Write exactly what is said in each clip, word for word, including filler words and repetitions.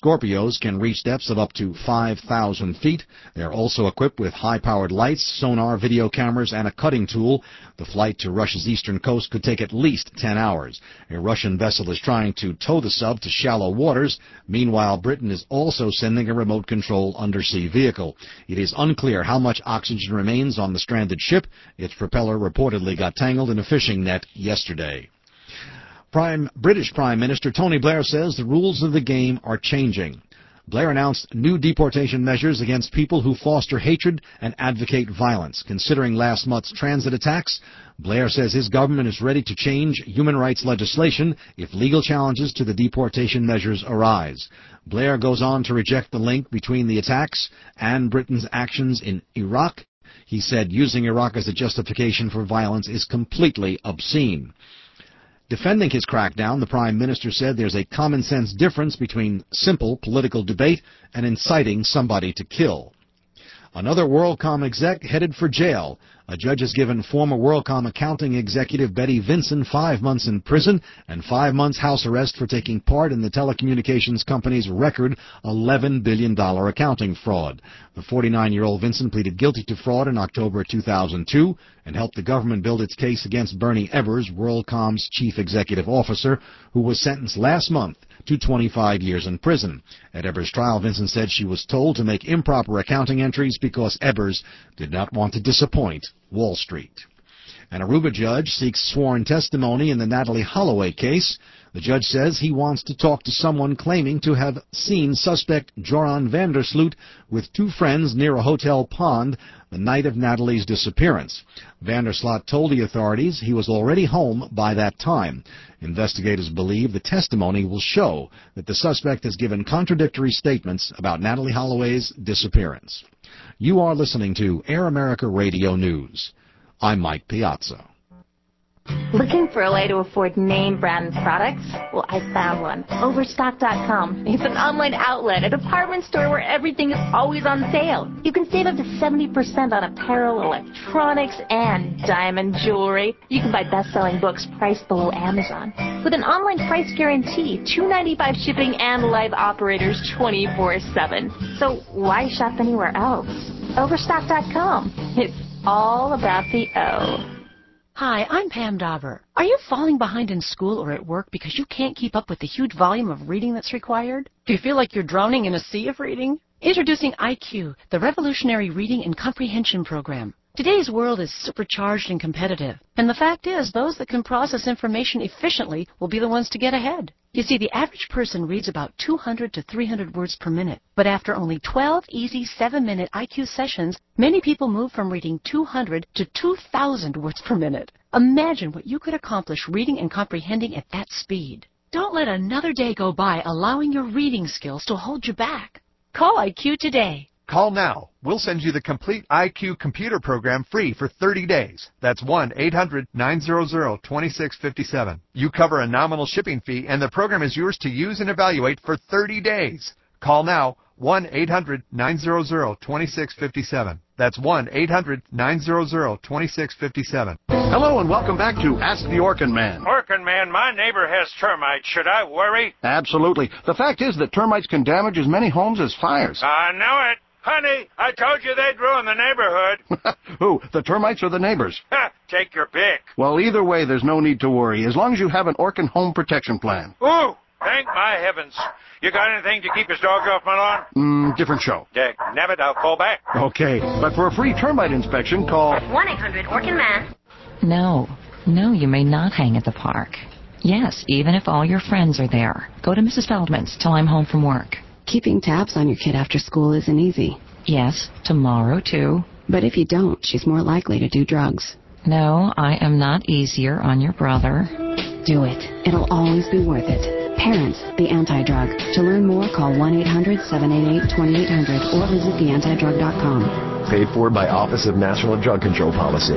Scorpios can reach depths of up to five thousand feet. They're also equipped with high-powered lights, sonar, video cameras, and a cutting tool. The flight to Russia's eastern coast could take at least ten hours. A Russian vessel is trying to tow the sub to shallow waters. Meanwhile, Britain is also sending a remote-control undersea vehicle. It is unclear how much oxygen remains on the stranded ship. Its propeller reportedly got tangled in a fishing net yesterday. Prime, British Prime Minister Tony Blair says the rules of the game are changing. Blair announced new deportation measures against people who foster hatred and advocate violence. Considering last month's transit attacks, Blair says his government is ready to change human rights legislation if legal challenges to the deportation measures arise. Blair goes on to reject the link between the attacks and Britain's actions in Iraq. He said using Iraq as a justification for violence is completely obscene. Defending his crackdown, the Prime Minister said there's a common-sense difference between simple political debate and inciting somebody to kill. Another WorldCom exec headed for jail. A judge has given former WorldCom accounting executive Betty Vinson five months in prison and five months house arrest for taking part in the telecommunications company's record eleven billion dollars accounting fraud. The forty-nine-year-old Vinson pleaded guilty to fraud in October two thousand two and helped the government build its case against Bernie Ebbers, WorldCom's chief executive officer, who was sentenced last month to twenty-five years in prison. At Ebbers' trial, Vinson said she was told to make improper accounting entries because Ebbers did not want to disappoint Wall Street. An Aruba judge seeks sworn testimony in the Natalee Holloway case. The judge says he wants to talk to someone claiming to have seen suspect Joran Vandersloot with two friends near a hotel pond the night of Natalee's disappearance. Vandersloot told the authorities he was already home by that time. Investigators believe the testimony will show that the suspect has given contradictory statements about Natalee Holloway's disappearance. You are listening to Air America Radio News. I'm Mike Piazza. Looking for a way to afford name brand products? Well, I found one. Overstock dot com. It's an online outlet, a department store where everything is always on sale. You can save up to seventy percent on apparel, electronics, and diamond jewelry. You can buy best-selling books priced below Amazon. With an online price guarantee, two dollars and ninety-five cents shipping, and live operators twenty-four seven. So why shop anywhere else? Overstock dot com. It's all about the O. Hi, I'm Pam Dauber. Are you falling behind in school or at work because you can't keep up with the huge volume of reading that's required? Do you feel like you're drowning in a sea of reading? Introducing I Q, the revolutionary reading and comprehension program. Today's world is supercharged and competitive, and the fact is those that can process information efficiently will be the ones to get ahead. You see, the average person reads about two hundred to three hundred words per minute, but after only twelve easy seven-minute I Q sessions, many people move from reading two hundred to two thousand words per minute. Imagine what you could accomplish reading and comprehending at that speed. Don't let another day go by allowing your reading skills to hold you back. Call I Q today. Call now. We'll send you the complete I Q computer program free for thirty days. That's one eight hundred nine hundred twenty-six fifty-seven. You cover a nominal shipping fee, and the program is yours to use and evaluate for thirty days. Call now, one eight hundred nine hundred twenty-six fifty-seven. That's one eight hundred nine hundred twenty-six fifty-seven. Hello and welcome back to Ask the Orkin Man. Orkin Man, my neighbor has termites. Should I worry? Absolutely. The fact is that termites can damage as many homes as fires. I know it. Honey, I told you they'd ruin the neighborhood. Who, the termites or the neighbors? Take your pick. Well, either way, there's no need to worry, as long as you have an Orkin home protection plan. Ooh, thank my heavens. You got anything to keep his dogs off my lawn? Mm, different show. Dick, never, I'll call back. Okay, but for a free termite inspection, call one eight hundred Orkin Man. No, no, you may not hang at the park. Yes, even if all your friends are there. Go to Missus Feldman's till I'm home from work. Keeping tabs on your kid after school isn't easy. Yes, tomorrow too. But if you don't, she's more likely to do drugs. No, I am not easier on your brother. Do it. It'll always be worth it. Parents, the Anti-Drug. To learn more, call one eight hundred seven eight eight two eight zero zero or visit the anti drug dot com. Paid for by Office of National Drug Control Policy.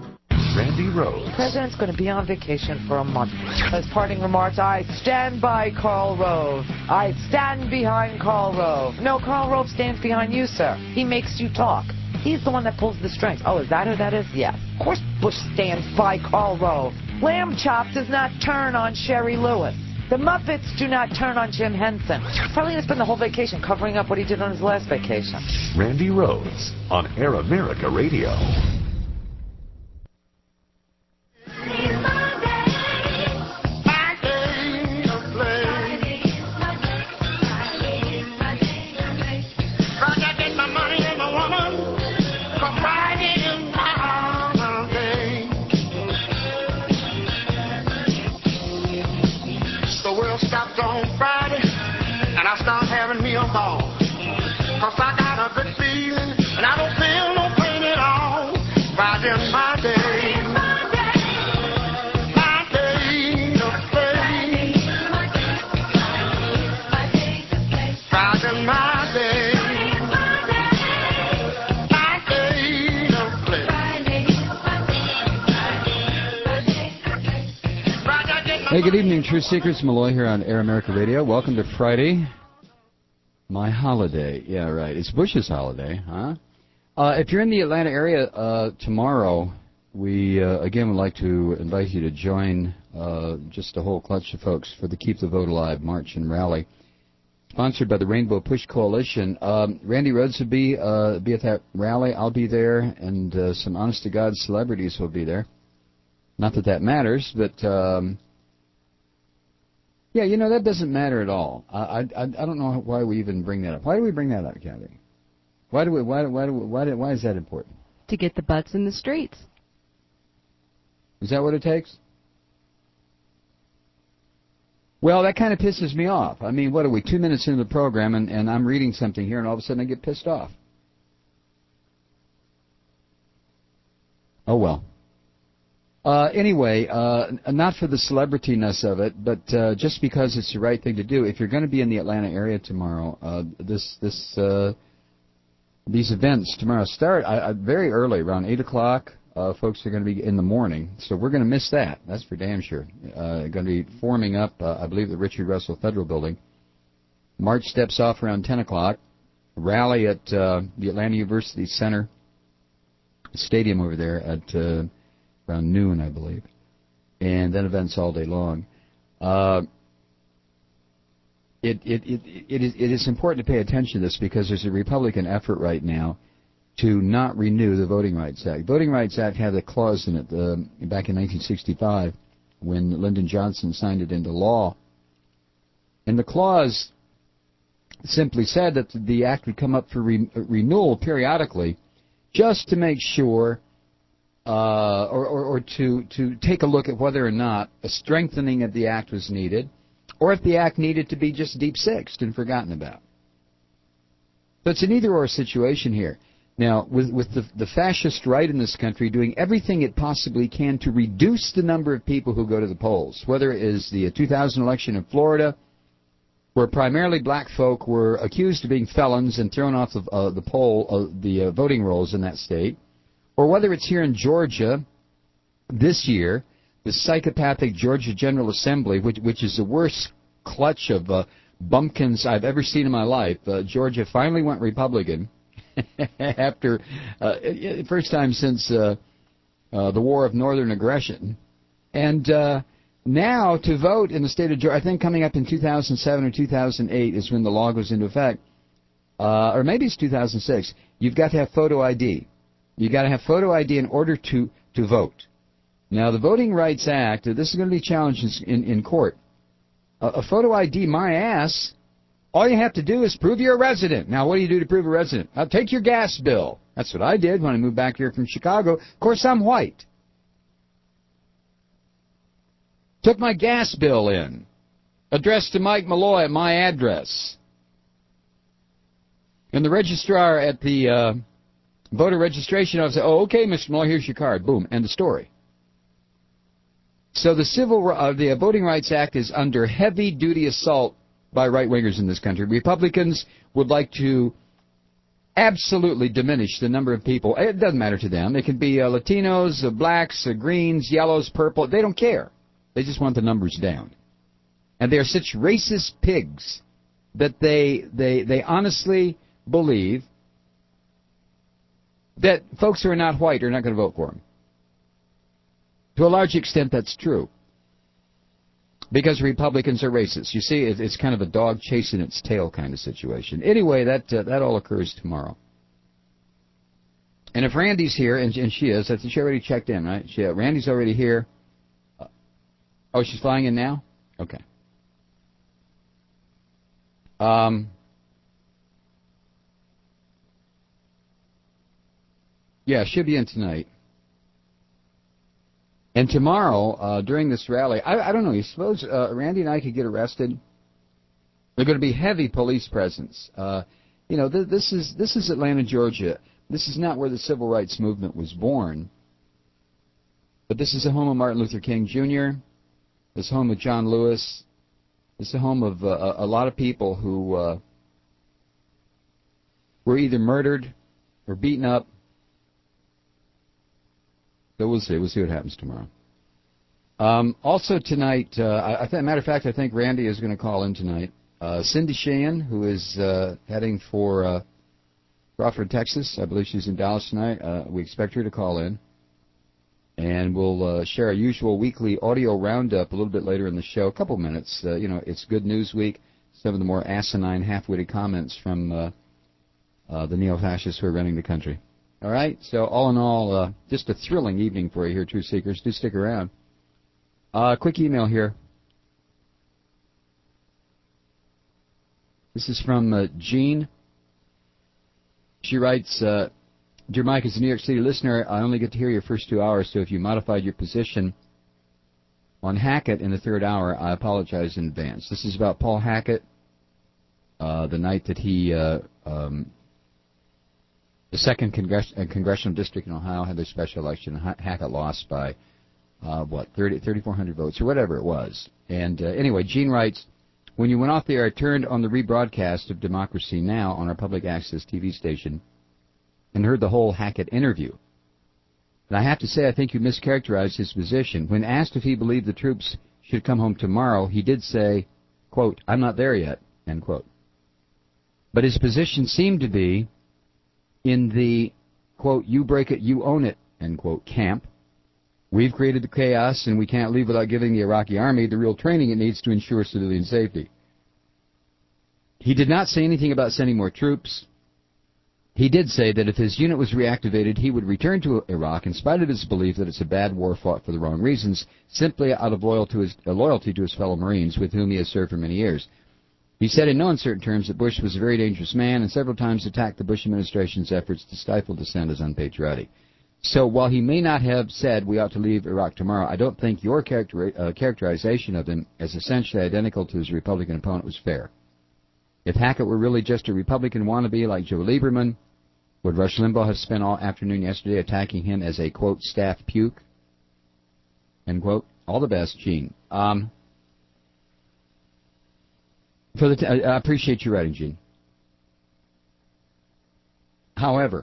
Randy Rose. The president's going to be on vacation for a month. As parting remarks, I stand by Karl Rove. I stand behind Karl Rove. No, Karl Rove stands behind you, sir. He makes you talk. He's the one that pulls the strings. Oh, is that who that is? Yes. Of course Bush stands by Karl Rove. Lamb chop does not turn on Sherry Lewis. The Muppets do not turn on Jim Henson. Probably going to spend the whole vacation covering up what he did on his last vacation. Randy Rhodes on Air America Radio. Stopped on Friday, and I start having me a ball. Cause I got a good feeling, and I don't feel no pain at all. Friday's my day. My day to play. Friday's my day. My day to play. Hey, good evening, True Secrets. Malloy here on Air America Radio. Welcome to Friday, my holiday. Yeah, right. It's Bush's holiday, huh? Uh, if you're in the Atlanta area uh, tomorrow, we, uh, again, would like to invite you to join uh, just a whole clutch of folks for the Keep the Vote Alive March and Rally, sponsored by the Rainbow Push Coalition. Um, Randy Rhodes will be, uh, be at that rally. I'll be there, and uh, some honest-to-God celebrities will be there. Not that that matters, but... Um, Yeah, you know, that doesn't matter at all. I, I I don't know why we even bring that up. Why do we bring that up, Kathy? Why do we? Why why do, why do, why is that important? To get the butts in the streets. Is that what it takes? Well, that kind of pisses me off. I mean, what are we, two minutes into the program, and, and I'm reading something here, and all of a sudden I get pissed off. Oh, well. Uh, anyway, uh, not for the celebrityness of it, but uh, just because it's the right thing to do. If you're going to be in the Atlanta area tomorrow, uh, this this uh, these events tomorrow start I, I, very early, around eight o'clock. Uh, folks are going to be in the morning, so we're going to miss that. That's for damn sure. Uh, going to be forming up, uh, I believe, the Richard Russell Federal Building. March steps off around ten o'clock. Rally at uh, the Atlanta University Center Stadium over there at... Uh, around noon, I believe, and then events all day long. Uh, it, it, it, it, is, it is important to pay attention to this because there's a Republican effort right now to not renew the Voting Rights Act. The Voting Rights Act had a clause in it uh, back in nineteen sixty-five when Lyndon Johnson signed it into law. And the clause simply said that the act would come up for re- renewal periodically just to make sure Uh, or, or, or to, to take a look at whether or not a strengthening of the act was needed, or if the act needed to be just deep-sixed and forgotten about. So it's an either-or situation here. Now, with, with the, the fascist right in this country doing everything it possibly can to reduce the number of people who go to the polls, whether it is the two thousand election in Florida, where primarily black folk were accused of being felons and thrown off of uh, the poll, uh, the uh, voting rolls in that state, or whether it's here in Georgia this year, the psychopathic Georgia General Assembly, which, which is the worst clutch of uh, bumpkins I've ever seen in my life. Uh, Georgia finally went Republican after, uh, first time since uh, uh, the War of Northern Aggression. And uh, now to vote in the state of Georgia, I think coming up in two thousand seven or two thousand eight is when the law goes into effect, uh, or maybe it's two thousand six, you've got to have photo I D. You've got to have photo I D in order to, to vote. Now, the Voting Rights Act, this is going to be challenged in, in court. A, a photo I D, my ass, all you have to do is prove you're a resident. Now, what do you do to prove a resident? I'll take your gas bill. That's what I did when I moved back here from Chicago. Of course, I'm white. Took my gas bill in. Addressed to Mike Malloy at my address. And the registrar at the... Uh, voter registration office said, oh, okay, Mister Malloy, here's your card. Boom, end of story. So the civil, uh, the Voting Rights Act is under heavy-duty assault by right-wingers in this country. Republicans would like to absolutely diminish the number of people. It doesn't matter to them. It can be uh, Latinos, uh, blacks, uh, greens, yellows, purple. They don't care. They just want the numbers down. And they are such racist pigs that they they they honestly believe that folks who are not white are not going to vote for them. To a large extent, that's true. Because Republicans are racist. You see, it's kind of a dog chasing its tail kind of situation. Anyway, that uh, that all occurs tomorrow. And if Randy's here, and, and she is, I think she already checked in, right? She, uh, Randy's already here. Uh, oh, she's flying in now? Okay. Um. Yeah, she'll be in tonight. And tomorrow, uh, during this rally, I, I don't know, you suppose uh, Randy and I could get arrested? There's going to be heavy police presence. Uh, you know, th- this is this is Atlanta, Georgia. This is not where the civil rights movement was born. But this is the home of Martin Luther King Junior This is the home of John Lewis. This is the home of uh, a lot of people who uh, were either murdered or beaten up. So we'll see. We'll see what happens tomorrow. Um, also tonight, uh, I, I th- matter of fact, I think Randy is going to call in tonight. Uh, Cindy Sheehan, who is uh, heading for uh, Crawford, Texas. I believe she's in Dallas tonight. Uh, we expect her to call in. And we'll uh, share our usual weekly audio roundup a little bit later in the show, a couple minutes. Uh, you know, it's Good News Week. Some of the more asinine, half-witted comments from uh, uh, the neo-fascists who are running the country. All right, so all in all, uh, just a thrilling evening for you here, Truth Seekers. Do stick around. Uh, quick email here. This is from uh, Jean. She writes, uh, Dear Mike, as a New York City listener, I only get to hear your first two hours, so if you modified your position on Hackett in the third hour, I apologize in advance. This is about Paul Hackett, uh, the night that he... Uh, um, The second congress- uh, congressional district in Ohio had their special election. Ha- Hackett lost by, uh, what, thirty, thirty-four hundred votes or whatever it was. And uh, anyway, Gene writes, when you went off the air, I turned on the rebroadcast of Democracy Now! On our public access T V station and heard the whole Hackett interview. And I have to say, I think you mischaracterized his position. When asked if he believed the troops should come home tomorrow, he did say, quote, I'm not there yet, end quote. But his position seemed to be in the, quote, you break it, you own it, end quote, camp. We've created the chaos, and we can't leave without giving the Iraqi army the real training it needs to ensure civilian safety. He did not say anything about sending more troops. He did say that if his unit was reactivated, he would return to Iraq in spite of his belief that it's a bad war fought for the wrong reasons, simply out of loyal to his, uh, loyalty to his fellow Marines with whom he has served for many years. He said in no uncertain terms that Bush was a very dangerous man and several times attacked the Bush administration's efforts to stifle dissent as unpatriotic. So while he may not have said we ought to leave Iraq tomorrow, I don't think your character, uh, characterization of him as essentially identical to his Republican opponent was fair. If Hackett were really just a Republican wannabe like Joe Lieberman, would Rush Limbaugh have spent all afternoon yesterday attacking him as a, quote, staff puke? End quote. All the best, Gene. Um... For the t- I appreciate you writing, Gene. However,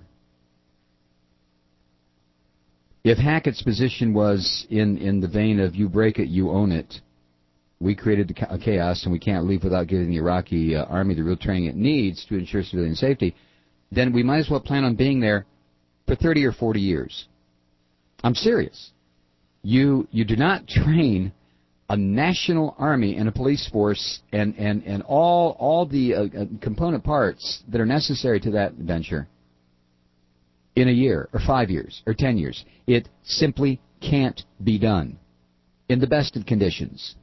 if Hackett's position was in, in the vein of you break it, you own it, we created the ca- chaos and we can't leave without giving the Iraqi uh, army the real training it needs to ensure civilian safety, then we might as well plan on being there for thirty or forty years. I'm serious. You you do not train a national army and a police force and, and, and all all the uh, component parts that are necessary to that venture in a year or five years or ten years. It simply can't be done in the best of conditions.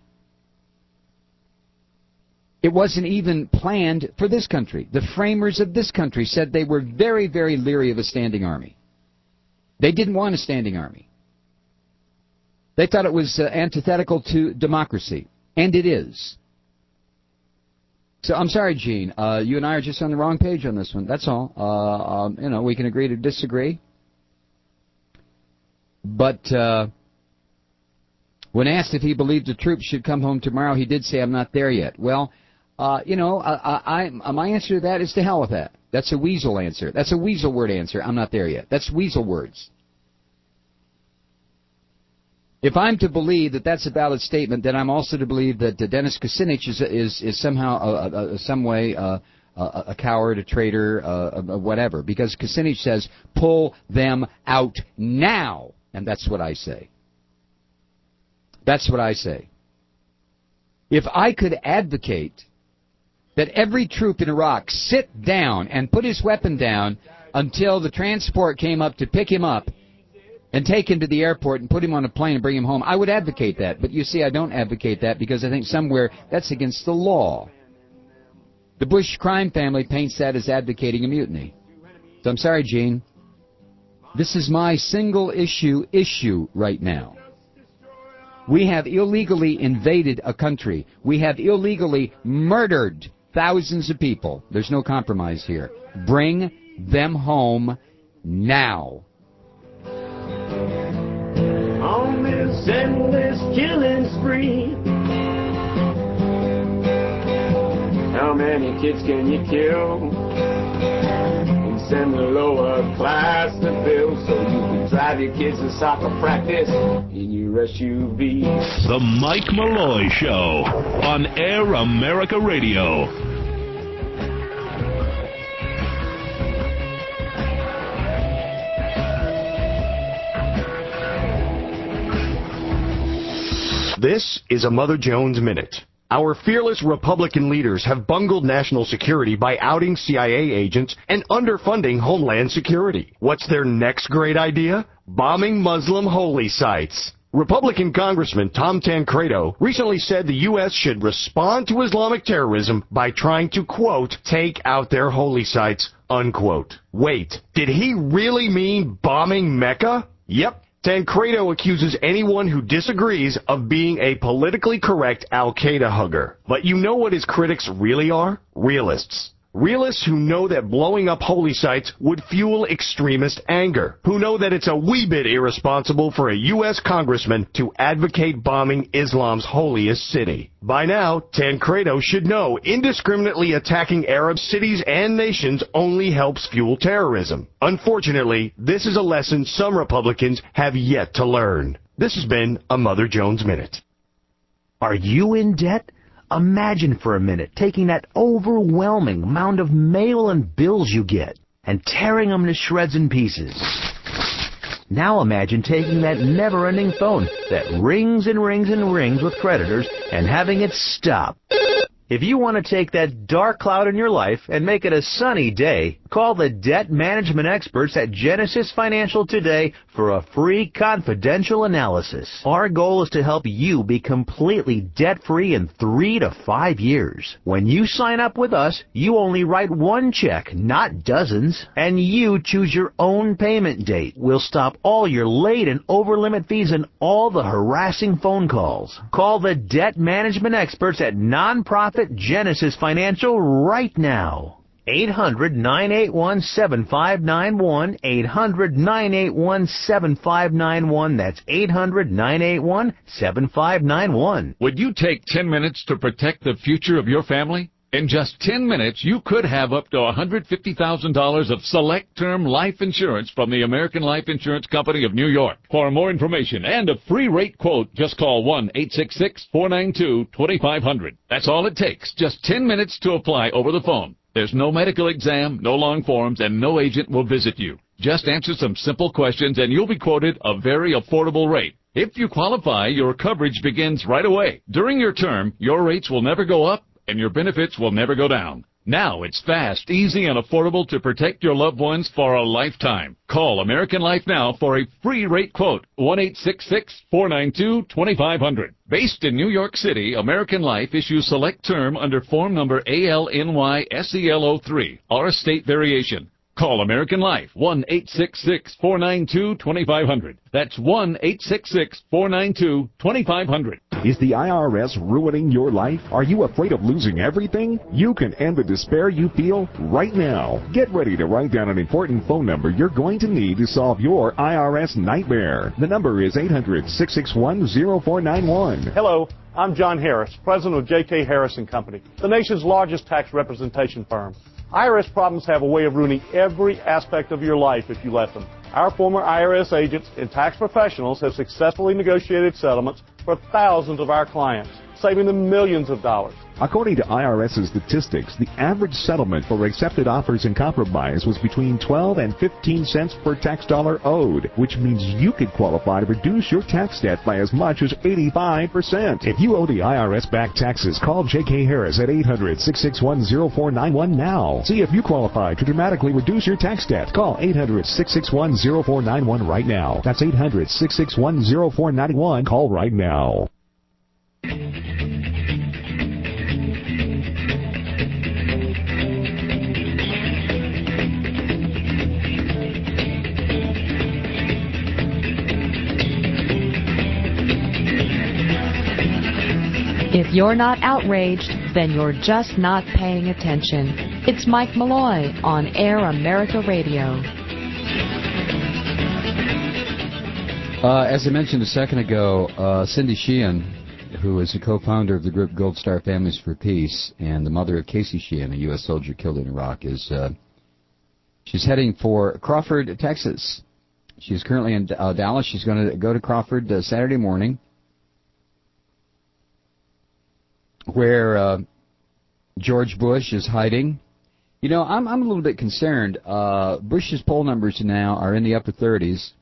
It wasn't even planned for this country. The framers of this country said they were very, very leery of a standing army. They didn't want a standing army. They thought it was uh, antithetical to democracy, and it is. So I'm sorry, Gene. Uh, you and I are just on the wrong page on this one. That's all. Uh, um, you know, we can agree to disagree. But uh, when asked if he believed the troops should come home tomorrow, he did say, "I'm not there yet." Well, uh, you know, I, I, my answer to that is to hell with that. That's a weasel answer. That's a weasel word answer. I'm not there yet. That's weasel words. If I'm to believe that that's a valid statement, then I'm also to believe that uh, Dennis Kucinich is is, is somehow, uh, uh, some way, uh, uh, a coward, a traitor, uh, uh, whatever. Because Kucinich says, pull them out now. And that's what I say. That's what I say. If I could advocate that every troop in Iraq sit down and put his weapon down until the transport came up to pick him up and take him to the airport and put him on a plane and bring him home, I would advocate that. But you see, I don't advocate that because I think somewhere that's against the law. The Bush crime family paints that as advocating a mutiny. So I'm sorry, Gene. This is my single issue issue right now. We have illegally invaded a country. We have illegally murdered thousands of people. There's no compromise here. Bring them home now. On this endless killing spree, how many kids can you kill and send the lower class to bill so you can drive your kids to soccer practice in your S U V? The Mike Malloy Show on Air America Radio. This is a Mother Jones Minute. Our fearless Republican leaders have bungled national security by outing C I A agents and underfunding Homeland Security. What's their next great idea? Bombing Muslim holy sites. Republican Congressman Tom Tancredo recently said the U S should respond to Islamic terrorism by trying to, quote, take out their holy sites, unquote. Wait, did he really mean bombing Mecca? Yep. Tancredo accuses anyone who disagrees of being a politically correct Al-Qaeda hugger. But you know what his critics really are? Realists. Realists who know that blowing up holy sites would fuel extremist anger. Who know that it's a wee bit irresponsible for a U S congressman to advocate bombing Islam's holiest city. By now, Tancredo should know indiscriminately attacking Arab cities and nations only helps fuel terrorism. Unfortunately, this is a lesson some Republicans have yet to learn. This has been a Mother Jones Minute. Are you in debt? Imagine for a minute taking that overwhelming mound of mail and bills you get and tearing them to shreds and pieces. Now imagine taking that never-ending phone that rings and rings and rings with creditors and having it stop. If you want to take that dark cloud in your life and make it a sunny day, call the debt management experts at Genesis Financial today for a free confidential analysis. Our goal is to help you be completely debt-free in three to five years. When you sign up with us, you only write one check, not dozens, and you choose your own payment date. We'll stop all your late and over-limit fees and all the harassing phone calls. Call the debt management experts at Nonprofit Genesis Financial right now. eight hundred, nine eight one, seven five nine one. eight hundred, nine eight one, seven five nine one. That's eight hundred, nine eight one, seven five nine one. Would you take ten minutes to protect the future of your family? In just ten minutes, you could have up to one hundred fifty thousand dollars of select term life insurance from the American Life Insurance Company of New York. For more information and a free rate quote, just call one eight six six, four nine two, two five zero zero. That's all it takes, just ten minutes to apply over the phone. There's no medical exam, no long forms, and no agent will visit you. Just answer some simple questions and you'll be quoted a very affordable rate. If you qualify, your coverage begins right away. During your term, your rates will never go up and your benefits will never go down. Now it's fast, easy, and affordable to protect your loved ones for a lifetime. Call American Life now for a free rate quote, one eight six six, four nine two, two five zero zero. Based in New York City, American Life issues select term under form number A L N Y S E L zero three, or a state variation. Call American Life, one eight six six, four nine two, two five zero zero. That's one eight six six, four nine two, two five zero zero. Is the I R S ruining your life? Are you afraid of losing everything? You can end the despair you feel right now. Get ready to write down an important phone number you're going to need to solve your I R S nightmare. The number is eight hundred, six six one, zero four nine one. Hello, I'm John Harris, president of J K Harris and Company, the nation's largest tax representation firm. I R S problems have a way of ruining every aspect of your life if you let them. Our former I R S agents and tax professionals have successfully negotiated settlements for thousands of our clients. saving them millions of dollars. According to I R S's statistics, the average settlement for accepted offers in compromise was between twelve and fifteen cents per tax dollar owed, which means you could qualify to reduce your tax debt by as much as eighty-five percent. If you owe the I R S back taxes, call J K Harris at eight hundred, six six one, zero four nine one now. See if you qualify to dramatically reduce your tax debt. Call eight hundred, six six one, zero four nine one right now. That's eight hundred, six six one, zero four nine one. Call right now. If you're not outraged, then you're just not paying attention. It's Mike Malloy on Air America Radio. Uh, as I mentioned a second ago, uh, Cindy Sheehan, who is the co-founder of the group Gold Star Families for Peace and the mother of Casey Sheehan, a U S soldier killed in Iraq, is uh, she's heading for Crawford, Texas. She's currently in uh, Dallas. She's going to go to Crawford uh, Saturday morning, where uh, George Bush is hiding. You know, I'm I'm a little bit concerned. Uh, Bush's poll numbers now are in the upper thirties,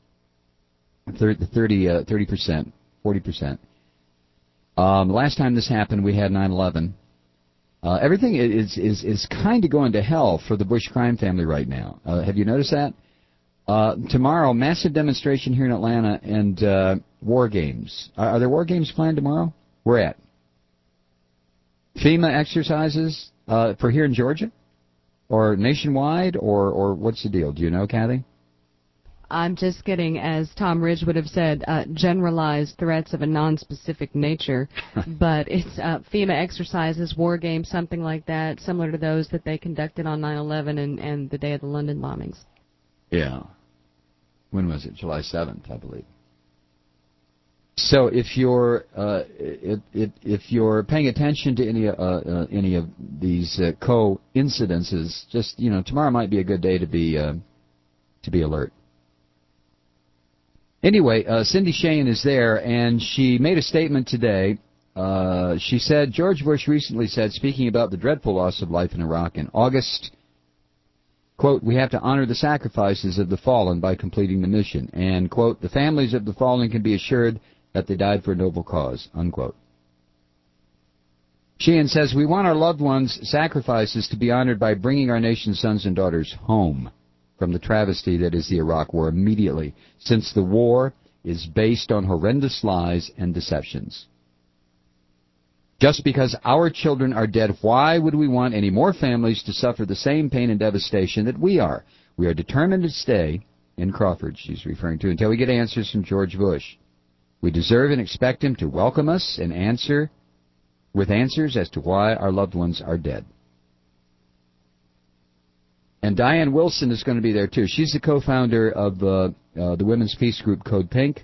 thirty percent, forty percent. Um, last time this happened, we had nine eleven. Uh, everything is is is kind of going to hell for the Bush crime family right now. Uh, have you noticed that? Uh, tomorrow, massive demonstration here in Atlanta and uh, war games. Are, are there war games planned tomorrow? Where at? FEMA exercises uh, for here in Georgia? Or nationwide? Or, or what's the deal? Do you know, Kathy? I'm just getting, as Tom Ridge would have said, uh, generalized threats of a non-specific nature. But it's uh, FEMA exercises, war games, something like that, similar to those that they conducted on nine eleven and, and the day of the London bombings. Yeah. When was it? July seventh, I believe. So if you're uh, if, if, if you're paying attention to any uh, uh, any of these uh, co-incidences, just you know, tomorrow might be a good day to be uh, to be alert. Anyway, uh, Cindy Sheehan is there, and she made a statement today. Uh, she said George Bush recently said, speaking about the dreadful loss of life in Iraq in August, quote, "We have to honor the sacrifices of the fallen by completing the mission," and, quote, "the families of the fallen can be assured that they died for a noble cause," unquote. Sheehan says, "We want our loved ones' sacrifices to be honored by bringing our nation's sons and daughters home from the travesty that is the Iraq War immediately, since the war is based on horrendous lies and deceptions. Just because our children are dead, why would we want any more families to suffer the same pain and devastation that we are? We are determined to stay in Crawford," she's referring to, "until we get answers from George Bush. We deserve and expect him to welcome us and answer with answers as to why our loved ones are dead." And Diane Wilson is going to be there, too. She's the co-founder of uh, uh, the women's peace group Code Pink.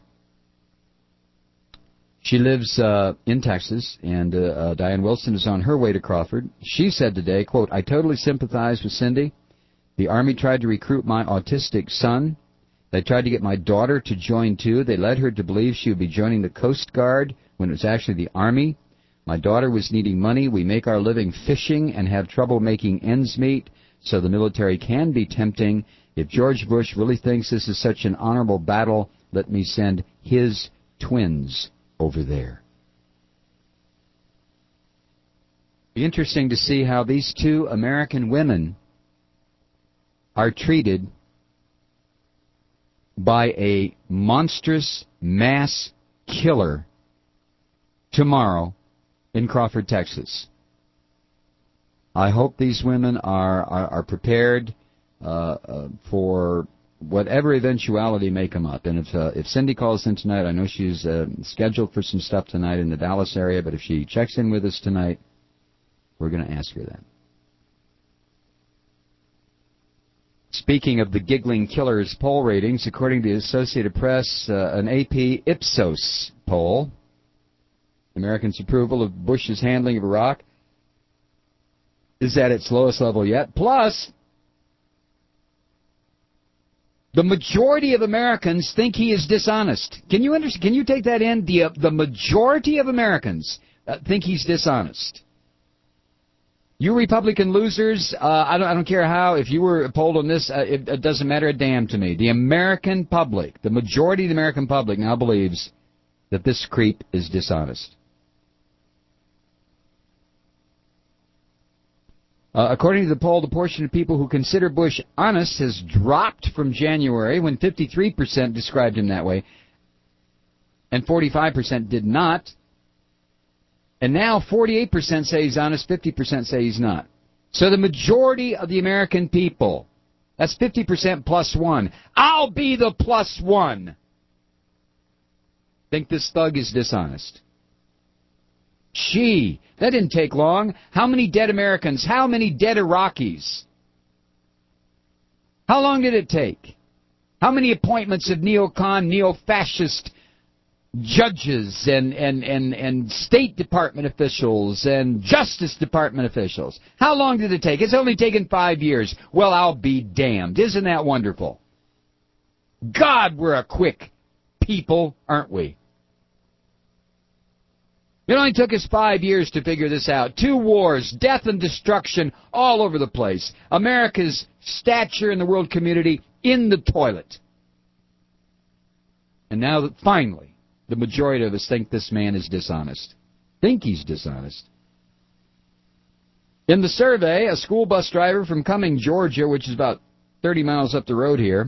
She lives uh, in Texas, and uh, uh, Diane Wilson is on her way to Crawford. She said today, quote, "I totally sympathize with Cindy. The Army tried to recruit my autistic son. They tried to get my daughter to join, too. They led her to believe she would be joining the Coast Guard when it was actually the Army. My daughter was needing money. We make our living fishing and have trouble making ends meet, so the military can be tempting. If George Bush really thinks this is such an honorable battle, let me send his twins over there." Be interesting to see how these two American women are treated by a monstrous mass killer tomorrow in Crawford, Texas. I hope these women are are, are prepared uh, uh, for whatever eventuality may come up. And if uh, if Cindy calls in tonight, I know she's uh, scheduled for some stuff tonight in the Dallas area, but if she checks in with us tonight, we're going to ask her that. Speaking of the giggling killers poll ratings, according to the Associated Press, uh, an A P Ipsos poll, Americans' approval of Bush's handling of Iraq is at its lowest level yet. Plus, the majority of Americans think he is dishonest. Can you understand? Can you take that in? The, uh, the majority of Americans uh, think he's dishonest. You Republican losers, uh, I don't, I don't care how, if you were polled on this, uh, it, it doesn't matter a damn to me. The American public, the majority of the American public now believes that this creep is dishonest. Uh, according to the poll, the portion of people who consider Bush honest has dropped from January, when fifty-three percent described him that way, and forty-five percent did not. And now forty-eight percent say he's honest, fifty percent say he's not. So the majority of the American people, that's fifty percent plus one, I'll be the plus one, think this thug is dishonest. Gee, that didn't take long. How many dead Americans? How many dead Iraqis? How long did it take? How many appointments of neocon, neo-fascist judges and, and, and, and State Department officials and Justice Department officials? How long did it take? It's only taken five years. Well, I'll be damned. Isn't that wonderful? God, we're a quick people, aren't we? It only took us five years to figure this out. Two wars, death and destruction all over the place. America's stature in the world community in the toilet. And now that finally, the majority of us think this man is dishonest. Think he's dishonest. In the survey, a school bus driver from Cumming, Georgia, which is about thirty miles up the road here,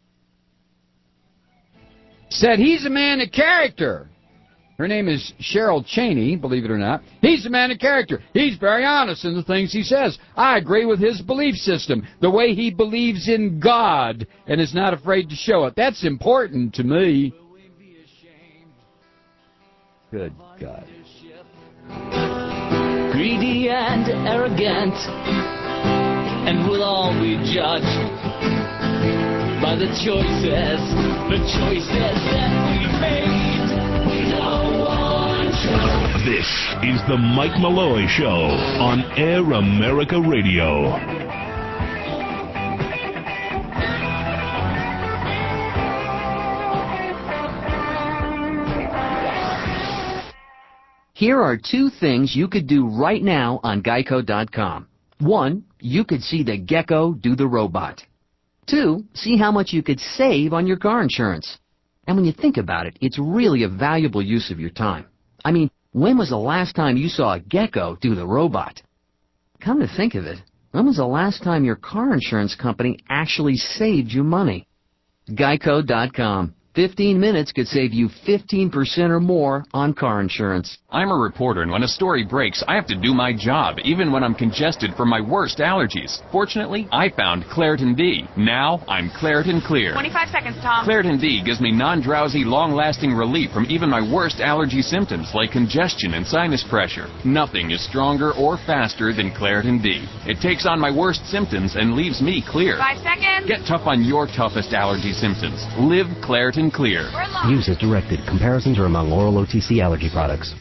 said he's a man of character. Her name is Cheryl Cheney, believe it or not. He's a man of character. He's very honest in the things he says. I agree with his belief system, the way he believes in God and is not afraid to show it. That's important to me. Good God. Greedy and arrogant, and we'll all be judged by the choices, the choices that we made. We don't want you. This is the Mike Malloy Show on Air America Radio. Here are two things you could do right now on Geico dot com. One, you could see the gecko do the robot. Two, see how much you could save on your car insurance. And when you think about it, it's really a valuable use of your time. I mean, when was the last time you saw a gecko do the robot? Come to think of it, when was the last time your car insurance company actually saved you money? Geico dot com. fifteen minutes could save you fifteen percent or more on car insurance. I'm a reporter, and when a story breaks, I have to do my job, even when I'm congested from my worst allergies. Fortunately, I found Claritin D. Now, I'm Claritin Clear. twenty-five seconds, Tom. Claritin D gives me non-drowsy, long-lasting relief from even my worst allergy symptoms, like congestion and sinus pressure. Nothing is stronger or faster than Claritin D. It takes on my worst symptoms and leaves me clear. Five seconds. Get tough on your toughest allergy symptoms. Live Claritin Clear. Use as directed. Comparisons are among oral O T C allergy products.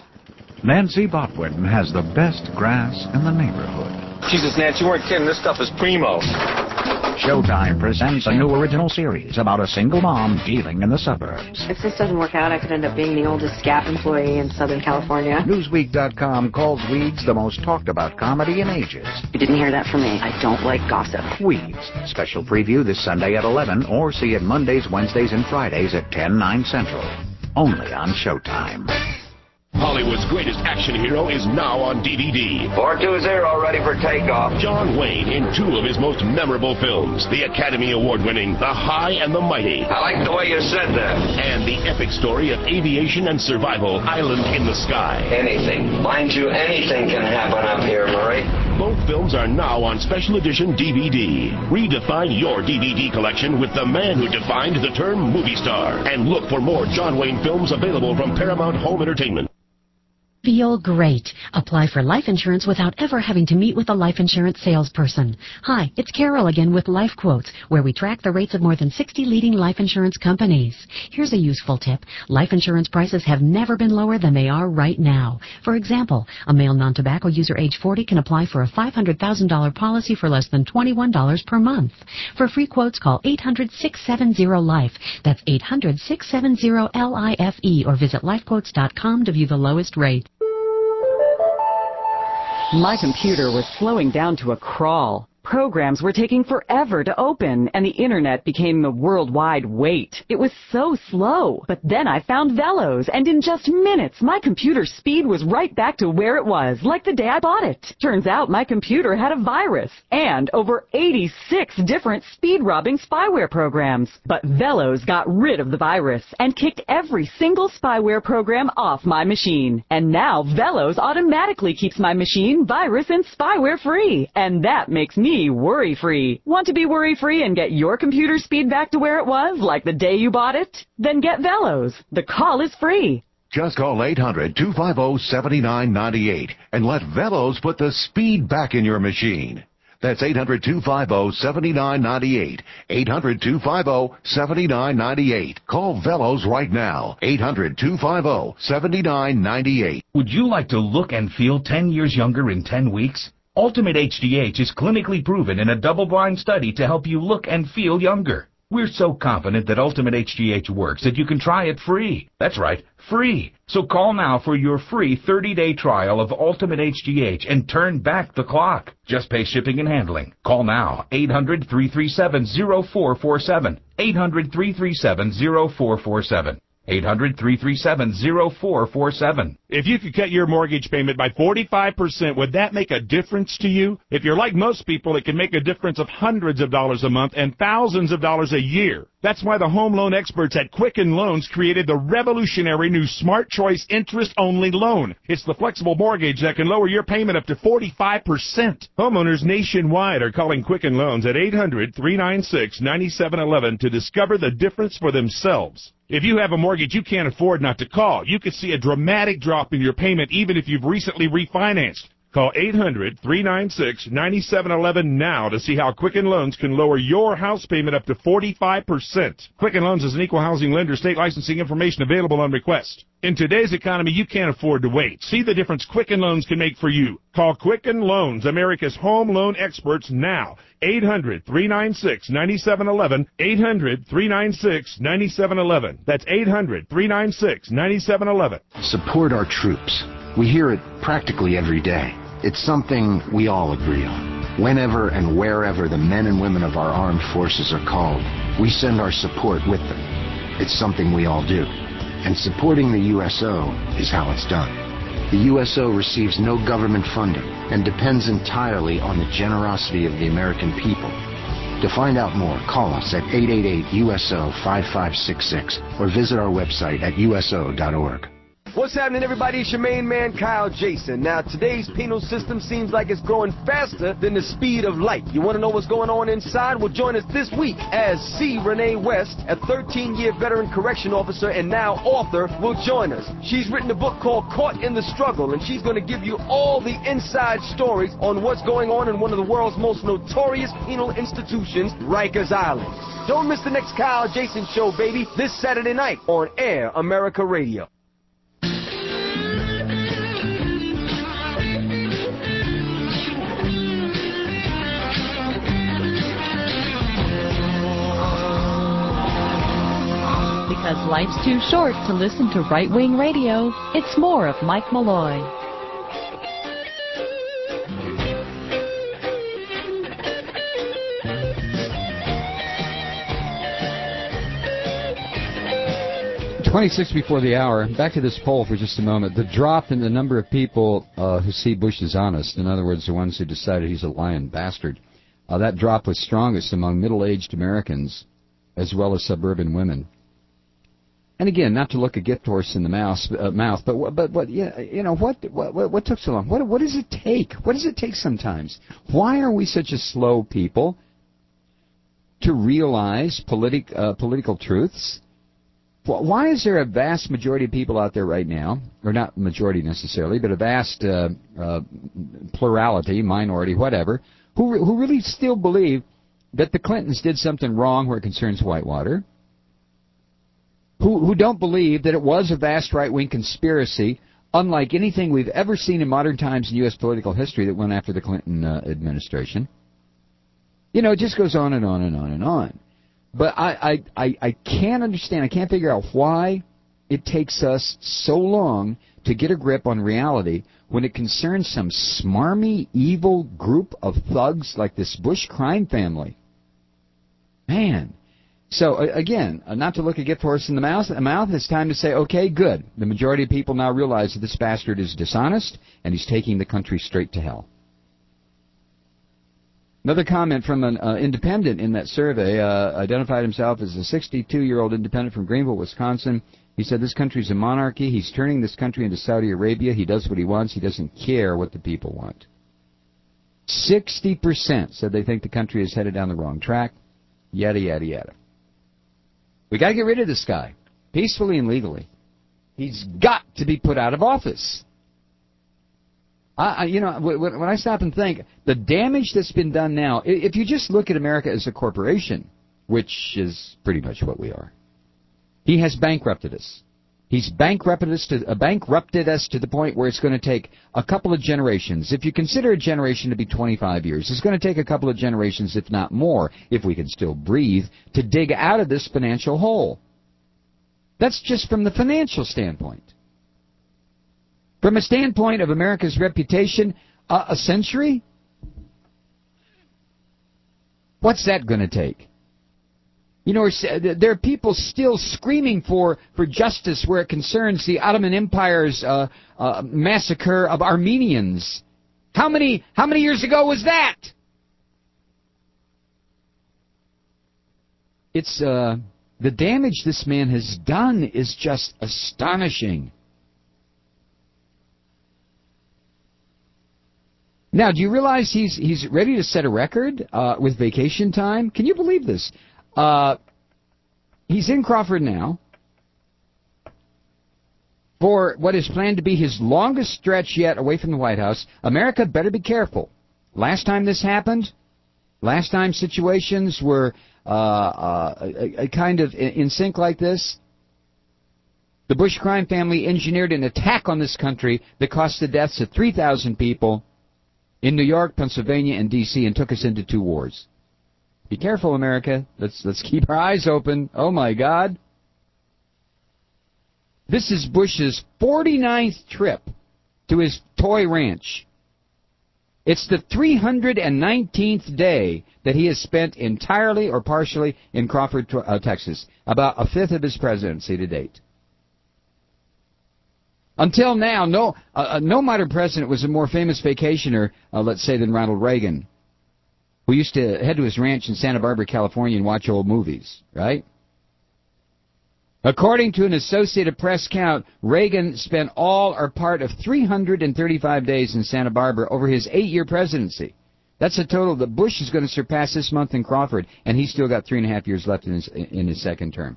Nancy Botwin has the best grass in the neighborhood. Jesus, Nancy, you weren't kidding. This stuff is primo. Showtime presents a new original series about a single mom dealing in the suburbs. If this doesn't work out, I could end up being the oldest S C A P employee in Southern California. Newsweek dot com calls Weeds the most talked about comedy in ages. You didn't hear that from me. I don't like gossip. Weeds. Special preview this Sunday at eleven, or see it Mondays, Wednesdays, and Fridays at ten, nine Central. Only on Showtime. Hollywood's greatest action hero is now on D V D. four two zero, ready for takeoff. John Wayne in two of his most memorable films. The Academy Award-winning The High and the Mighty. I like the way you said that. And the epic story of aviation and survival, Island in the Sky. Anything. Mind you, anything can happen up here, Murray. Both films are now on special edition D V D. Redefine your D V D collection with the man who defined the term movie star. And look for more John Wayne films available from Paramount Home Entertainment. Feel great. Apply for life insurance without ever having to meet with a life insurance salesperson. Hi, it's Carol again with Life Quotes, where we track the rates of more than sixty leading life insurance companies. Here's a useful tip. Life insurance prices have never been lower than they are right now. For example, a male non-tobacco user age forty can apply for a five hundred thousand dollars policy for less than twenty-one dollars per month. For free quotes, call eight hundred, six seven zero, LIFE. That's eight hundred, six seven zero, L I F E, or visit life quotes dot com to view the lowest rate. My computer was slowing down to a crawl. Programs were taking forever to open, and the internet became a worldwide wait. It was so slow. But then I found Velos, and in just minutes, my computer speed was right back to where it was, like the day I bought it. Turns out my computer had a virus, and over eighty-six different speed-robbing spyware programs. But Velos got rid of the virus, and kicked every single spyware program off my machine. And now Velos automatically keeps my machine virus and spyware-free. And that makes me worry-free. Want to be worry-free and get your computer speed back to where it was, like the day you bought it? Then get Velos. The call is free. Just call eight hundred, two five zero, seven nine nine eight and let Velos put the speed back in your machine. That's eight hundred, two five zero, seven nine nine eight. eight hundred, two five zero, seven nine nine eight. Call Velos right now. eight hundred, two five zero, seven nine nine eight. Would you like to look and feel ten years younger in ten weeks? Ultimate H G H is clinically proven in a double-blind study to help you look and feel younger. We're so confident that Ultimate H G H works that you can try it free. That's right, free. So call now for your free thirty-day trial of Ultimate H G H and turn back the clock. Just pay shipping and handling. Call now, eight hundred, three three seven, zero four four seven. eight hundred, three three seven, zero four four seven. eight hundred, three three seven, zero four four seven. If you could cut your mortgage payment by forty-five percent, would that make a difference to you? If you're like most people, it can make a difference of hundreds of dollars a month and thousands of dollars a year. That's why the home loan experts at Quicken Loans created the revolutionary new Smart Choice interest-only loan. It's the flexible mortgage that can lower your payment up to forty-five percent. Homeowners nationwide are calling Quicken Loans at eight hundred, three nine six, nine seven one one to discover the difference for themselves. If you have a mortgage you can't afford not to call, you could see a dramatic drop in your payment even if you've recently refinanced. Call eight hundred, three nine six, nine seven one one now to see how Quicken Loans can lower your house payment up to forty-five percent. Quicken Loans is an equal housing lender. State licensing information available on request. In today's economy, you can't afford to wait. See the difference Quicken Loans can make for you. Call Quicken Loans, America's home loan experts, now. eight hundred, three nine six, nine seven one one. eight hundred, three nine six, nine seven one one. That's eight hundred, three nine six, nine seven one one. Support our troops. We hear it practically every day. It's something we all agree on. Whenever and wherever the men and women of our armed forces are called, we send our support with them. It's something we all do. And supporting the U S O is how it's done. The U S O receives no government funding and depends entirely on the generosity of the American people. To find out more, call us at eight eight eight, U S O, five five six six or visit our website at U S O dot org. What's happening, everybody? It's your main man, Kyle Jason. Now, today's penal system seems like it's growing faster than the speed of light. You want to know what's going on inside? Well, join us this week as C. Renee West, a thirteen-year veteran correction officer and now author, will join us. She's written a book called Caught in the Struggle, and she's going to give you all the inside stories on what's going on in one of the world's most notorious penal institutions, Rikers Island. Don't miss the next Kyle Jason Show, baby, this Saturday night on Air America Radio. Because life's too short to listen to right-wing radio, it's more of Mike Malloy. twenty-six before the hour. Back to this poll for just a moment. The drop in the number of people uh, who see Bush as honest, in other words, the ones who decided he's a lying bastard, uh, that drop was strongest among middle-aged Americans as well as suburban women. And again, not to look a gift horse in the mouth, uh, mouth, but what, but what, yeah, you know, what, what, what, what took so long? What, what does it take? What does it take sometimes? Why are we such a slow people to realize politic, uh, political truths? Why is there a vast majority of people out there right now, or not majority necessarily, but a vast uh, uh, plurality, minority, whatever, who who really still believe that the Clintons did something wrong where it concerns Whitewater? Who, who don't believe that it was a vast right-wing conspiracy, unlike anything we've ever seen in modern times in U S political history that went after the Clinton uh, administration. You know, it just goes on and on and on and on. But I, I, I, I can't understand, I can't figure out why it takes us so long to get a grip on reality when it concerns some smarmy, evil group of thugs like this Bush crime family. Man. So, uh, again, uh, not to look a gift horse in the mouth, the mouth, it's time to say, okay, good. The majority of people now realize that this bastard is dishonest, and he's taking the country straight to hell. Another comment from an uh, independent in that survey, uh, identified himself as a sixty-two-year-old independent from Greenville, Wisconsin. He said this country is a monarchy. He's turning this country into Saudi Arabia. He does what he wants. He doesn't care what the people want. sixty percent said they think the country is headed down the wrong track. Yada, yada, yada. We got to get rid of this guy, peacefully and legally. He's got to be put out of office. I, I, you know, when I stop and think, the damage that's been done now, if you just look at America as a corporation, which is pretty much what we are, he has bankrupted us. He's bankrupted us to uh, bankrupted us to the point where it's going to take a couple of generations. If you consider a generation to be twenty-five years, it's going to take a couple of generations, if not more, if we can still breathe, to dig out of this financial hole. That's just from the financial standpoint. From a standpoint of America's reputation, uh, a century? What's that going to take? You know, there are people still screaming for, for justice where it concerns the Ottoman Empire's uh, uh, massacre of Armenians. How many, how many years ago was that? It's, uh, the damage this man has done is just astonishing. Now, do you realize he's, he's ready to set a record uh, with vacation time? Can you believe this? Uh, he's in Crawford now for what is planned to be his longest stretch yet away from the White House. America better be careful. Last time this happened, last time situations were uh, uh, a, a kind of in sync like this, the Bush crime family engineered an attack on this country that cost the deaths of three thousand people in New York, Pennsylvania, and D C and took us into two wars. Be careful, America. Let's let's keep our eyes open. Oh, my God. This is Bush's forty-ninth trip to his toy ranch. It's the three hundred nineteenth day that he has spent entirely or partially in Crawford, uh, Texas, about a fifth of his presidency to date. Until now, no uh, no modern president was a more famous vacationer, uh, let's say, than Ronald Reagan, who used to head to his ranch in Santa Barbara, California, and watch old movies, right? According to an Associated Press count, Reagan spent all or part of three hundred thirty-five days in Santa Barbara over his eight-year presidency. That's a total that Bush is going to surpass this month in Crawford, and he's still got three and a half years left in his, in his second term.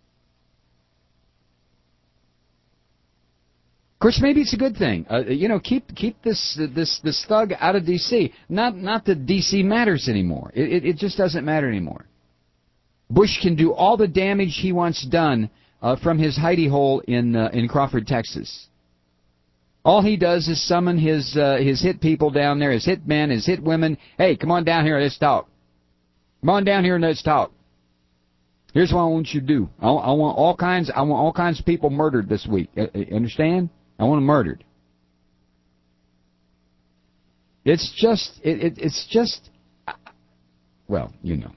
Of course, maybe it's a good thing. Uh, you know, keep keep this uh, this this thug out of D C. Not not that D C matters anymore. It, it it just doesn't matter anymore. Bush can do all the damage he wants done uh, from his hidey hole in uh, in Crawford, Texas. All he does is summon his uh, his hit people down there, his hit men, his hit women. Hey, come on down here, let's talk. Come on down here and let's talk. Here's what I want you to do. I, I want all kinds. I want all kinds of people murdered this week. Uh, understand? I want them murdered. It's just, it, it, it's just, well, you know.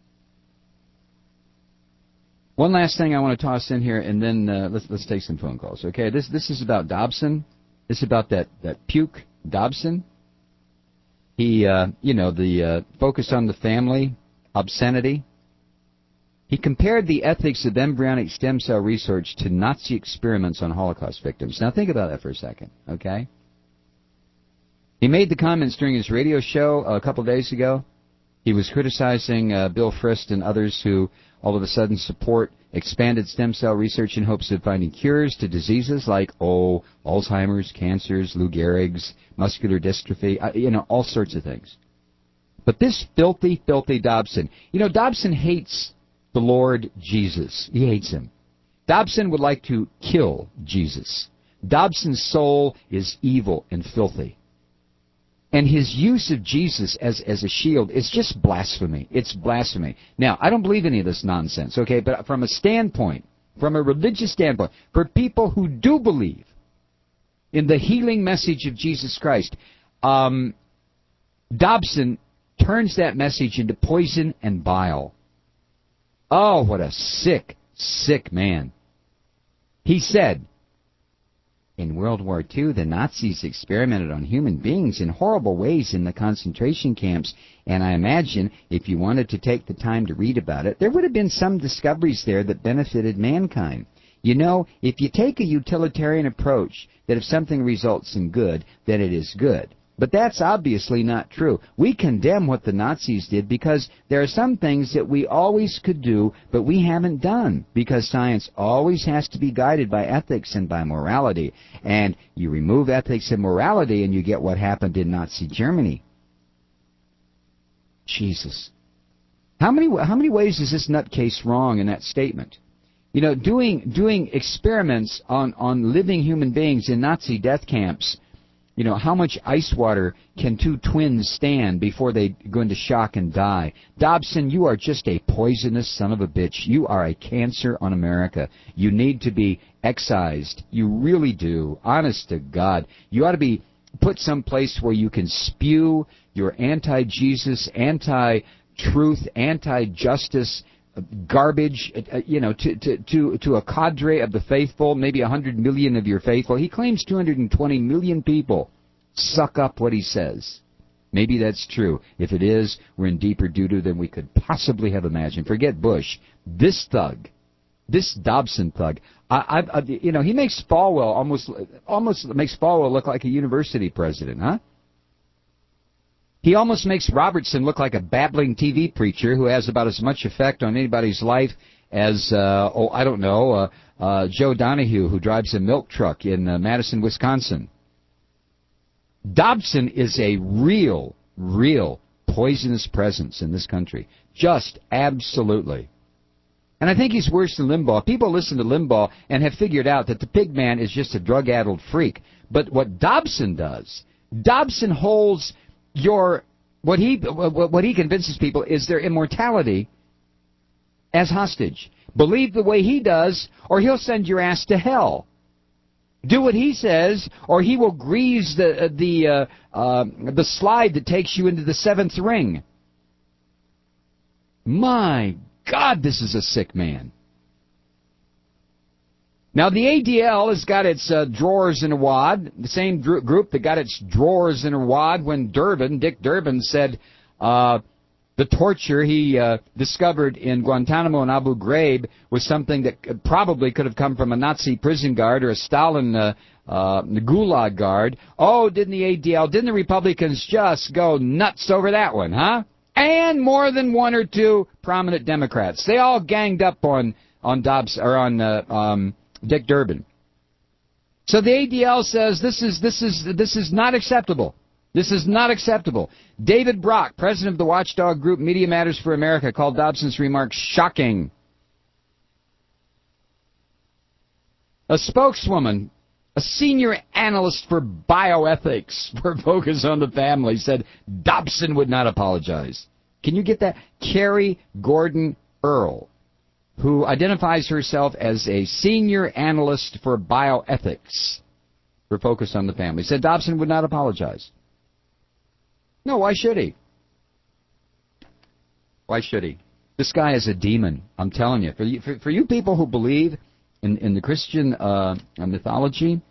One last thing I want to toss in here, and then uh, let's let's take some phone calls. Okay, this this is about Dobson. This is about that that puke Dobson. He, uh, you know, the uh, focus on the family, obscenity. He compared the ethics of embryonic stem cell research to Nazi experiments on Holocaust victims. Now think about that for a second, okay? He made the comments during his radio show a couple days ago. He was criticizing uh, Bill Frist and others who all of a sudden support expanded stem cell research in hopes of finding cures to diseases like, oh, Alzheimer's, cancers, Lou Gehrig's, muscular dystrophy, uh, you know, all sorts of things. But this filthy, filthy Dobson, you know, Dobson hates the Lord Jesus. He hates him. Dobson would like to kill Jesus. Dobson's soul is evil and filthy. And his use of Jesus as, as a shield is just blasphemy. It's blasphemy. Now, I don't believe any of this nonsense, okay? But from a standpoint, from a religious standpoint, for people who do believe in the healing message of Jesus Christ, um, Dobson turns that message into poison and bile. Oh, what a sick, sick man. He said, in World War Two, the Nazis experimented on human beings in horrible ways in the concentration camps, and I imagine if you wanted to take the time to read about it, there would have been some discoveries there that benefited mankind. You know, if you take a utilitarian approach that if something results in good, then it is good. But that's obviously not true. We condemn what the Nazis did because there are some things that we always could do, but we haven't done, because science always has to be guided by ethics and by morality. And you remove ethics and morality and you get what happened in Nazi Germany. Jesus. How many, how many ways is this nutcase wrong in that statement? You know, doing, doing experiments on, on living human beings in Nazi death camps. You know, how much ice water can two twins stand before they go into shock and die? Dobson, you are just a poisonous son of a bitch. You are a cancer on America. You need to be excised. You really do. Honest to God. You ought to be put someplace where you can spew your anti-Jesus, anti-truth, anti-justice garbage, uh, you know, to, to, to, to a cadre of the faithful, maybe one hundred million of your faithful. He claims two hundred twenty million people suck up what he says. Maybe that's true. If it is, we're in deeper doo-doo than we could possibly have imagined. Forget Bush. This thug, this Dobson thug, I, I, I, you know, he makes Falwell almost, almost makes Falwell look like a university president, huh? He almost makes Robertson look like a babbling T V preacher who has about as much effect on anybody's life as, uh, oh, I don't know, uh, uh, Joe Donahue, who drives a milk truck in uh, Madison, Wisconsin. Dobson is a real, real poisonous presence in this country. Just absolutely. And I think he's worse than Limbaugh. People listen to Limbaugh and have figured out that the pig man is just a drug-addled freak. But what Dobson does, Dobson holds your, what he, what he convinces people is their immortality as hostage. Believe the way he does, or he'll send your ass to hell. Do what he says, or he will grease the the uh, uh, the slide that takes you into the seventh ring. My God, this is a sick man. Now, the A D L has got its uh, drawers in a wad, the same dr- group that got its drawers in a wad when Durbin, Dick Durbin, said uh, the torture he uh, discovered in Guantanamo and Abu Ghraib was something that probably could have come from a Nazi prison guard or a Stalin uh, uh, Gulag guard. Oh, didn't the A D L, didn't the Republicans just go nuts over that one, huh? And more than one or two prominent Democrats. They all ganged up on on Dobbs or on uh, um, Dick Durbin. So the A D L says this is this is this is not acceptable. This is not acceptable. David Brock, president of the watchdog group Media Matters for America, called Dobson's remarks shocking. A spokeswoman, a senior analyst for bioethics for Focus on the Family, said Dobson would not apologize. Can you get that? Carrie Gordon Earl, who identifies herself as a senior analyst for bioethics for Focus on the Family, said Dobson would not apologize. No, why should he? Why should he? This guy is a demon, I'm telling you. For you, for, for you people who believe in, in the Christian uh, mythology,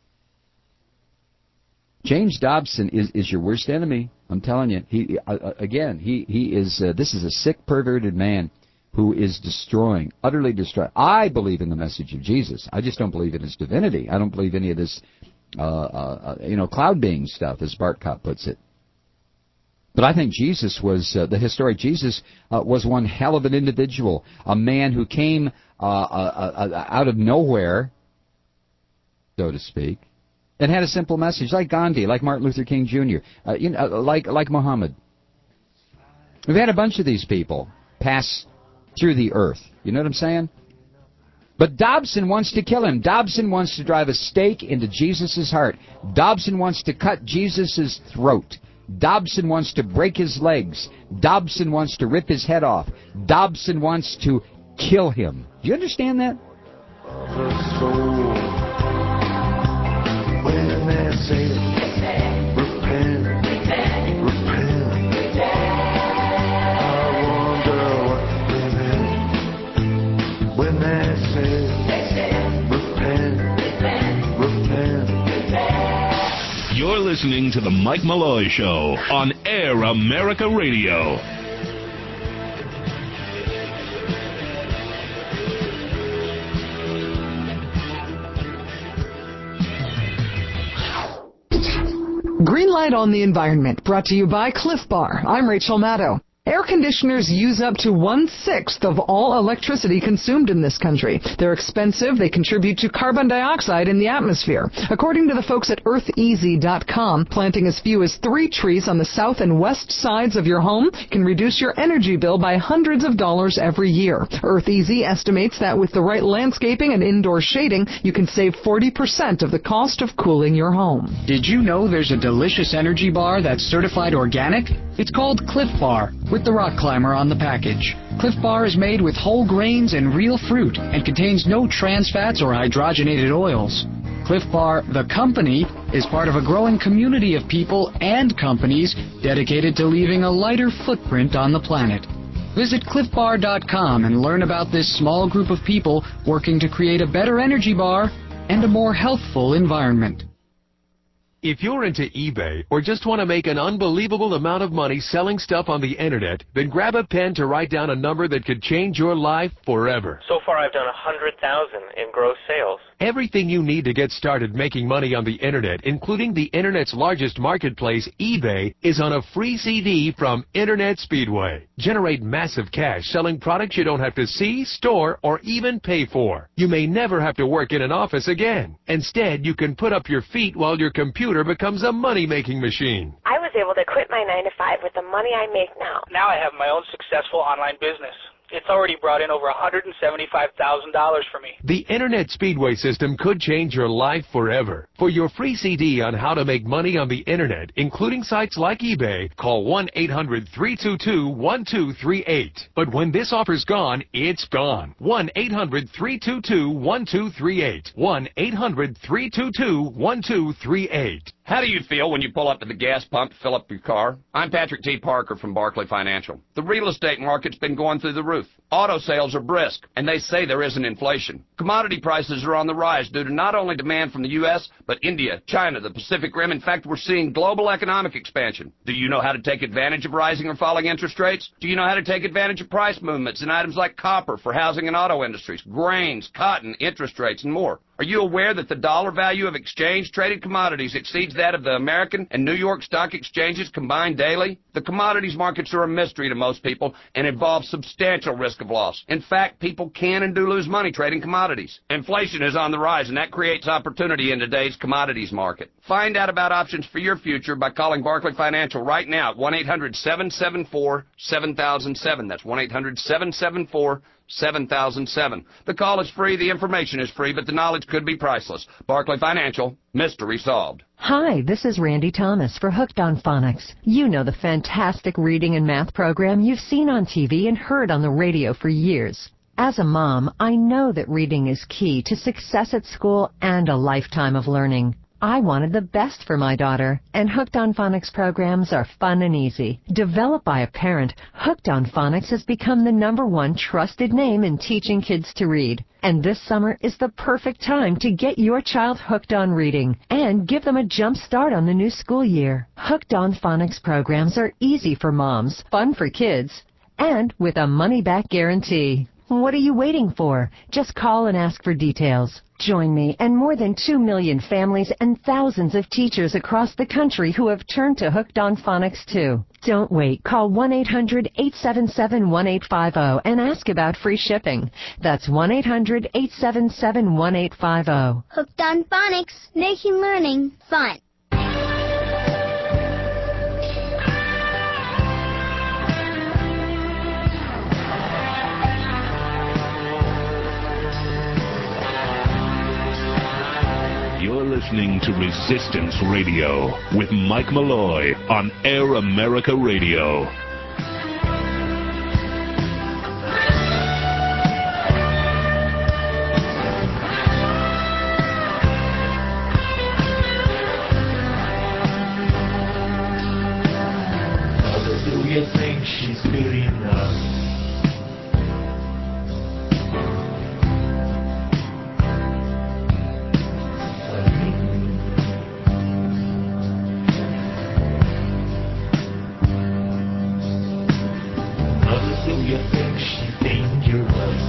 James Dobson is, is your worst enemy. I'm telling you. He uh, again, he he is. Uh, this is a sick, perverted man who is destroying, utterly destroying. I believe in the message of Jesus. I just don't believe in his divinity. I don't believe any of this, uh, uh, you know, cloud being stuff, as Bart Kopp puts it. But I think Jesus was, uh, the historic Jesus, uh, was one hell of an individual, a man who came uh, uh, uh, out of nowhere, so to speak, and had a simple message, like Gandhi, like Martin Luther King Junior, uh, you know, like like Muhammad. We've had a bunch of these people pass through the earth. You know what I'm saying? But Dobson wants to kill him. Dobson wants to drive a stake into Jesus' heart. Dobson wants to cut Jesus' throat. Dobson wants to break his legs. Dobson wants to rip his head off. Dobson wants to kill him. Do you understand that? When they say, repent, repent, repent, I wonder what they meant. When they say, repent, repent, repent. You're listening to The Mike Malloy Show on Air America Radio. Green Light on the Environment, brought to you by Cliff Bar. I'm Rachel Maddow. Air conditioners use up to one-sixth of all electricity consumed in this country. They're expensive. They contribute to carbon dioxide in the atmosphere. According to the folks at earth easy dot com, planting as few as three trees on the south and west sides of your home can reduce your energy bill by hundreds of dollars every year. EarthEasy estimates that with the right landscaping and indoor shading, you can save forty percent of the cost of cooling your home. Did you know there's a delicious energy bar that's certified organic? It's called Cliff Bar, with the rock climber on the package. Cliff Bar is made with whole grains and real fruit and contains no trans fats or hydrogenated oils. Cliff Bar, the company, is part of a growing community of people and companies dedicated to leaving a lighter footprint on the planet. Visit cliff bar dot com and learn about this small group of people working to create a better energy bar and a more healthful environment. If you're into eBay or just want to make an unbelievable amount of money selling stuff on the internet, then grab a pen to write down a number that could change your life forever. So far I've done one hundred thousand dollars in gross sales. Everything you need to get started making money on the internet, including the internet's largest marketplace, eBay, is on a free C D from Internet Speedway. Generate massive cash selling products you don't have to see, store, or even pay for. You may never have to work in an office again. Instead, you can put up your feet while your computer becomes a money-making machine. I was able to quit my nine to five with the money I make now. Now I have my own successful online business. It's already brought in over one hundred seventy-five thousand dollars for me. The Internet Speedway system could change your life forever. For your free C D on how to make money on the Internet, including sites like eBay, call one eight hundred three two two one two three eight. But when this offer's gone, it's gone. one eight hundred three two two one two three eight. one eight hundred three two two one two three eight. How do you feel when you pull up to the gas pump to fill up your car? I'm Patrick T. Parker from Barclay Financial. The real estate market's been going through the roof. Auto sales are brisk, and they say there isn't inflation. Commodity prices are on the rise due to not only demand from the U S, but India, China, the Pacific Rim. In fact, we're seeing global economic expansion. Do you know how to take advantage of rising or falling interest rates? Do you know how to take advantage of price movements in items like copper for housing and auto industries, grains, cotton, interest rates, and more? Are you aware that the dollar value of exchange-traded commodities exceeds that of the American and New York stock exchanges combined daily? The commodities markets are a mystery to most people and involve substantial risk of loss. In fact, people can and do lose money trading commodities. Inflation is on the rise, and that creates opportunity in today's commodities market. Find out about options for your future by calling Barclay Financial right now at one eight hundred seven seven four seven thousand seven. That's one eight hundred seven seven four seven thousand seven. The call is free, the information is free, but the knowledge could be priceless. Barclay Financial, mystery solved. Hi, this is Randy Thomas for Hooked on Phonics. You know the fantastic reading and math program you've seen on T V and heard on the radio for years. As a mom, I know that reading is key to success at school and a lifetime of learning. I wanted the best for my daughter, and Hooked on Phonics programs are fun and easy. Developed by a parent, Hooked on Phonics has become the number one trusted name in teaching kids to read. And this summer is the perfect time to get your child hooked on reading and give them a jump start on the new school year. Hooked on Phonics programs are easy for moms, fun for kids, and with a money-back guarantee. What are you waiting for? Just call and ask for details. Join me and more than two million families and thousands of teachers across the country who have turned to Hooked on Phonics too. Don't wait. Call one eight hundred eight seven seven one eight five zero and ask about free shipping. That's one eight hundred eight seven seven one eight five zero. Hooked on Phonics, making learning fun. You're listening to Resistance Radio with Mike Malloy on Air America Radio. you think she's dangerous?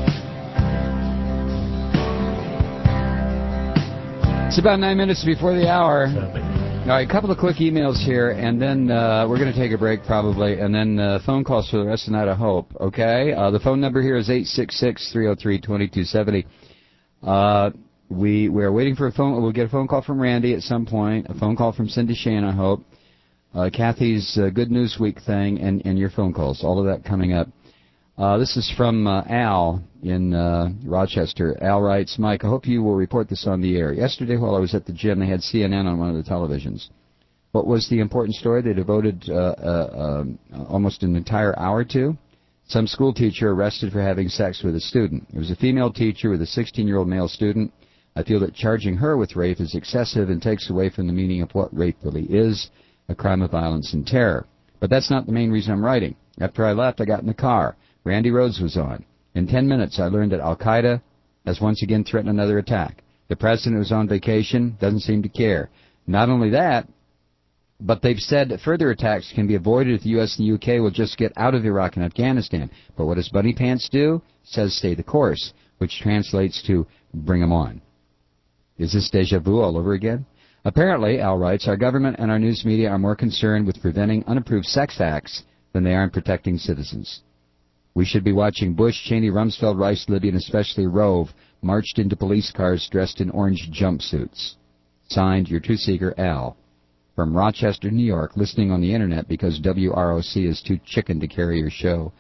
It's about nine minutes before the hour. All right, a couple of quick emails here, and then uh, we're going to take a break probably, and then uh, phone calls for the rest of the night, I hope. Okay? Uh, the phone number here is eight six six, three oh three, two two seven oh. Uh, we, we're waiting for a phone. We'll get a phone call from Randy at some point, a phone call from Cindy Shane, I hope. Uh, Kathy's uh, Good News Week thing, and, and your phone calls. All of that coming up. Uh, this is from uh, Al in uh, Rochester. Al writes, Mike, I hope you will report this on the air. Yesterday while I was at the gym, they had C N N on one of the televisions. What was the important story? They devoted uh, uh, uh, almost an entire hour to. Some school teacher arrested for having sex with a student. It was a female teacher with a sixteen-year-old male student. I feel that charging her with rape is excessive and takes away from the meaning of what rape really is, a crime of violence and terror. But that's not the main reason I'm writing. After I left, I got in the car. Randy Rhodes was on. In ten minutes, I learned that Al-Qaeda has once again threatened another attack. The president was on vacation, doesn't seem to care. Not only that, but they've said that further attacks can be avoided if the U S and the U K will just get out of Iraq and Afghanistan. But what does Bunny Pants do? Says stay the course, which translates to bring 'em on. Is this deja vu all over again? Apparently, Al writes, our government and our news media are more concerned with preventing unapproved sex acts than they are in protecting citizens. We should be watching Bush, Cheney, Rumsfeld, Rice, Libby, and especially Rove marched into police cars dressed in orange jumpsuits. Signed, your truth seeker, Al. From Rochester, New York, listening on the Internet because W R O C is too chicken to carry your show.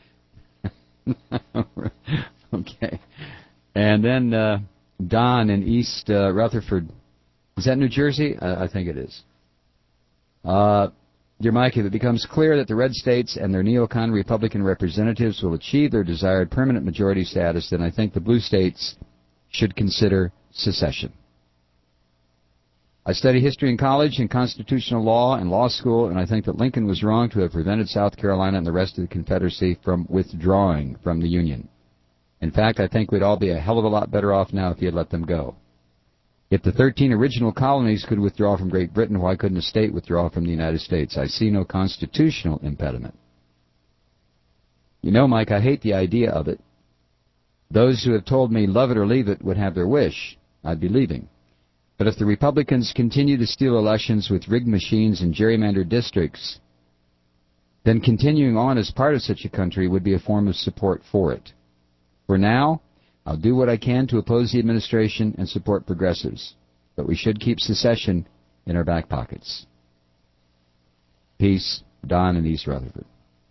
Okay. And then uh, Don in East uh, Rutherford. Is that New Jersey? Uh, I think it is. Uh... Dear Mike, if it becomes clear that the red states and their neocon Republican representatives will achieve their desired permanent majority status, then I think the blue states should consider secession. I study history in college and constitutional law and law school, and I think that Lincoln was wrong to have prevented South Carolina and the rest of the Confederacy from withdrawing from the Union. In fact, I think we'd all be a hell of a lot better off now if he had let them go. If the thirteen original colonies could withdraw from Great Britain, why couldn't a state withdraw from the United States? I see no constitutional impediment. You know, Mike, I hate the idea of it. Those who have told me love it or leave it would have their wish. I'd be leaving. But if the Republicans continue to steal elections with rigged machines and gerrymandered districts, then continuing on as part of such a country would be a form of support for it. For now, I'll do what I can to oppose the administration and support progressives, but we should keep secession in our back pockets. Peace, Don in East Rutherford.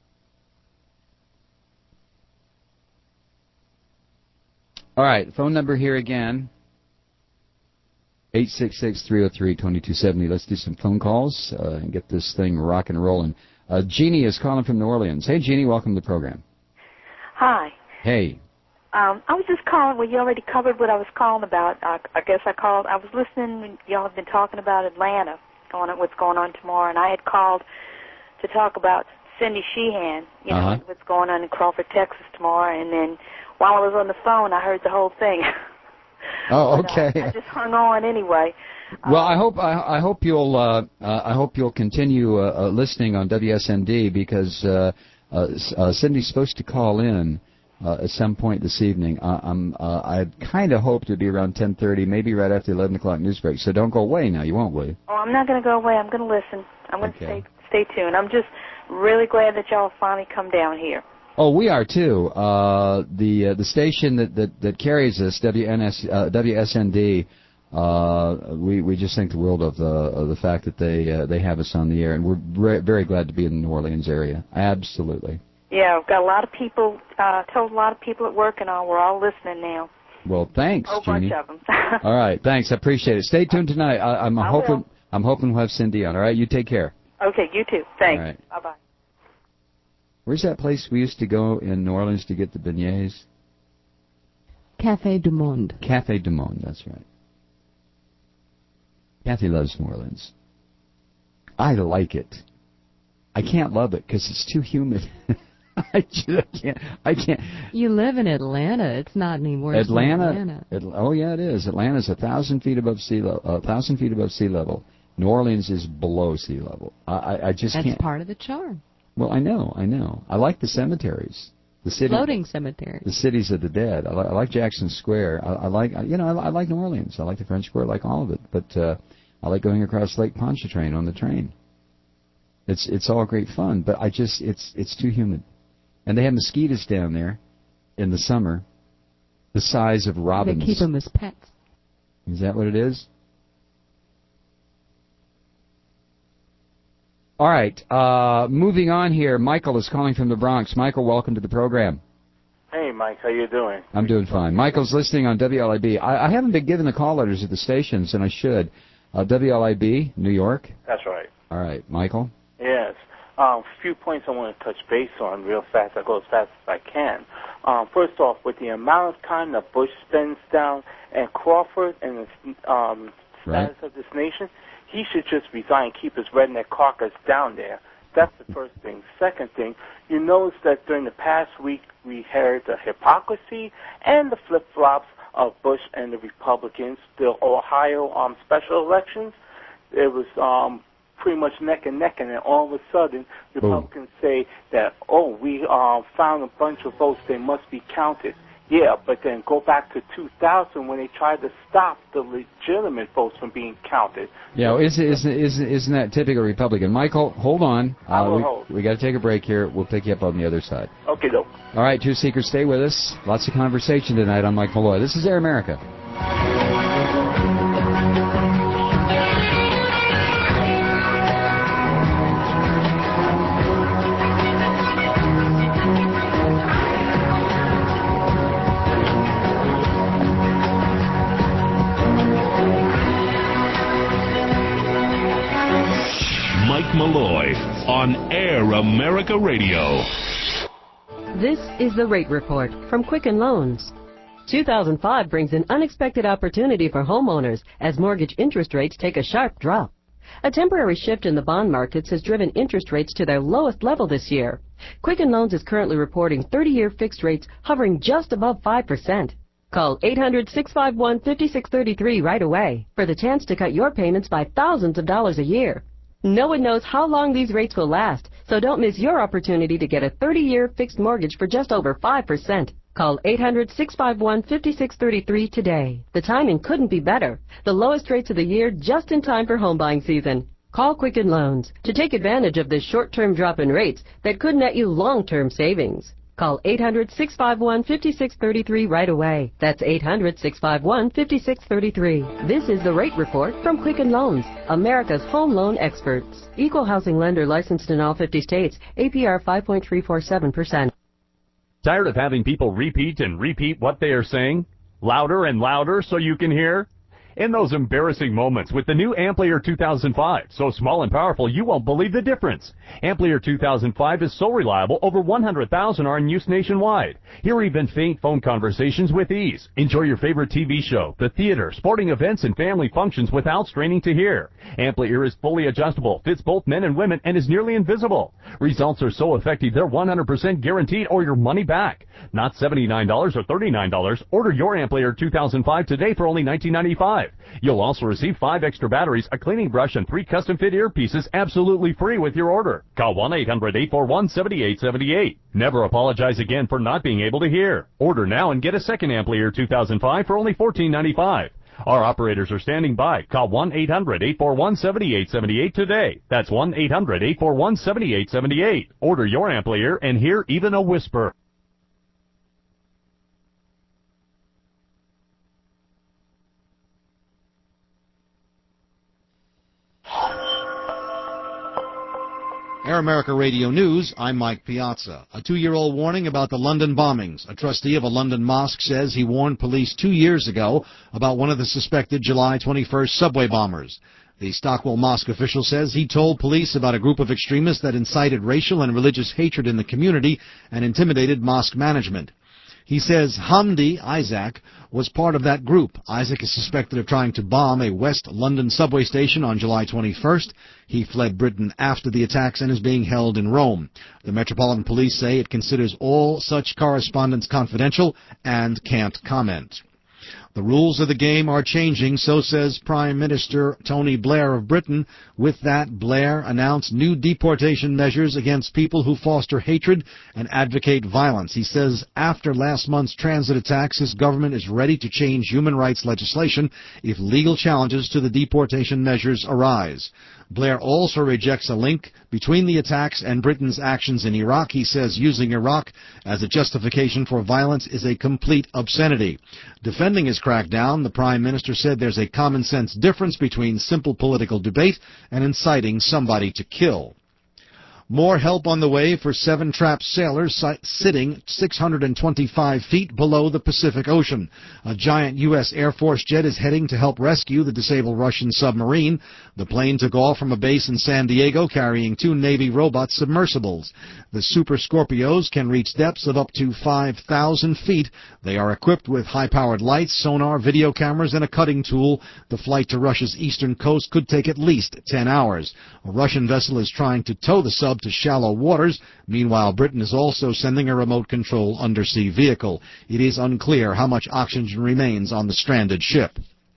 All right, phone number here again, eight six six, three oh three, two two seven oh. Let's do some phone calls uh, and get this thing rock and rolling. Uh, Jeannie is calling from New Orleans. Hey, Jeannie, welcome to the program. Hi. Hey. Um, I was just calling. Well, you already covered what I was calling about. I, I guess I called. I was listening when y'all have been talking about Atlanta, going on, what's going on tomorrow, and I had called to talk about Cindy Sheehan, you know, uh-huh. what's going on in Crawford, Texas tomorrow. And then while I was on the phone, I heard the whole thing. Oh, okay. I, I just hung on anyway. Well, I hope I, I hope you'll uh, uh, I hope you'll continue uh, uh, listening on W S N D because uh, uh, uh, Cindy's supposed to call in. Uh, at some point this evening. Uh, I'm, uh, I kind of hope to be around ten thirty, maybe right after the eleven o'clock news break. So don't go away now. You won't, will you? Oh, I'm not going to go away. I'm going to listen. I'm going to okay. stay stay tuned. I'm just really glad that y'all finally come down here. Oh, we are too. Uh, the uh, the station that, that, that carries us, W N S, uh, W S N D, uh, we we just think the world of the of the fact that they uh, they have us on the air, and we're very, very glad to be in the New Orleans area. Absolutely. Yeah, I've got a lot of people, uh, told a lot of people at work and all, we're all listening now. Well, thanks, A whole Jeannie. bunch of them. All right, thanks, I appreciate it. Stay tuned tonight. I, I'm I hoping will. I'm hoping we'll have Cindy on. All right, you take care. Okay, you too. Thanks. All right. Bye-bye. Where's that place we used to go in New Orleans to get the beignets? Café du Monde. Café du Monde, that's right. Kathy loves New Orleans. I like it. I can't love it because it's too humid. I just can't. I can't. You live in Atlanta. It's not any worse Atlanta. than Atlanta. It, oh yeah, it is. Atlanta's a thousand feet above sea level. A thousand feet above sea level. New Orleans is below sea level. I, I, I just That's can't. part of the charm. Well, I know, I know. I like the cemeteries. The city, floating cemetery. The cities of the dead. I, li- I like Jackson Square. I, I like, you know, I, I like New Orleans. I like the French Quarter. I like all of it. But uh, I like going across Lake Pontchartrain on the train. It's it's all great fun. But I just it's it's too humid, and they have mosquitoes down there in the summer, the size of robins. They keep them as pets. Is that what it is? All right, uh, moving on here. Michael is calling from the Bronx. Michael, welcome to the program. Hey, Mike, how you doing? I'm doing fine. Michael's listening on W L I B. I, I haven't been given the call letters at the stations, and I should. Uh, W L I B, New York? That's right. All right, Michael? Yes. A um, few points I want to touch base on real fast. I go as fast as I can. Um, first off, with the amount of time that Bush spends down at Crawford and the um, status right. of this nation, he should just resign, keep his redneck carcass down there. That's the first thing. Second thing, you notice that during the past week we heard the hypocrisy and the flip-flops of Bush and the Republicans. The Ohio um, special elections, it was um, pretty much neck and neck, and then all of a sudden Republicans Boom. say that, oh, we uh, found a bunch of votes, they must be counted. Yeah, but then go back to two thousand when they tried to stop the legitimate votes from being counted. Yeah, well, isn't, isn't, isn't, isn't that typical Republican? Michael, hold on. I will uh, we hold. we got to take a break here. We'll pick you up on the other side. Okay, dope. All right, Truth Seekers, stay with us. Lots of conversation tonight. I'm Mike Malloy. This is Air America. Mike Malloy on Air America Radio. This is the Rate Report from Quicken Loans. two thousand five brings an unexpected opportunity for homeowners as mortgage interest rates take a sharp drop. A temporary shift in the bond markets has driven interest rates to their lowest level this year. Quicken Loans is currently reporting thirty-year fixed rates hovering just above five percent. Call eight hundred, six five one, five six three three right away for the chance to cut your payments by thousands of dollars a year. No one knows how long these rates will last, so don't miss your opportunity to get a thirty-year fixed mortgage for just over five percent. Call eight hundred, six five one, five six three three today. The timing couldn't be better. The lowest rates of the year just in time for home buying season. Call Quicken Loans to take advantage of this short-term drop in rates that could net you long-term savings. Call eight hundred, six five one, five six three three right away. That's eight hundred, six five one, five six three three. This is the Rate Report from Quicken Loans, America's home loan experts. Equal housing lender licensed in all fifty states. A P R five point three four seven percent. Tired of having people repeat and repeat what they are saying? Louder and louder so you can hear? In those embarrassing moments with the new Amplier two thousand five, so small and powerful you won't believe the difference. Amplier two thousand five is so reliable, over one hundred thousand are in use nationwide. Hear even faint phone conversations with ease. Enjoy your favorite T V show, the theater, sporting events, and family functions without straining to hear. Amplier is fully adjustable, fits both men and women, and is nearly invisible. Results are so effective they're one hundred percent guaranteed or your money back. Not seventy-nine dollars or thirty-nine dollars. Order your Amplier two thousand five today for only nineteen ninety-five. You'll also receive five extra batteries, a cleaning brush, and three custom-fit earpieces absolutely free with your order. Call one eight hundred, eight four one, seven eight seven eight. Never apologize again for not being able to hear. Order now and get a second Amplier two thousand five for only fourteen ninety-five. Our operators are standing by. Call one eight hundred, eight four one, seven eight seven eight today. That's one eight hundred, eight four one, seven eight seven eight. Order your Amplier and hear even a whisper. Air America Radio News, I'm Mike Piazza. A two-year-old warning about the London bombings. A trustee of a London mosque says he warned police two years ago about one of the suspected July twenty-first subway bombers. The Stockwell Mosque official says he told police about a group of extremists that incited racial and religious hatred in the community and intimidated mosque management. He says Hamdi Isaac was part of that group. Isaac is suspected of trying to bomb a West London subway station on July twenty-first. He fled Britain after the attacks and is being held in Rome. The Metropolitan Police say it considers all such correspondence confidential and can't comment. The rules of the game are changing, so says Prime Minister Tony Blair of Britain. With that, Blair announced new deportation measures against people who foster hatred and advocate violence. He says after last month's transit attacks, his government is ready to change human rights legislation if legal challenges to the deportation measures arise. Blair also rejects a link between the attacks and Britain's actions in Iraq. He says using Iraq as a justification for violence is a complete obscenity. Defending his crackdown, the Prime Minister said there's a common-sense difference between simple political debate and inciting somebody to kill. More help on the way for seven trapped sailors si- sitting six hundred twenty-five feet below the Pacific Ocean. A giant U S Air Force jet is heading to help rescue the disabled Russian submarine. The plane took off from a base in San Diego carrying two Navy robot submersibles. The Super Scorpios can reach depths of up to five thousand feet. They are equipped with high-powered lights, sonar, video cameras, and a cutting tool. The flight to Russia's eastern coast could take at least ten hours. A Russian vessel is trying to tow the sub to shallow waters. Meanwhile, Britain is also sending a remote-control undersea vehicle. It is unclear how much oxygen remains on the stranded ship.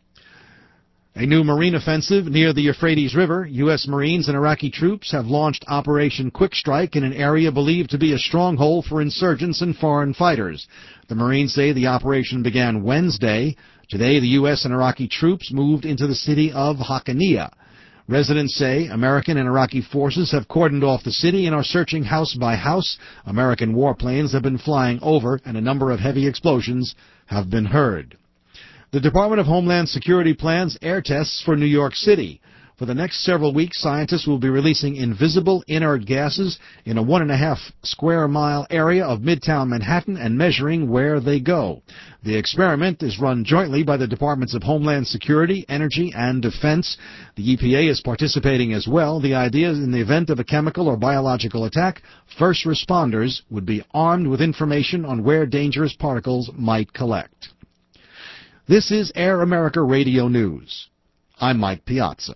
A new marine offensive near the Euphrates River. U S Marines and Iraqi troops have launched Operation Quick Strike in an area believed to be a stronghold for insurgents and foreign fighters. The Marines say the operation began Wednesday. Today, the U S and Iraqi troops moved into the city of Haqqaniya. Residents say American and Iraqi forces have cordoned off the city and are searching house by house. American warplanes have been flying over, and a number of heavy explosions have been heard. The Department of Homeland Security plans air tests for New York City. For the next several weeks, scientists will be releasing invisible inert gases in a one and a half square mile area of Midtown Manhattan and measuring where they go. The experiment is run jointly by the Departments of Homeland Security, Energy, and Defense. The E P A is participating as well. The idea is in the event of a chemical or biological attack, first responders would be armed with information on where dangerous particles might collect. This is Air America Radio News. I'm Mike Piazza.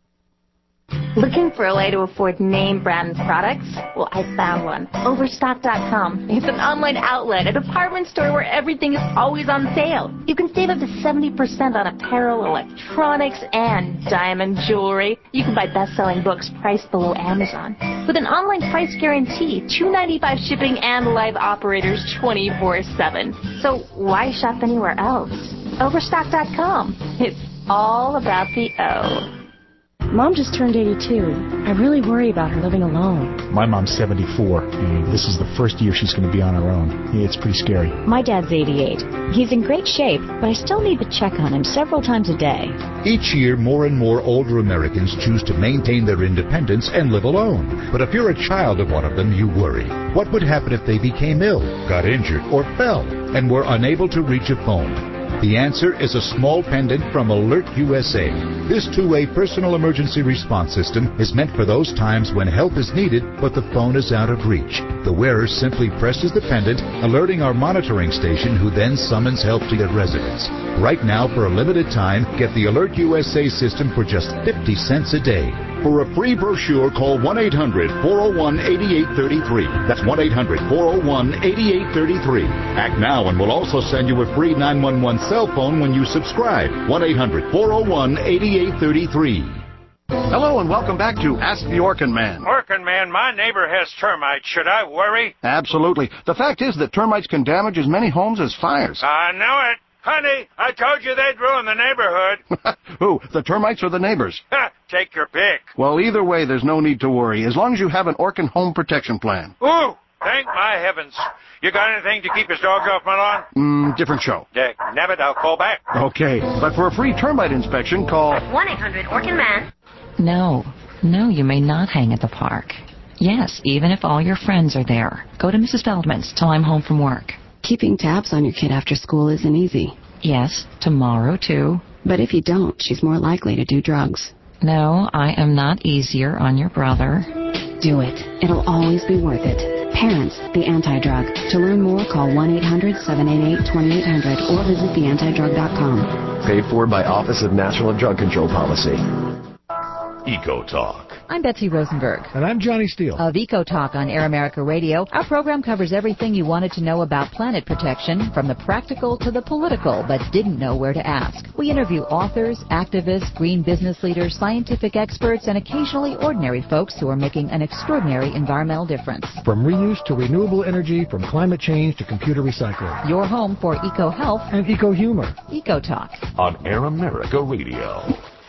Looking for a way to afford name brand products? Well, I found one. Overstock dot com. It's an online outlet, a department store where everything is always on sale. You can save up to seventy percent on apparel, electronics, and diamond jewelry. You can buy best-selling books priced below Amazon. With an online price guarantee, two dollars and ninety-five cents shipping, and live operators twenty-four seven. So why shop anywhere else? Overstock dot com. It's all about the O. Mom just turned eighty-two. I really worry about her living alone. My mom's seventy-four, and this is the first year she's going to be on her own. It's pretty scary. My dad's eighty-eight. He's in great shape, but I still need to check on him several times a day. Each year, more and more older Americans choose to maintain their independence and live alone. But if you're a child of one of them, you worry. What would happen if they became ill, got injured, or fell, and were unable to reach a phone? The answer is a small pendant from Alert U S A. This two-way personal emergency response system is meant for those times when help is needed, but the phone is out of reach. The wearer simply presses the pendant, alerting our monitoring station, who then summons help to the residents. Right now, for a limited time, get the Alert U S A system for just fifty cents a day. For a free brochure, call one eight hundred, four oh one, eight eight three three. That's one eight hundred, four oh one, eight eight three three. Act now and we'll also send you a free nine one one cell phone when you subscribe. one eight hundred, four oh one, eight eight three three. Hello and welcome back to Ask the Orkin Man. Orkin Man, my neighbor has termites. Should I worry? Absolutely. The fact is that termites can damage as many homes as fires. I know it. Honey, I told you they'd ruin the neighborhood. Who, the termites or the neighbors? Take your pick. Well, either way, there's no need to worry, as long as you have an Orkin home protection plan. Ooh, thank my heavens. You got anything to keep his dogs off my lawn? Mm, different show. Dick, nabbit, I'll call back. Okay, but for a free termite inspection, call one eight hundred Orkin Man. No, no, you may not hang at the park. Yes, even if all your friends are there. Go to Missus Feldman's till I'm home from work. Keeping tabs on your kid after school isn't easy. Yes, tomorrow too. But if you don't, she's more likely to do drugs. No, I am not easier on your brother. Do it. It'll always be worth it. Parents, the Anti-Drug. To learn more, call one eight hundred, seven eight eight, two eight hundred or visit the anti drug dot com. Paid for by Office of National Drug Control Policy. Eco Talk. I'm Betsy Rosenberg. And I'm Johnny Steele. Of Eco Talk on Air America Radio. Our program covers everything you wanted to know about planet protection, from the practical to the political, but didn't know where to ask. We interview authors, activists, green business leaders, scientific experts, and occasionally ordinary folks who are making an extraordinary environmental difference. From reuse to renewable energy, from climate change to computer recycling. Your home for eco-health and eco-humor. Eco Talk. On Air America Radio.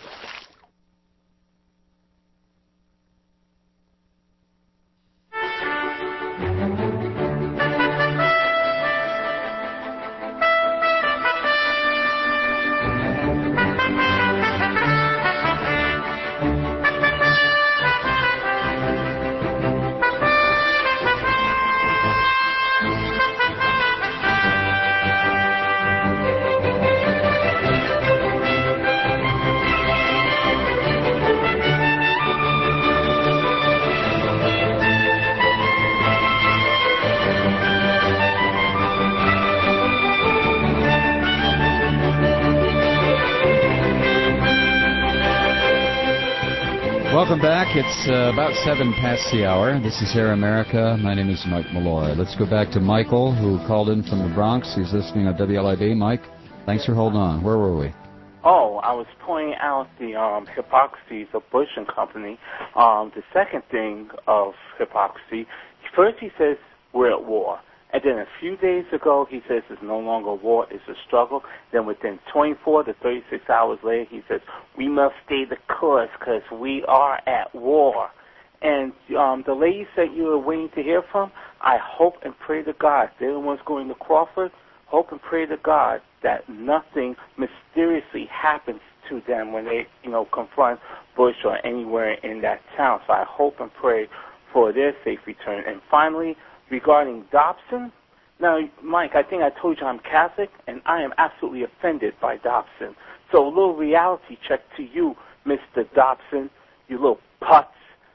Welcome back. It's uh, about seven past the hour. This is Air America. My name is Mike Malloy. Let's go back to Michael, who called in from the Bronx. He's listening on W L I B. Mike, thanks for holding on. Where were we? Oh, I was pointing out the um, hypocrisies of Bush and company. Um, the second thing of hypocrisy, first he says we're at war. And then a few days ago, he says it's no longer war, it's a struggle. Then within twenty-four to thirty-six hours later, he says, we must stay the course because we are at war. And um, the ladies that you were waiting to hear from, I hope and pray to God, they're the ones going to Crawford, hope and pray to God that nothing mysteriously happens to them when they, you know, confront Bush or anywhere in that town. So I hope and pray for their safe return. And finally, regarding Dobson, now, Mike, I think I told you I'm Catholic, and I am absolutely offended by Dobson. So a little reality check to you, Mister Dobson, you little putz.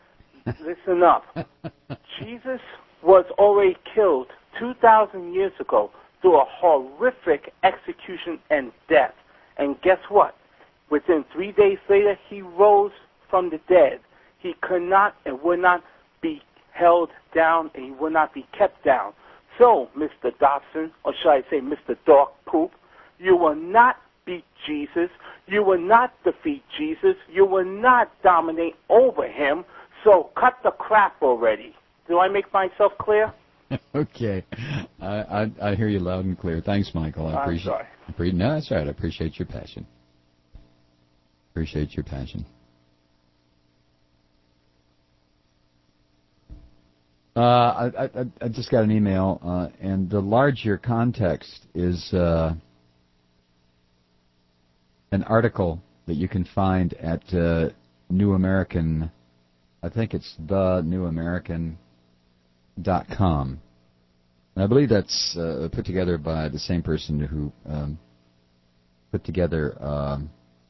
Listen up. Jesus was already killed two thousand years ago through a horrific execution and death. And guess what? Within three days later, he rose from the dead. He could not and would not be held down, and he will not be kept down. So, Mister Dobson, or should I say Mister Dog Poop, you will not beat Jesus. You will not defeat Jesus. You will not dominate over him. So cut the crap already. Do I make myself clear? Okay. I, I I hear you loud and clear. Thanks, Michael. I I'm appreciate sorry. Appre- no, that's all right. I appreciate your passion. Appreciate your passion. Uh, I, I, I just got an email, uh, and the larger context is uh, an article that you can find at uh, New American, I think it's the new american dot com. And I believe that's uh, put together by the same person who um, put together, um,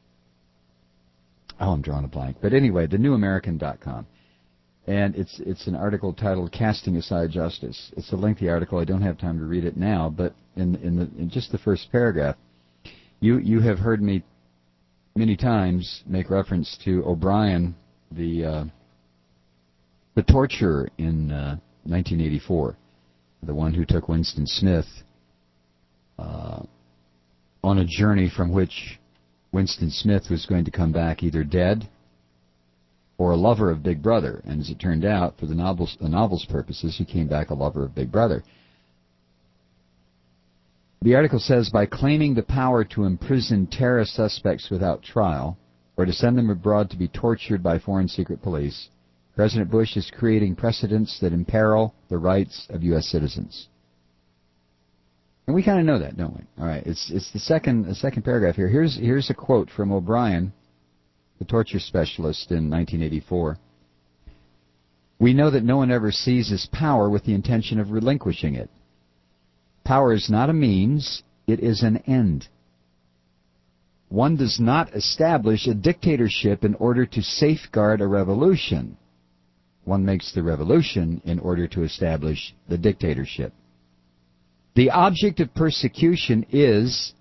oh, I'm drawing a blank. But anyway, the new american dot com. And it's it's an article titled "Casting Aside Justice." It's a lengthy article. I don't have time to read it now, but in in, the, in just the first paragraph, you you have heard me many times make reference to O'Brien, the uh, the torturer in uh, nineteen eighty-four, the one who took Winston Smith uh, on a journey from which Winston Smith was going to come back either dead or a lover of Big Brother. And as it turned out, for the novel's, the novel's purposes, he came back a lover of Big Brother. The article says, by claiming the power to imprison terrorist suspects without trial, or to send them abroad to be tortured by foreign secret police, President Bush is creating precedents that imperil the rights of U S citizens. And we kind of know that, don't we? All right, it's it's the second the second paragraph here. Here's here's a quote from O'Brien, the torture specialist in nineteen eighty-four. We know that no one ever seizes power with the intention of relinquishing it. Power is not a means, it is an end. One does not establish a dictatorship in order to safeguard a revolution. One makes the revolution in order to establish the dictatorship. The object of persecution is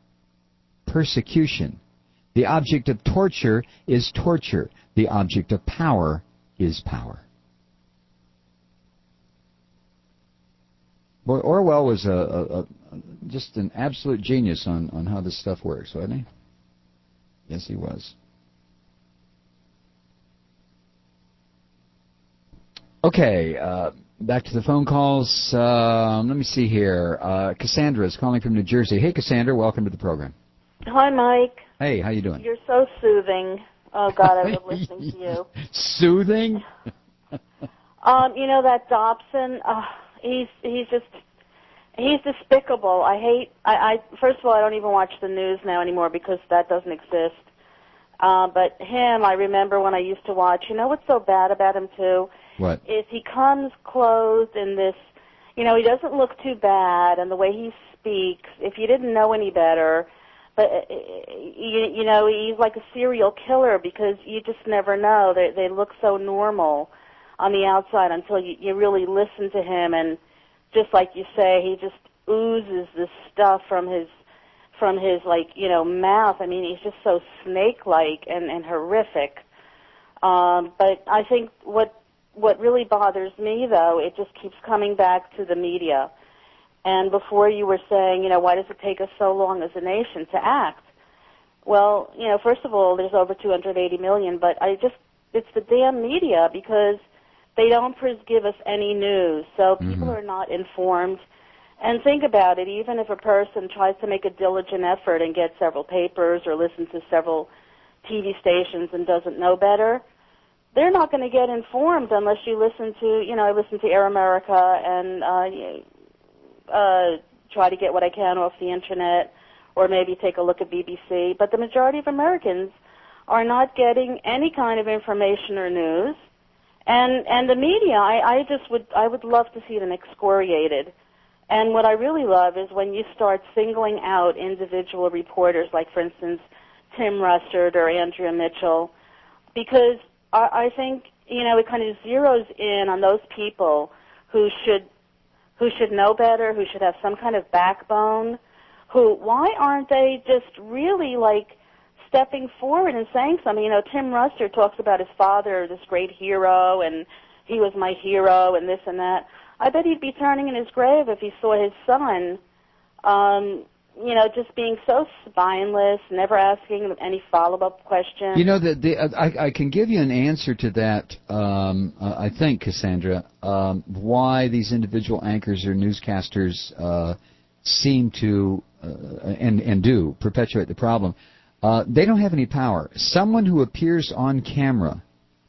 persecution. The object of torture is torture. The object of power is power. Boy, Orwell was a, a, a just an absolute genius on, on how this stuff works, wasn't he? Yes, he was. Okay, uh, back to the phone calls. Um, let me see here. Uh, Cassandra is calling from New Jersey. Hey, Cassandra, welcome to the program. Hi, Mike. Hey, how you doing? You're so soothing. Oh, God, I love listening to you. Soothing? um, you know, that Dobson, uh, he's he's just, he's despicable. I hate, I, I first of all, I don't even watch the news now anymore because that doesn't exist. Uh, but him, I remember when I used to watch. You know what's so bad about him, too? What? Is he comes clothed in this, you know, he doesn't look too bad, and the way he speaks, if you didn't know any better, but, uh, you, you know, he's like a serial killer because you just never know. They, they look so normal on the outside until you, you really listen to him, and just like you say, he just oozes this stuff from his, from his, like, you know, mouth. I mean, he's just so snake-like and, and horrific. Um, but I think what What really bothers me, though, it just keeps coming back to the media. And before you were saying, you know, why does it take us so long as a nation to act? Well, you know, first of all, there's over two hundred eighty million, but I just, it's the damn media because they don't give us any news. So people Mhm. are not informed. And think about it, even if a person tries to make a diligent effort and get several papers or listen to several T V stations and doesn't know better, they're not going to get informed unless you listen to, you know, I listen to Air America and uh, uh, try to get what I can off the Internet or maybe take a look at B B C. But the majority of Americans are not getting any kind of information or news. And and the media, I, I just would, I would love to see them excoriated. And what I really love is when you start singling out individual reporters, like, for instance, Tim Russert or Andrea Mitchell, because I think, you know, it kind of zeroes in on those people who should who should know better, who should have some kind of backbone, who, why aren't they just really, like, stepping forward and saying something? You know, Tim Russert talks about his father, this great hero, and he was my hero, and this and that. I bet he'd be turning in his grave if he saw his son, um, you know, just being so spineless, never asking any follow-up questions. You know, the, the, uh, I, I can give you an answer to that, um, uh, I think, Cassandra, um, why these individual anchors or newscasters uh, seem to, uh, and, and do, perpetuate the problem. Uh, they don't have any power. Someone who appears on camera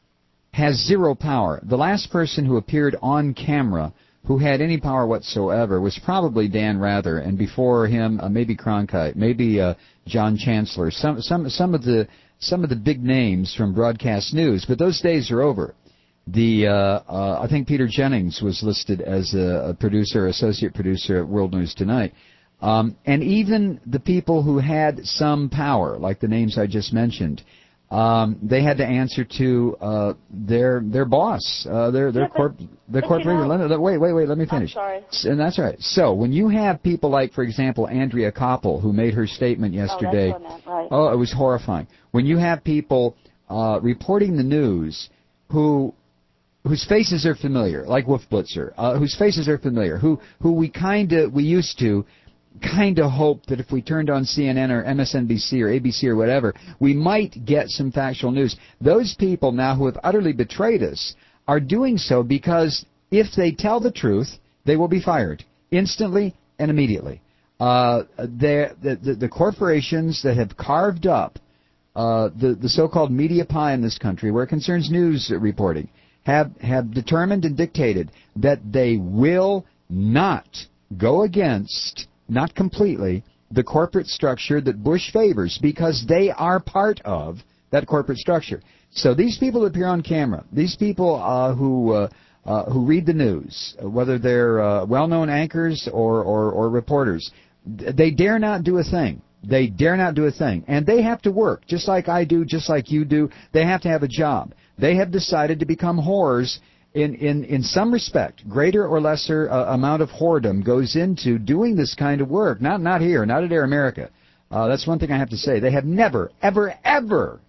has zero power. The last person who appeared on camera who had any power whatsoever was probably Dan Rather, and before him, uh, maybe Cronkite, maybe uh, John Chancellor, some some some of the some of the big names from broadcast news. But those days are over. The uh, uh, I think Peter Jennings was listed as a, a producer, associate producer at World News Tonight, um, and even the people who had some power, like the names I just mentioned. Um, they had to answer to uh, their their boss, uh, their their Yeah, but- corp their but corporate. you know- Let- let- wait, wait, wait. Let me finish. I'm sorry. S- And that's all right. So when you have people like, for example, Andrea Koppel, who made her statement yesterday, Oh, that's what I meant, right. oh, it was horrifying. When you have people uh, reporting the news who whose faces are familiar, like Wolf Blitzer, uh, whose faces are familiar, who who we kind of we used to. kind of hope that if we turned on C N N or M S N B C or A B C or whatever, we might get some factual news. Those people now who have utterly betrayed us are doing so because if they tell the truth, they will be fired instantly and immediately. Uh, the, the, the corporations that have carved up uh, the, the so-called media pie in this country, where it concerns news reporting, have, have determined and dictated that they will not go against, not completely, the corporate structure that Bush favors because they are part of that corporate structure. So these people that appear on camera, these people uh, who uh, uh, who read the news, whether they're uh, well-known anchors or, or, or reporters, they dare not do a thing. They dare not do a thing. And they have to work, just like I do, just like you do. They have to have a job. They have decided to become whores. In, in, in some respect, greater or lesser uh, amount of whoredom goes into doing this kind of work. Not not here, not at Air America. Uh, that's one thing I have to say. They have never, ever, ever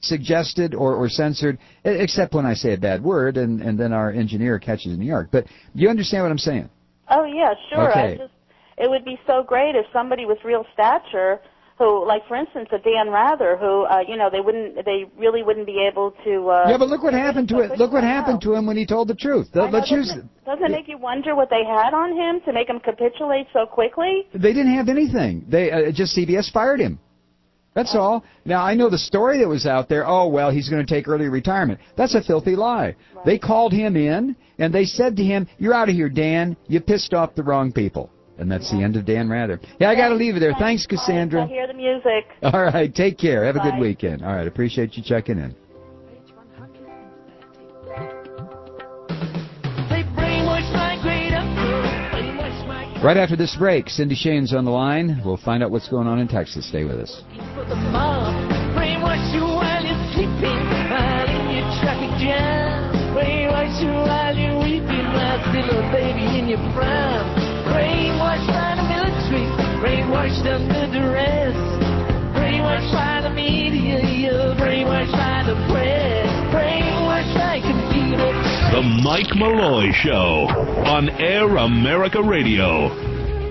suggested or, or censored, except when I say a bad word, and, and then our engineer catches New York. But you understand what I'm saying? Oh, yeah, sure. Okay. I just, it would be so great if somebody with real stature who, like, for instance, a Dan Rather, who, uh, you know, they wouldn't, they really wouldn't be able to... Uh, yeah, but look what happened to it. Look what happened to him when he told the truth. I know, Let's doesn't, use it, doesn't it make you wonder what they had on him to make him capitulate so quickly? They didn't have anything. They uh, just C B S fired him. That's all. Now, I know the story that was out there, oh, well, he's going to take early retirement. That's a filthy lie. Right. They called him in, and they said to him, you're out of here, Dan. You pissed off the wrong people. And that's the end of Dan Rather. Yeah, I got to leave it there. Thanks, Cassandra. I hear the music. All right, take care. Have a Bye. good weekend. All right, appreciate you checking in. Right after this break, Cindy Shane's on the line. We'll find out what's going on in Texas. Stay with us. Brainwash you while you're sleeping, while in your traffic jam. Brainwash you while you're weeping, while still a baby in your prime. Brainwashed by the military, brainwashed under duress. Brainwashed by the media, you're brainwashed by the press. Brainwashed by computers. The Mike Malloy Show on Air America Radio.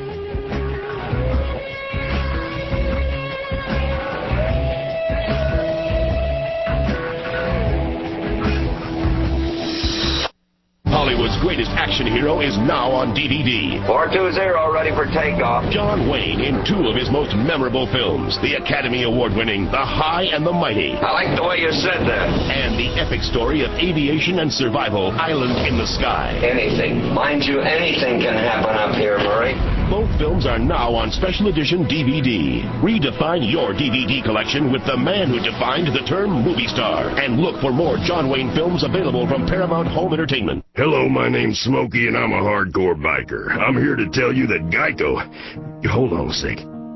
Hollywood's greatest action hero is now on D V D. four two zero, ready for takeoff. John Wayne in two of his most memorable films, the Academy Award-winning The High and the Mighty. I like the way you said that. And the epic story of aviation and survival, Island in the Sky. Anything. Mind you, anything can happen up here, Murray. Both films are now on special edition D V D. Redefine your D V D collection with the man who defined the term movie star. And look for more John Wayne films available from Paramount Home Entertainment. Hello, my name's Smokey, and I'm a hardcore biker. I'm here to tell you that Geico... Hold on a sec.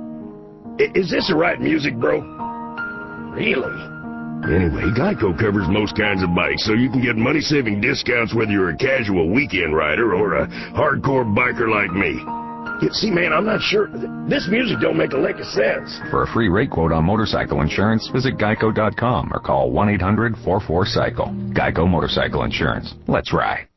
I- is this the right music, bro? Really? Anyway, Geico covers most kinds of bikes, so you can get money-saving discounts whether you're a casual weekend rider or a hardcore biker like me. You see, man, I'm not sure. This music don't make a lick of sense. For a free rate quote on motorcycle insurance, visit geico dot com or call one eight hundred four four cycle. Geico Motorcycle Insurance. Let's ride.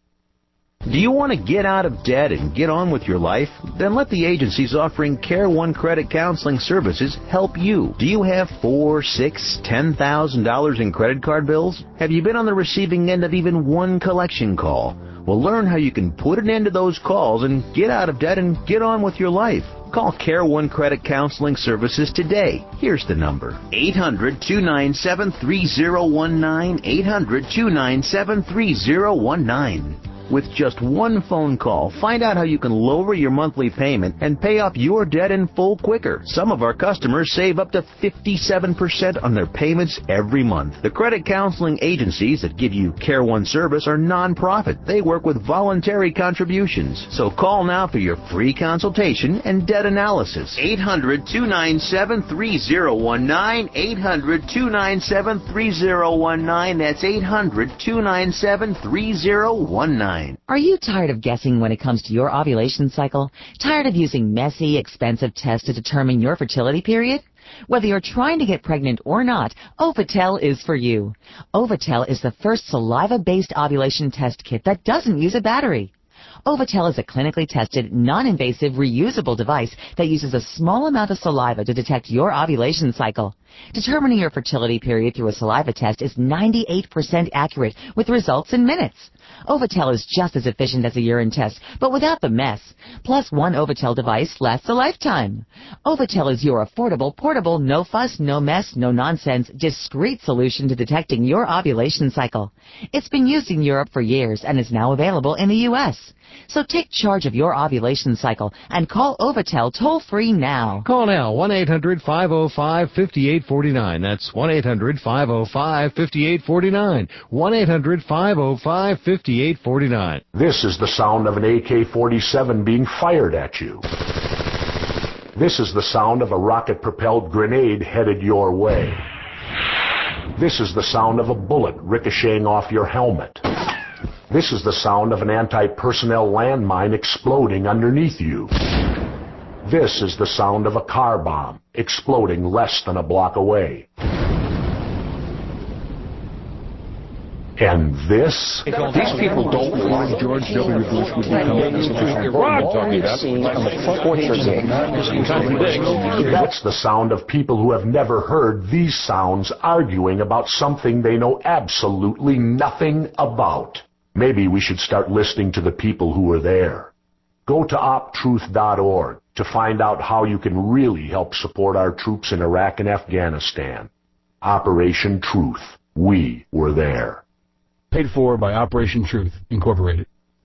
Do you want to get out of debt and get on with your life? Then let the agencies offering Care One Credit Counseling Services help you. Do you have four, six, ten thousand dollars in credit card bills? Have you been on the receiving end of even one collection call? Well, learn how you can put an end to those calls and get out of debt and get on with your life. Call Care One Credit Counseling Services today. Here's the number. eight hundred two nine seven three zero one nine. eight hundred two nine seven three zero one nine. With just one phone call, find out how you can lower your monthly payment and pay off your debt in full quicker. Some of our customers save up to fifty-seven percent on their payments every month. The credit counseling agencies that give you Care One service are non-profit. They work with voluntary contributions. So call now for your free consultation and debt analysis. eight hundred two nine seven three zero one nine. eight hundred two nine seven three zero one nine. That's eight hundred two nine seven three zero one nine. Are you tired of guessing when it comes to your ovulation cycle? Tired of using messy, expensive tests to determine your fertility period? Whether you're trying to get pregnant or not, Ovatel is for you. Ovatel is the first saliva-based ovulation test kit that doesn't use a battery. Ovatel is a clinically tested, non-invasive, reusable device that uses a small amount of saliva to detect your ovulation cycle. Determining your fertility period through a saliva test is ninety-eight percent accurate with results in minutes. Ovatel is just as efficient as a urine test, but without the mess. Plus, one Ovatel device lasts a lifetime. Ovatel is your affordable, portable, no fuss, no mess, no nonsense, discreet solution to detecting your ovulation cycle. It's been used in Europe for years and is now available in the U S So take charge of your ovulation cycle and call Ovatel toll-free now. Call now, one eight hundred five oh five five eight four nine. That's one eight hundred five oh five five eight four nine. one eight hundred five oh five five eight four nine. This is the sound of an A K forty-seven being fired at you. This is the sound of a rocket-propelled grenade headed your way. This is the sound of a bullet ricocheting off your helmet. This is the sound of an anti-personnel landmine exploding underneath you. This is the sound of a car bomb exploding less than a block away. And this? These people don't believe George W. Bush would become president. Iran talking about on the front pages of America's contradicts. That's the sound of people who have never heard these sounds arguing about something they know absolutely nothing about. Maybe we should start listening to the people who are there. Go to op truth dot org to find out how you can really help support our troops in Iraq and Afghanistan. Operation Truth. We were there. Paid for by Operation Truth, Incorporated.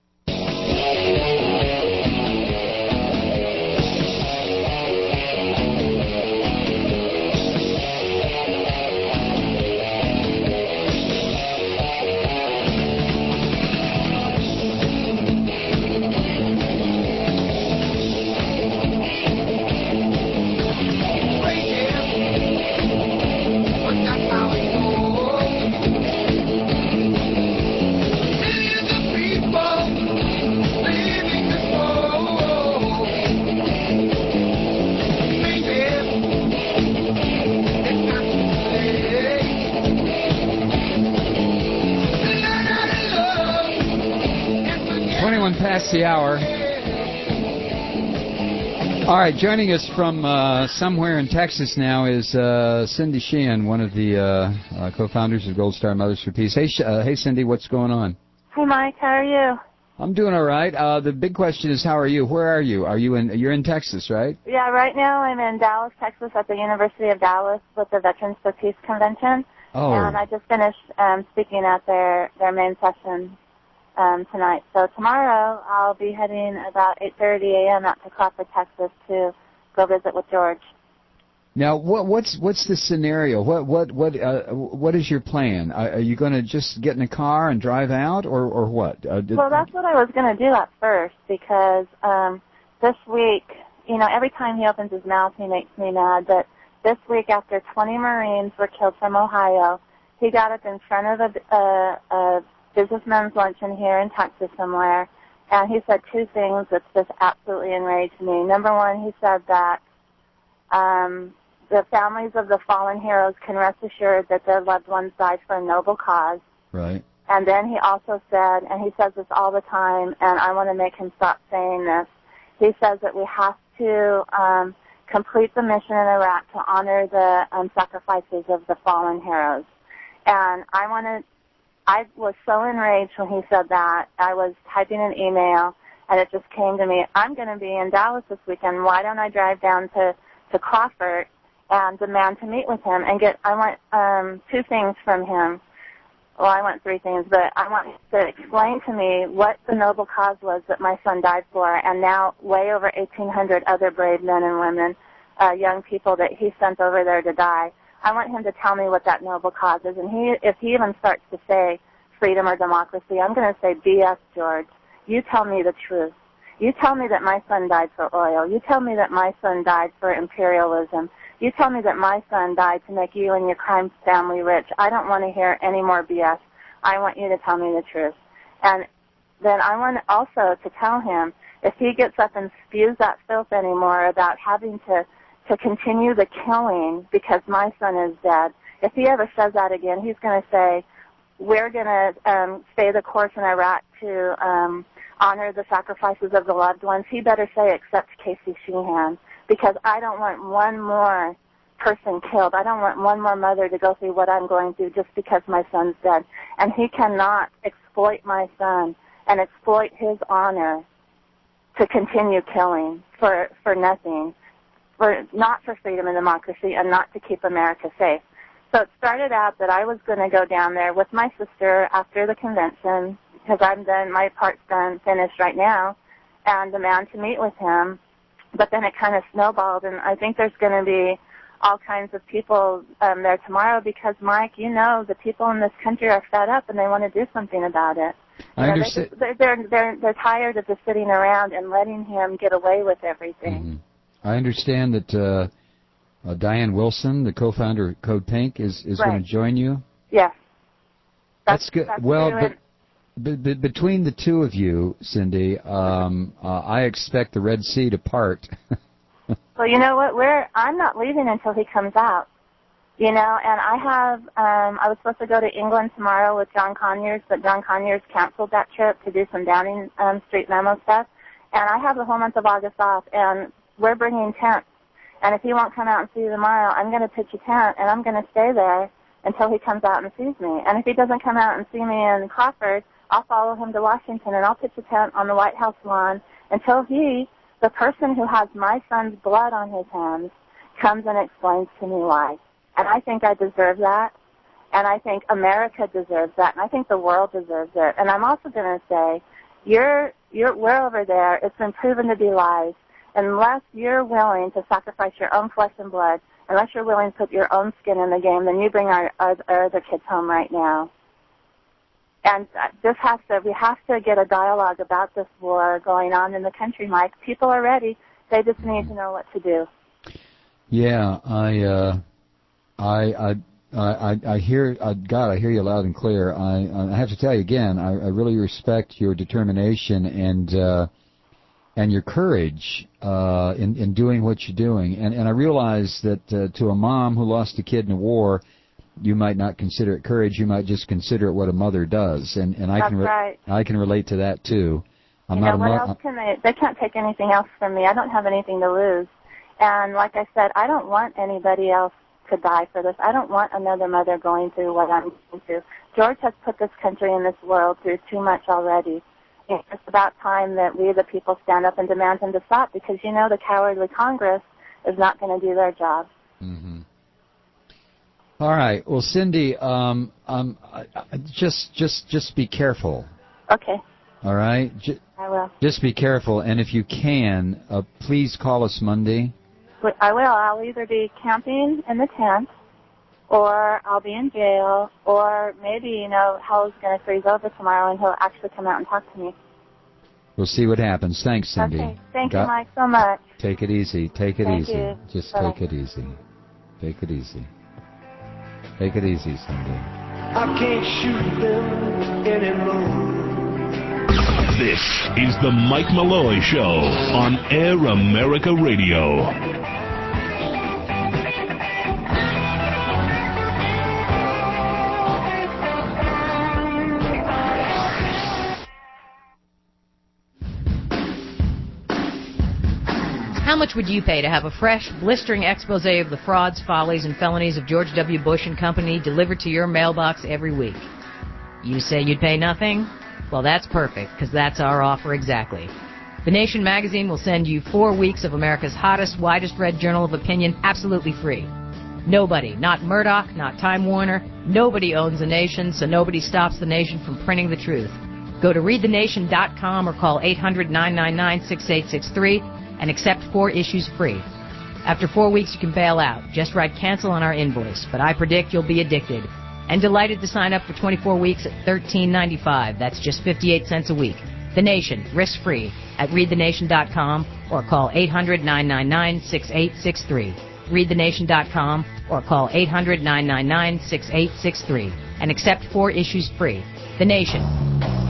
Past the hour. All right, joining us from uh, somewhere in Texas now is uh, Cindy Sheehan, one of the uh, uh, co-founders of Gold Star Mothers for Peace. Hey, uh, hey, Cindy, what's going on? Hey, Mike, how are you? I'm doing all right. Uh, the big question is, how are you? Where are you? Are you in? You're in Texas, right? Yeah, right now I'm in Dallas, Texas, at the University of Dallas with the Veterans for Peace Convention. Oh. And I just finished um, speaking at their their main session. Um, tonight. So tomorrow I'll be heading about eight thirty a.m. out to Crawford, Texas to go visit with George. Now, what, what's what's the scenario? What what what uh, what is your plan? Are, are you going to just get in a car and drive out, or or what? Uh, did, well, that's what I was going to do at first because um, this week, you know, every time he opens his mouth, he makes me mad. But this week, after twenty Marines were killed from Ohio, he got up in front of a, a, a businessman's luncheon here in Texas somewhere, and he said two things that just absolutely enraged me. Number one, he said that um, the families of the fallen heroes can rest assured that their loved ones died for a noble cause. Right. And then he also said, and he says this all the time, and I want to make him stop saying this, he says that we have to um, complete the mission in Iraq to honor the um, sacrifices of the fallen heroes. And I want to I was so enraged when he said that. I was typing an email, and it just came to me, I'm going to be in Dallas this weekend. Why don't I drive down to, to Crawford and demand to meet with him and get, I want um, two things from him. Well, I want three things, but I want him to explain to me what the noble cause was that my son died for, and now way over eighteen hundred other brave men and women, uh, young people that he sent over there to die. I want him to tell me what that noble cause is. And he, if he even starts to say freedom or democracy, I'm going to say, B S, George. You tell me the truth. You tell me that my son died for oil. You tell me that my son died for imperialism. You tell me that my son died to make you and your crime family rich. I don't want to hear any more B S. I want you to tell me the truth. And then I want also to tell him, if he gets up and spews that filth anymore about having to to continue the killing because my son is dead. If he ever says that again, he's going to say, we're going to um, stay the course in Iraq to um, honor the sacrifices of the loved ones. He better say, except Casey Sheehan, because I don't want one more person killed. I don't want one more mother to go through what I'm going through just because my son's dead. And he cannot exploit my son and exploit his honor to continue killing for, for nothing. For, not for freedom and democracy, and not to keep America safe. So it started out that I was going to go down there with my sister after the convention, because I'm done, my part's done, finished right now, and demand to meet with him. But then it kind of snowballed, and I think there's going to be all kinds of people um, there tomorrow because, Mike, you know, the people in this country are fed up and they want to do something about it. I you know, understand. They just, they're, they're, they're tired of just sitting around and letting him get away with everything. Mm-hmm. I understand that uh, uh, Diane Wilson, the co-founder of Code Pink, is, is right. going to join you. Yes. That's, that's good. That's well, but, but, but between the two of you, Cindy, um, uh, I expect the Red Sea to part. Well, you know what? We're I'm not leaving until he comes out. You know, and I have, um, I was supposed to go to England tomorrow with John Conyers, but John Conyers canceled that trip to do some Downing um, Street memo stuff. And I have the whole month of August off, and we're bringing tents. And if he won't come out and see you tomorrow, I'm going to pitch a tent, and I'm going to stay there until he comes out and sees me. And if he doesn't come out and see me in Crawford, I'll follow him to Washington, and I'll pitch a tent on the White House lawn until he, the person who has my son's blood on his hands, comes and explains to me why. And I think I deserve that, and I think America deserves that, and I think the world deserves it. And I'm also going to say, you're, you're, we're over there. It's been proven to be lies. Unless you're willing to sacrifice your own flesh and blood, unless you're willing to put your own skin in the game, then you bring our, our, our other kids home right now. And this has to, we have to get a dialogue about this war going on in the country, Mike. People are ready. They just need to know what to do. Yeah, I, uh, I, I, I, I hear, uh, God, I hear you loud and clear. I, I have to tell you again, I, I really respect your determination and, uh, and your courage, uh, in, in doing what you're doing. And, and I realize that, uh, to a mom who lost a kid in a war, you might not consider it courage. You might just consider it what a mother does. And, and I That's can, re- right. I can relate to that too. I'm you not know, a what mo- else can they, they can't take anything else from me. I don't have anything to lose. And like I said, I don't want anybody else to die for this. I don't want another mother going through what I'm going through. George has put this country and this world through too much already. It's about time that we, the people, stand up and demand him to stop, because, you know, the cowardly Congress is not going to do their job. Mm-hmm. All right. Well, Cindy, um, um, I, I, just, just, just be careful. Okay. All right. J- I will. Just be careful, and if you can, uh, please call us Monday. I will. I'll either be camping in the tent, or I'll be in jail, or maybe, you know, hell's going to freeze over tomorrow and he'll actually come out and talk to me. We'll see what happens. Thanks, Cindy. Okay. Thank Got- you, Mike, so much. Take it easy. Take it Thank easy. you. Just Bye. take it easy. Take it easy. Take it easy, Cindy. I can't shoot them anymore. This is the Mike Malloy Show on Air America Radio. How much would you pay to have a fresh, blistering expose of the frauds, follies, and felonies of George W. Bush and Company delivered to your mailbox every week? You say you'd pay nothing? Well, that's perfect, because that's our offer exactly. The Nation magazine will send you four weeks of America's hottest, widest-read journal of opinion absolutely free. Nobody, not Murdoch, not Time Warner, nobody owns the Nation, so nobody stops the Nation from printing the truth. Go to read the nation dot com or call eight hundred, nine nine nine, six eight six three and accept four issues free. After four weeks, you can bail out. Just write cancel on our invoice, but I predict you'll be addicted. And delighted to sign up for twenty-four weeks at thirteen ninety-five. That's just fifty-eight cents a week. The Nation, risk-free, at read the nation dot com or call eight hundred, nine nine nine, six eight six three. read the nation dot com or call eight hundred, nine nine nine, six eight six three and accept four issues free. The Nation.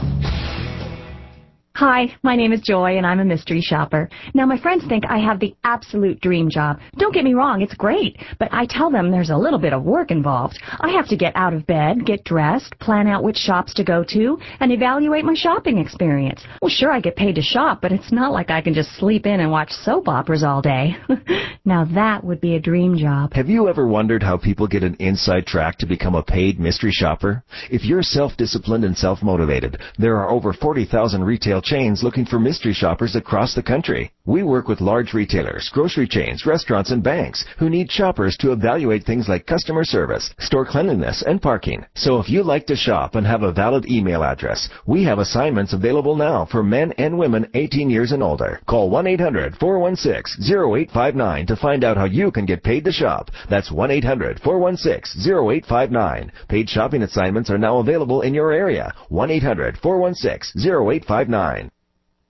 Hi, my name is Joy, and I'm a mystery shopper. Now, my friends think I have the absolute dream job. Don't get me wrong, it's great, but I tell them there's a little bit of work involved. I have to get out of bed, get dressed, plan out which shops to go to, and evaluate my shopping experience. Well, sure, I get paid to shop, but it's not like I can just sleep in and watch soap operas all day. Now, that would be a dream job. Have you ever wondered how people get an inside track to become a paid mystery shopper? If you're self-disciplined and self-motivated, there are over forty thousand retail chains looking for mystery shoppers across the country. We work with large retailers, grocery chains, restaurants, and banks who need shoppers to evaluate things like customer service, store cleanliness, and parking. So if you like to shop and have a valid email address, we have assignments available now for men and women eighteen years and older. Call one eight hundred, four one six, zero eight five nine to find out how you can get paid to shop. That's one eight hundred, four one six, zero eight five nine. Paid shopping assignments are now available in your area. one eight hundred, four one six, zero eight five nine.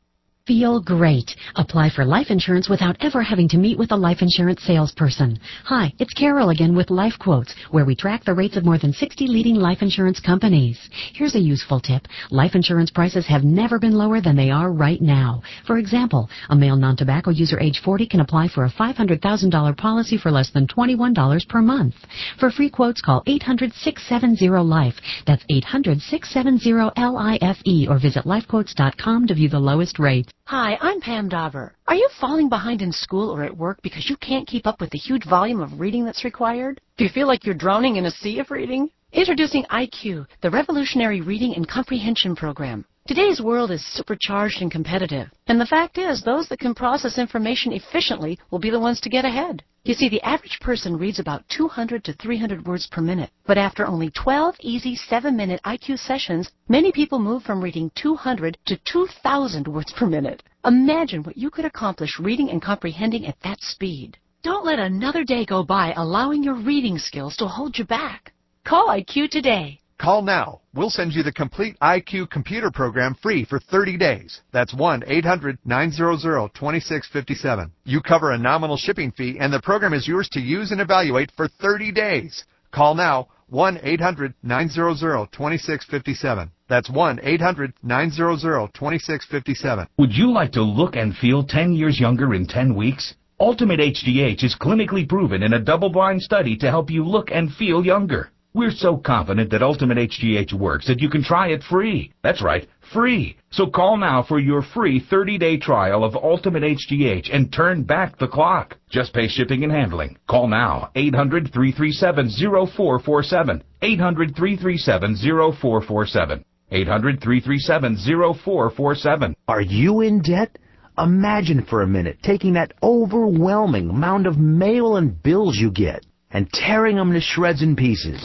Feel great. Apply for life insurance without ever having to meet with a life insurance salesperson. Hi, it's Carol again with Life Quotes, where we track the rates of more than sixty leading life insurance companies. Here's a useful tip. Life insurance prices have never been lower than they are right now. For example, a male non-tobacco user age forty can apply for a five hundred thousand dollars policy for less than twenty-one dollars per month. For free quotes, call eight hundred, six seven zero, LIFE. That's eight hundred, six seven zero, L I F E, or visit life quotes dot com to view the lowest rates. Hi, I'm Pam Dauber. Are you falling behind in school or at work because you can't keep up with the huge volume of reading that's required? Do you feel like you're drowning in a sea of reading? Introducing I Q, the revolutionary reading and comprehension program. Today's world is supercharged and competitive, and the fact is those that can process information efficiently will be the ones to get ahead. You see, the average person reads about two hundred to three hundred words per minute, but after only twelve easy seven-minute I Q sessions, many people move from reading two hundred to two thousand words per minute. Imagine what you could accomplish reading and comprehending at that speed. Don't let another day go by allowing your reading skills to hold you back. Call I Q today. Call now. We'll send you the complete I Q computer program free for thirty days. That's one eight hundred, nine hundred, twenty-six fifty-seven. You cover a nominal shipping fee, and the program is yours to use and evaluate for thirty days. Call now, one eight hundred, nine hundred, twenty-six fifty-seven. That's one eight hundred, nine hundred, twenty-six fifty-seven. Would you like to look and feel ten years younger in ten weeks? Ultimate H G H is clinically proven in a double-blind study to help you look and feel younger. We're so confident that Ultimate H G H works that you can try it free. That's right, free. So call now for your free thirty-day trial of Ultimate H G H and turn back the clock. Just pay shipping and handling. Call now, eight hundred, three three seven, zero four four seven, eight hundred, three three seven, zero four four seven, eight hundred, three three seven, zero four four seven. Are you in debt? Imagine for a minute taking that overwhelming amount of mail and bills you get and tearing them to shreds and pieces.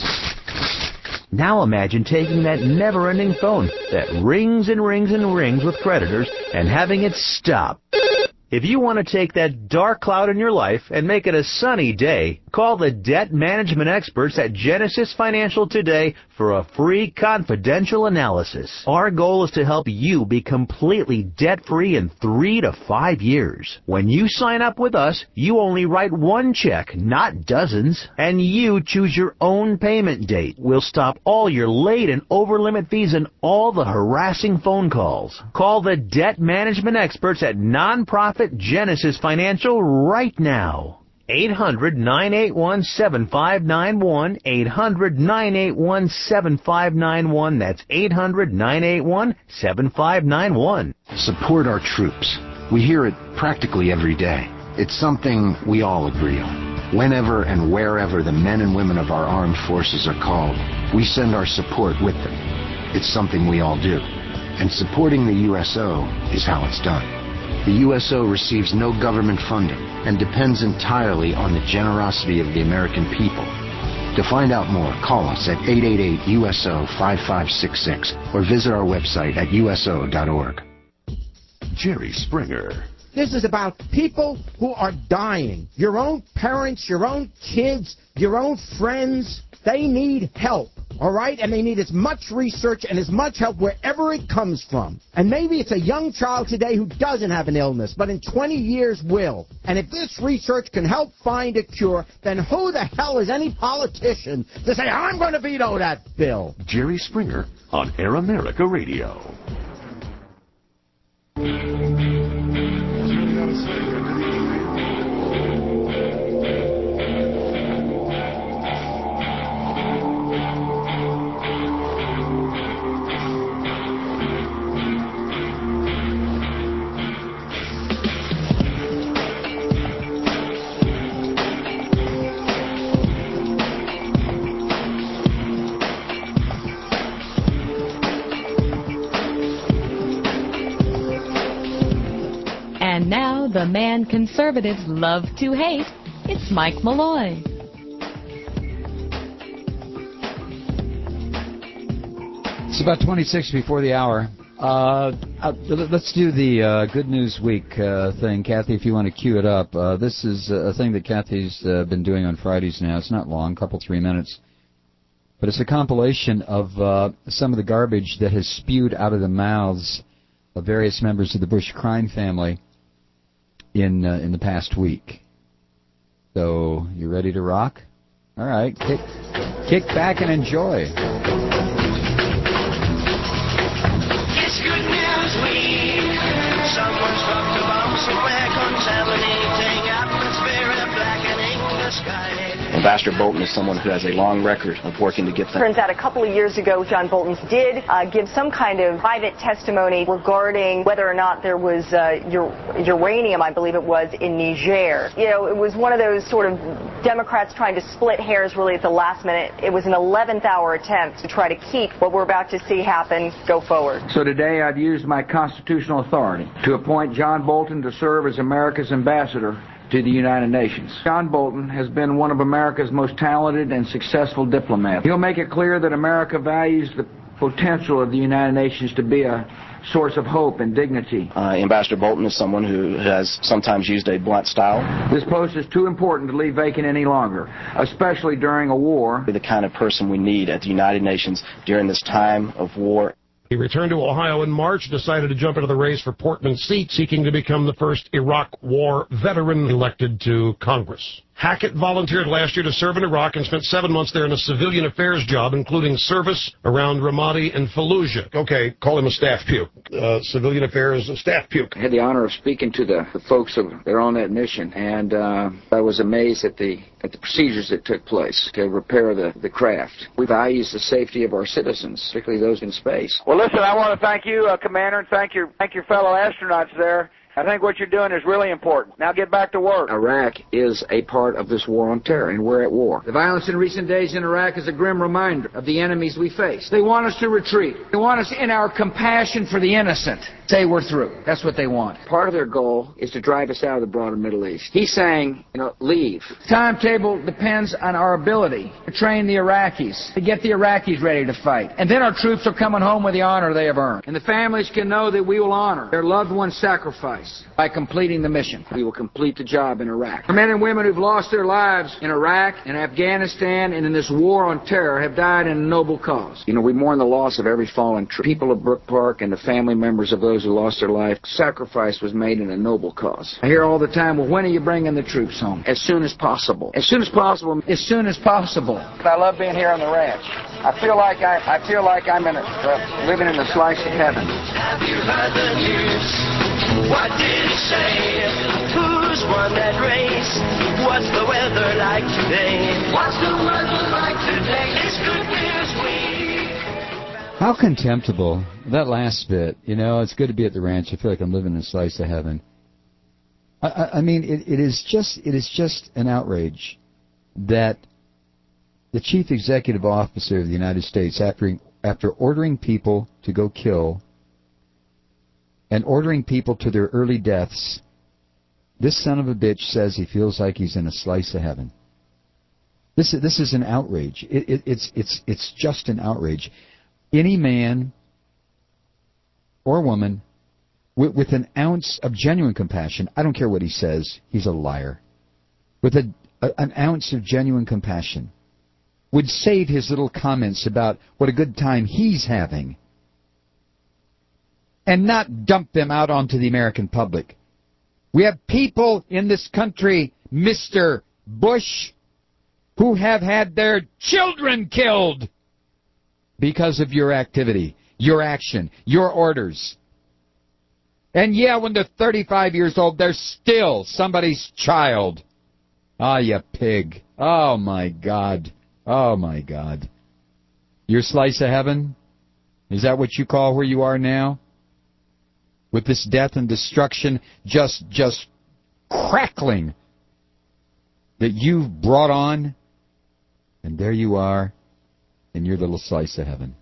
Now imagine taking that never-ending phone that rings and rings and rings with creditors and having it stop. If you want to take that dark cloud in your life and make it a sunny day, call the debt management experts at Genesis Financial today for a free confidential analysis. Our goal is to help you be completely debt-free in three to five years. When you sign up with us, you only write one check, not dozens, and you choose your own payment date. We'll stop all your late and over-limit fees and all the harassing phone calls. Call the debt management experts at Nonprofit Genesis Financial right now. eight hundred, nine eight one, seven five nine one, eight hundred, nine eight one, seven five nine one. That's eight hundred, nine eight one, seven five nine one. Support our troops. We hear it practically every day. It's something we all agree on. Whenever and wherever the men and women of our armed forces are called, we send our support with them. It's something we all do. And supporting the U S O is how it's done. The U S O receives no government funding and depends entirely on the generosity of the American people. To find out more, call us at eight eight eight U S O five five six six or visit our website at U S O dot org. Jerry Springer. This is about people who are dying. Your own parents, your own kids, your own friends. They need help, all right? And they need as much research and as much help wherever it comes from. And maybe it's a young child today who doesn't have an illness, but in twenty years will. And if this research can help find a cure, then who the hell is any politician to say, I'm going to veto that bill? Jerry Springer on Air America Radio. And now, the man conservatives love to hate, it's Mike Malloy. It's about twenty-six before the hour. Uh, let's do the uh, Good News Week uh, thing. Kathy, if you want to cue it up. Uh, this is a thing that Kathy's uh, been doing on Fridays now. It's not long, a couple, three minutes. But it's a compilation of uh, some of the garbage that has spewed out of the mouths of various members of the Bush crime family in uh, in the past week. So, you ready to rock? All right, kick, kick back and enjoy. It's Good News Week. Someone's dropped a bomb somewhere contaminating atmosphere, blackening the sky. Ambassador Bolton is someone who has a long record of working to get things. Turns out a couple of years ago, John Bolton did uh, give some kind of private testimony regarding whether or not there was uh, ur- uranium, I believe it was, in Niger. You know, it was one of those sort of Democrats trying to split hairs really at the last minute. It was an eleventh hour attempt to try to keep what we're about to see happen go forward. So today I've used my constitutional authority to appoint John Bolton to serve as America's ambassador to the United Nations. John Bolton has been one of America's most talented and successful diplomats. He'll make it clear that America values the potential of the United Nations to be a source of hope and dignity. Uh, Ambassador Bolton is someone who has sometimes used a blunt style. This post is too important to leave vacant any longer, especially during a war. The kind of person we need at the United Nations during this time of war. He returned to Ohio in March, decided to jump into the race for Portman's seat, seeking to become the first Iraq War veteran elected to Congress. Hackett volunteered last year to serve in Iraq and spent seven months there in a civilian affairs job, including service around Ramadi and Fallujah. Okay, call him a staff puke. Uh, civilian affairs, a staff puke. I had the honor of speaking to the, the folks that are on that mission, and uh, I was amazed at the at the procedures that took place to repair the, the craft. We value the safety of our citizens, particularly those in space. Well, listen, I want to thank you, uh, Commander, and thank your, thank your fellow astronauts there. I think what you're doing is really important. Now get back to work. Iraq is a part of this war on terror, and we're at war. The violence in recent days in Iraq is a grim reminder of the enemies we face. They want us to retreat. They want us, in our compassion for the innocent, say we're through. That's what they want. Part of their goal is to drive us out of the broader Middle East. He's saying, you know, leave. The timetable depends on our ability to train the Iraqis, to get the Iraqis ready to fight. And then our troops are coming home with the honor they have earned. And the families can know that we will honor their loved one's sacrifice by completing the mission. We will complete the job in Iraq. The men and women who've lost their lives in Iraq and Afghanistan and in this war on terror have died in a noble cause. You know, we mourn the loss of every fallen troop. People of Brook Park and the family members of those who lost their life. Sacrifice was made in a noble cause. I hear all the time, well, when are you bringing the troops home? As soon as possible. As soon as possible. As soon as possible. I love being here on the ranch. I feel like I, I feel like I'm in a, uh, living in a slice of heaven. Have you heard the news? What did it say? Who's won that race? What's the weather like today? What's the weather like today? It's Good News Week. How contemptible. That last bit, you know, it's good to be at the ranch. I feel like I'm living in a slice of heaven. I, I, I mean, it, it is just it is just an outrage that the chief executive officer of the United States, after after ordering people to go kill and ordering people to their early deaths, this son of a bitch says he feels like he's in a slice of heaven. This is, this is an outrage. It, it, it's, it's, it's just an outrage. Any man or woman with, with an ounce of genuine compassion, I don't care what he says, he's a liar, with a, a, an ounce of genuine compassion, would save his little comments about what a good time he's having and not dump them out onto the American public. We have people in this country, Mister Bush, who have had their children killed because of your activity, your action, your orders. And yeah, when they're thirty-five years old, they're still somebody's child. Ah, you pig. Oh, my God. Oh, my God. Your slice of heaven? Is that what you call where you are now? With this death and destruction just just crackling that you've brought on, and there you are in your little slice of heaven.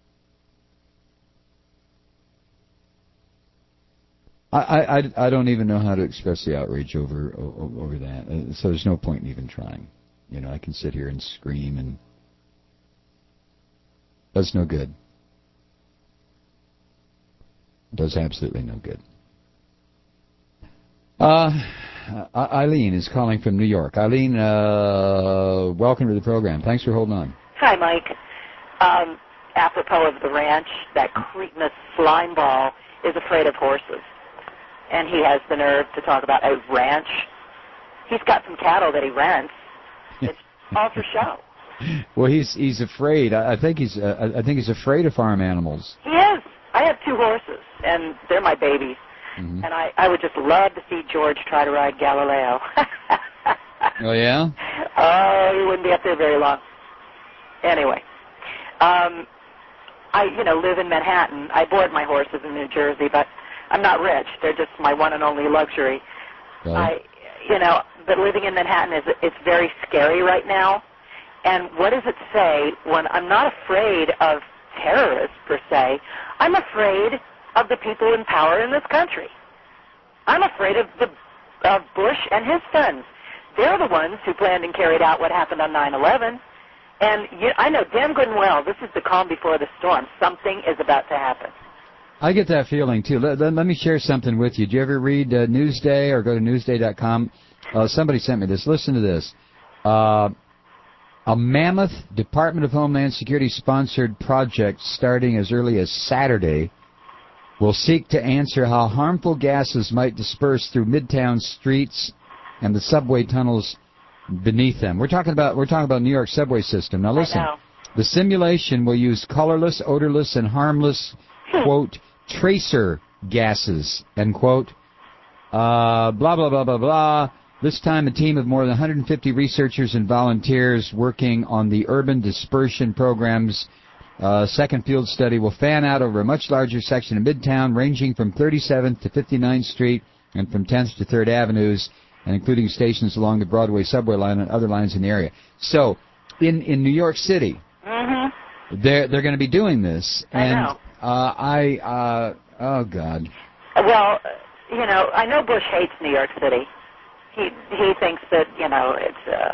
I, I, I don't even know how to express the outrage over over that, so there's no point in even trying. You know, I can sit here and scream, and it does no good. Does absolutely no good. Uh, Eileen is calling from New York. Eileen, uh, welcome to the program. Thanks for holding on. Hi, Mike. Um, apropos of the ranch, that cretinous slime ball is afraid of horses. And he has the nerve to talk about a ranch. He's got some cattle that he rents. It's all for show. Well, he's he's afraid. I, I think he's uh, I think he's afraid of farm animals. He is. I have two horses, and they're my babies. Mm-hmm. And I, I would just love to see George try to ride Galileo. Oh, yeah? Oh, he wouldn't be up there very long. Anyway, um, I, you know, live in Manhattan. I board my horses in New Jersey, but I'm not rich. They're just my one and only luxury. Right. I, you know, but living in Manhattan is it's very scary right now. And what does it say when I'm not afraid of terrorists per se? I'm afraid of the people in power in this country. I'm afraid of the of Bush and his sons. They're the ones who planned and carried out what happened on nine eleven. And you, I know damn good and well this is the calm before the storm. Something is about to happen. I get that feeling, too. Let, let, let me share something with you. Did you ever read uh, Newsday or go to newsday dot com? Uh, somebody sent me this. Listen to this. Uh, a mammoth Department of Homeland Security-sponsored project starting as early as Saturday will seek to answer how harmful gases might disperse through Midtown streets and the subway tunnels beneath them. We're talking about we're talking about New York subway system. Now listen, the simulation will use colorless, odorless, and harmless, quote, tracer gases, end quote. Uh, blah, blah, blah, blah, blah. This time a team of more than one hundred fifty researchers and volunteers working on the urban dispersion program's uh, second field study will fan out over a much larger section of Midtown, ranging from thirty-seventh to fifty-ninth Street and from tenth to third Avenues, and including stations along the Broadway subway line and other lines in the area. So, in, in New York City, mm-hmm. they're they're going to be doing this, I and know. Uh, I uh, oh God. Well, you know, I know Bush hates New York City. He he thinks that you know it's. Uh,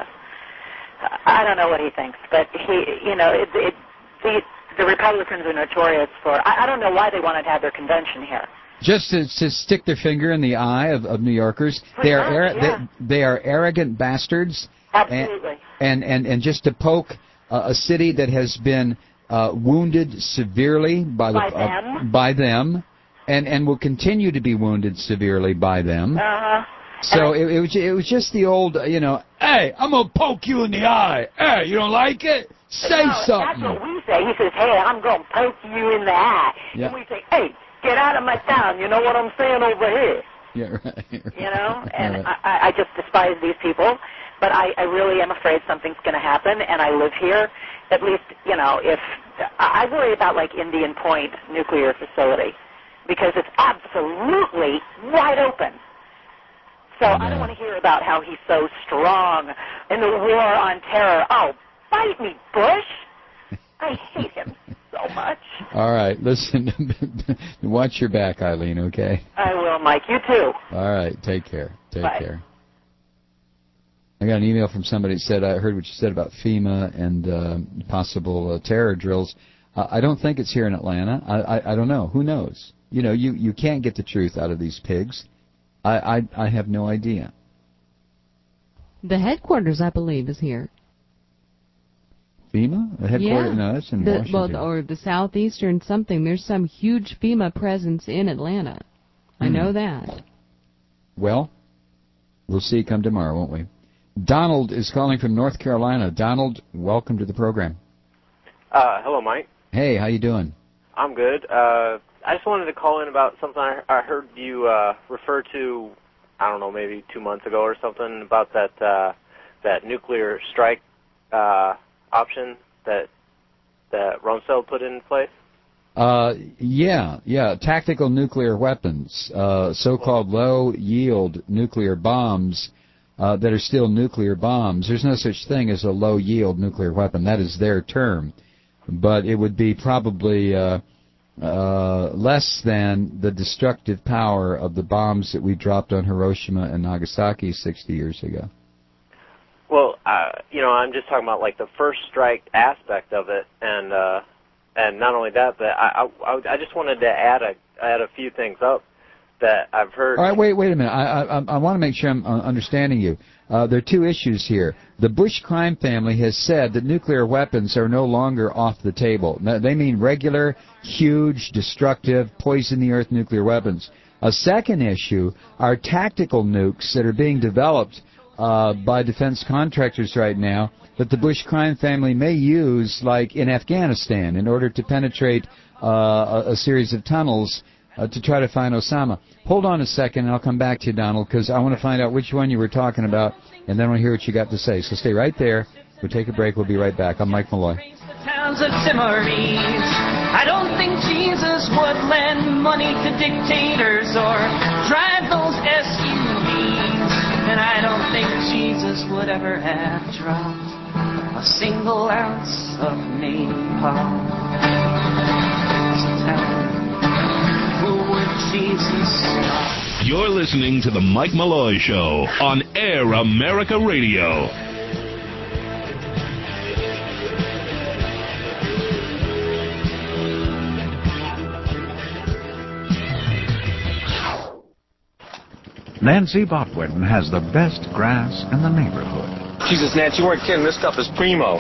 I don't know what he thinks, but he you know it, it the the Republicans are notorious for. I, I don't know why they wanted to have their convention here. Just to, to stick their finger in the eye of, of New Yorkers. Pretty they are much, ar- yeah. they, they are arrogant bastards. Absolutely. And and, and, and just to poke uh, a city that has been uh, wounded severely by the By them. Uh, by them, and and will continue to be wounded severely by them. Uh-huh. So it, it was it was just the old, you know, hey, I'm gonna poke you in the eye. Hey, you don't like it? Say no, something. That's what we say. He says, hey, I'm going to poke you in the eye. Yeah. And we say, hey, get out of my town. You know what I'm saying over here? Yeah, right. You know? And Right. I, I just despise these people. But I, I really am afraid something's going to happen, and I live here. At least, you know, if I I worry about, like, Indian Point nuclear facility because it's absolutely wide open. So I don't want to hear about how he's so strong in the war on terror. Oh, bite me, Bush. I hate him so much. All right, listen, watch your back, Eileen, okay? I will, Mike. You too. All right, take care. Take Bye. care. I got an email from somebody that said, I heard what you said about FEMA and uh, possible uh, terror drills. Uh, I don't think it's here in Atlanta. I, I, I don't know. Who knows? You know, you, you can't get the truth out of these pigs. I, I, I have no idea. The headquarters, I believe, is here. FEMA? The headquarters? Yeah. No, that's in the, Washington. Well, or the southeastern something. There's some huge FEMA presence in Atlanta. I Hmm. know that. Well, we'll see come tomorrow, won't we? Donald is calling from North Carolina. Donald, welcome to the program. Uh, hello, Mike. Hey, how you doing? I'm good. Uh, I just wanted to call in about something I, I heard you uh, refer to, I don't know, maybe two months ago or something, about that uh, that nuclear strike uh, option that that Rumsfeld put in place. Uh, yeah, yeah, tactical nuclear weapons, uh, so-called low-yield nuclear bombs uh, that are still nuclear bombs. There's no such thing as a low-yield nuclear weapon. That is their term. But it would be probably uh, uh, less than the destructive power of the bombs that we dropped on Hiroshima and Nagasaki sixty years ago. Well, uh, you know, I'm just talking about like the first strike aspect of it, and uh, and not only that, but I, I I just wanted to add a add a few things up that I've heard. All right, wait, wait a minute. I I, I want to make sure I'm uh, understanding you. Uh, there are two issues here. The Bush crime family has said that nuclear weapons are no longer off the table. Now, they mean regular, huge, destructive, poison-the-earth nuclear weapons. A second issue are tactical nukes that are being developed uh, by defense contractors right now that the Bush crime family may use, like in Afghanistan, in order to penetrate uh, a, a series of tunnels uh, to try to find Osama. Hold on a second, and I'll come back to you, Donald, because I want to find out which one you were talking about, and then we'll hear what you got to say. So stay right there. We'll take a break. We'll be right back. I'm Mike Malloy. Towns of Timorese. I don't think Jesus would lend money to dictators or drive those S U Vs. And I don't think Jesus would ever have dropped a single ounce of napalm. So tell me, who would Jesus stop? You're listening to The Mike Malloy Show on Air America Radio. Nancy Botwin has the best grass in the neighborhood. Jesus, Nancy, you weren't kidding. This stuff is primo.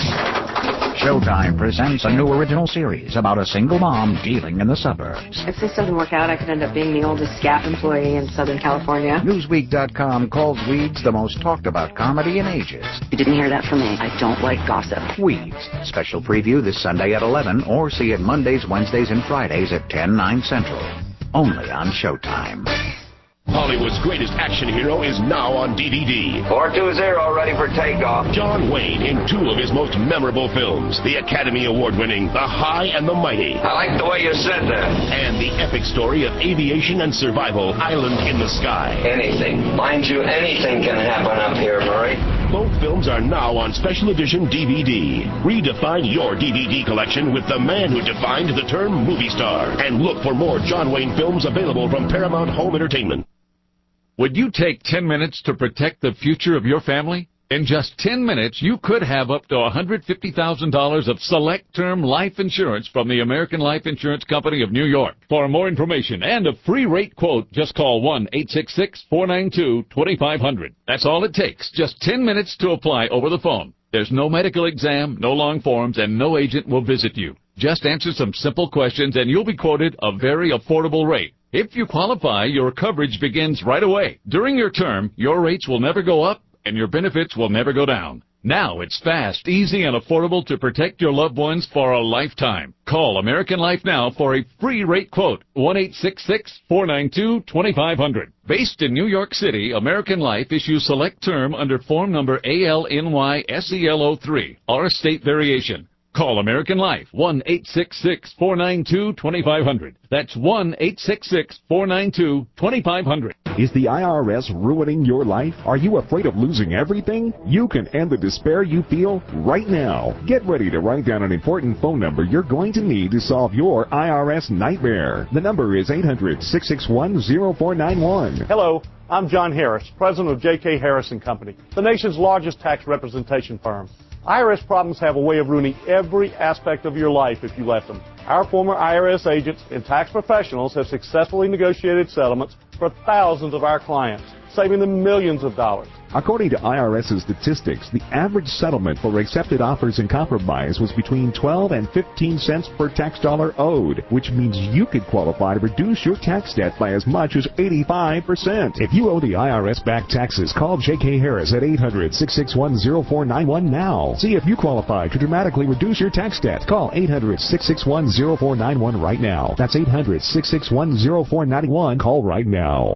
Showtime presents a new original series about a single mom dealing in the suburbs. If this doesn't work out, I could end up being the oldest S C A P employee in Southern California. Newsweek dot com calls Weeds the most talked about comedy in ages. You didn't hear that from me. I don't like gossip. Weeds. Special preview this Sunday at eleven, or see it Mondays, Wednesdays, and Fridays at ten, nine Central. Only on Showtime. Hollywood's greatest action hero is now on D V D. four two zero, ready for takeoff. John Wayne in two of his most memorable films, the Academy Award-winning The High and the Mighty. I like the way you said that. And the epic story of aviation and survival, Island in the Sky. Anything. Mind you, anything can happen up here, Murray. Both films are now on special edition D V D. Redefine your D V D collection with the man who defined the term movie star. And look for more John Wayne films available from Paramount Home Entertainment. Would you take ten minutes to protect the future of your family? In just ten minutes, you could have up to one hundred fifty thousand dollars of select term life insurance from the American Life Insurance Company of New York. For more information and a free rate quote, just call one eight six six, four nine two, two five zero zero. That's all it takes, just ten minutes to apply over the phone. There's no medical exam, no long forms, and no agent will visit you. Just answer some simple questions and you'll be quoted a very affordable rate. If you qualify, your coverage begins right away. During your term, your rates will never go up and your benefits will never go down. Now it's fast, easy, and affordable to protect your loved ones for a lifetime. Call American Life now for a free rate quote, one eight six six, four nine two, two five zero zero. Based in New York City, American Life issues select term under form number A L N Y S E L O three, or state variation. Call American Life, one eight six six, four nine two, two five zero zero. That's one eight six six, four nine two, two five zero zero. Is the I R S ruining your life? Are you afraid of losing everything? You can end the despair you feel right now. Get ready to write down an important phone number you're going to need to solve your I R S nightmare. The number is eight hundred, six six one, zero four nine one. Hello, I'm John Harris, president of J K Harris and Company, the nation's largest tax representation firm. I R S problems have a way of ruining every aspect of your life if you let them. Our former I R S agents and tax professionals have successfully negotiated settlements for thousands of our clients, saving them millions of dollars. According to IRS's statistics, the average settlement for accepted offers in compromise was between twelve and fifteen cents per tax dollar owed, which means you could qualify to reduce your tax debt by as much as eighty-five percent. If you owe the I R S back taxes, call J K Harris at eight hundred, six six one, zero four nine one now. See if you qualify to dramatically reduce your tax debt. Call eight hundred, six six one, zero four nine one right now. That's eight hundred, six six one, zero four nine one. Call right now.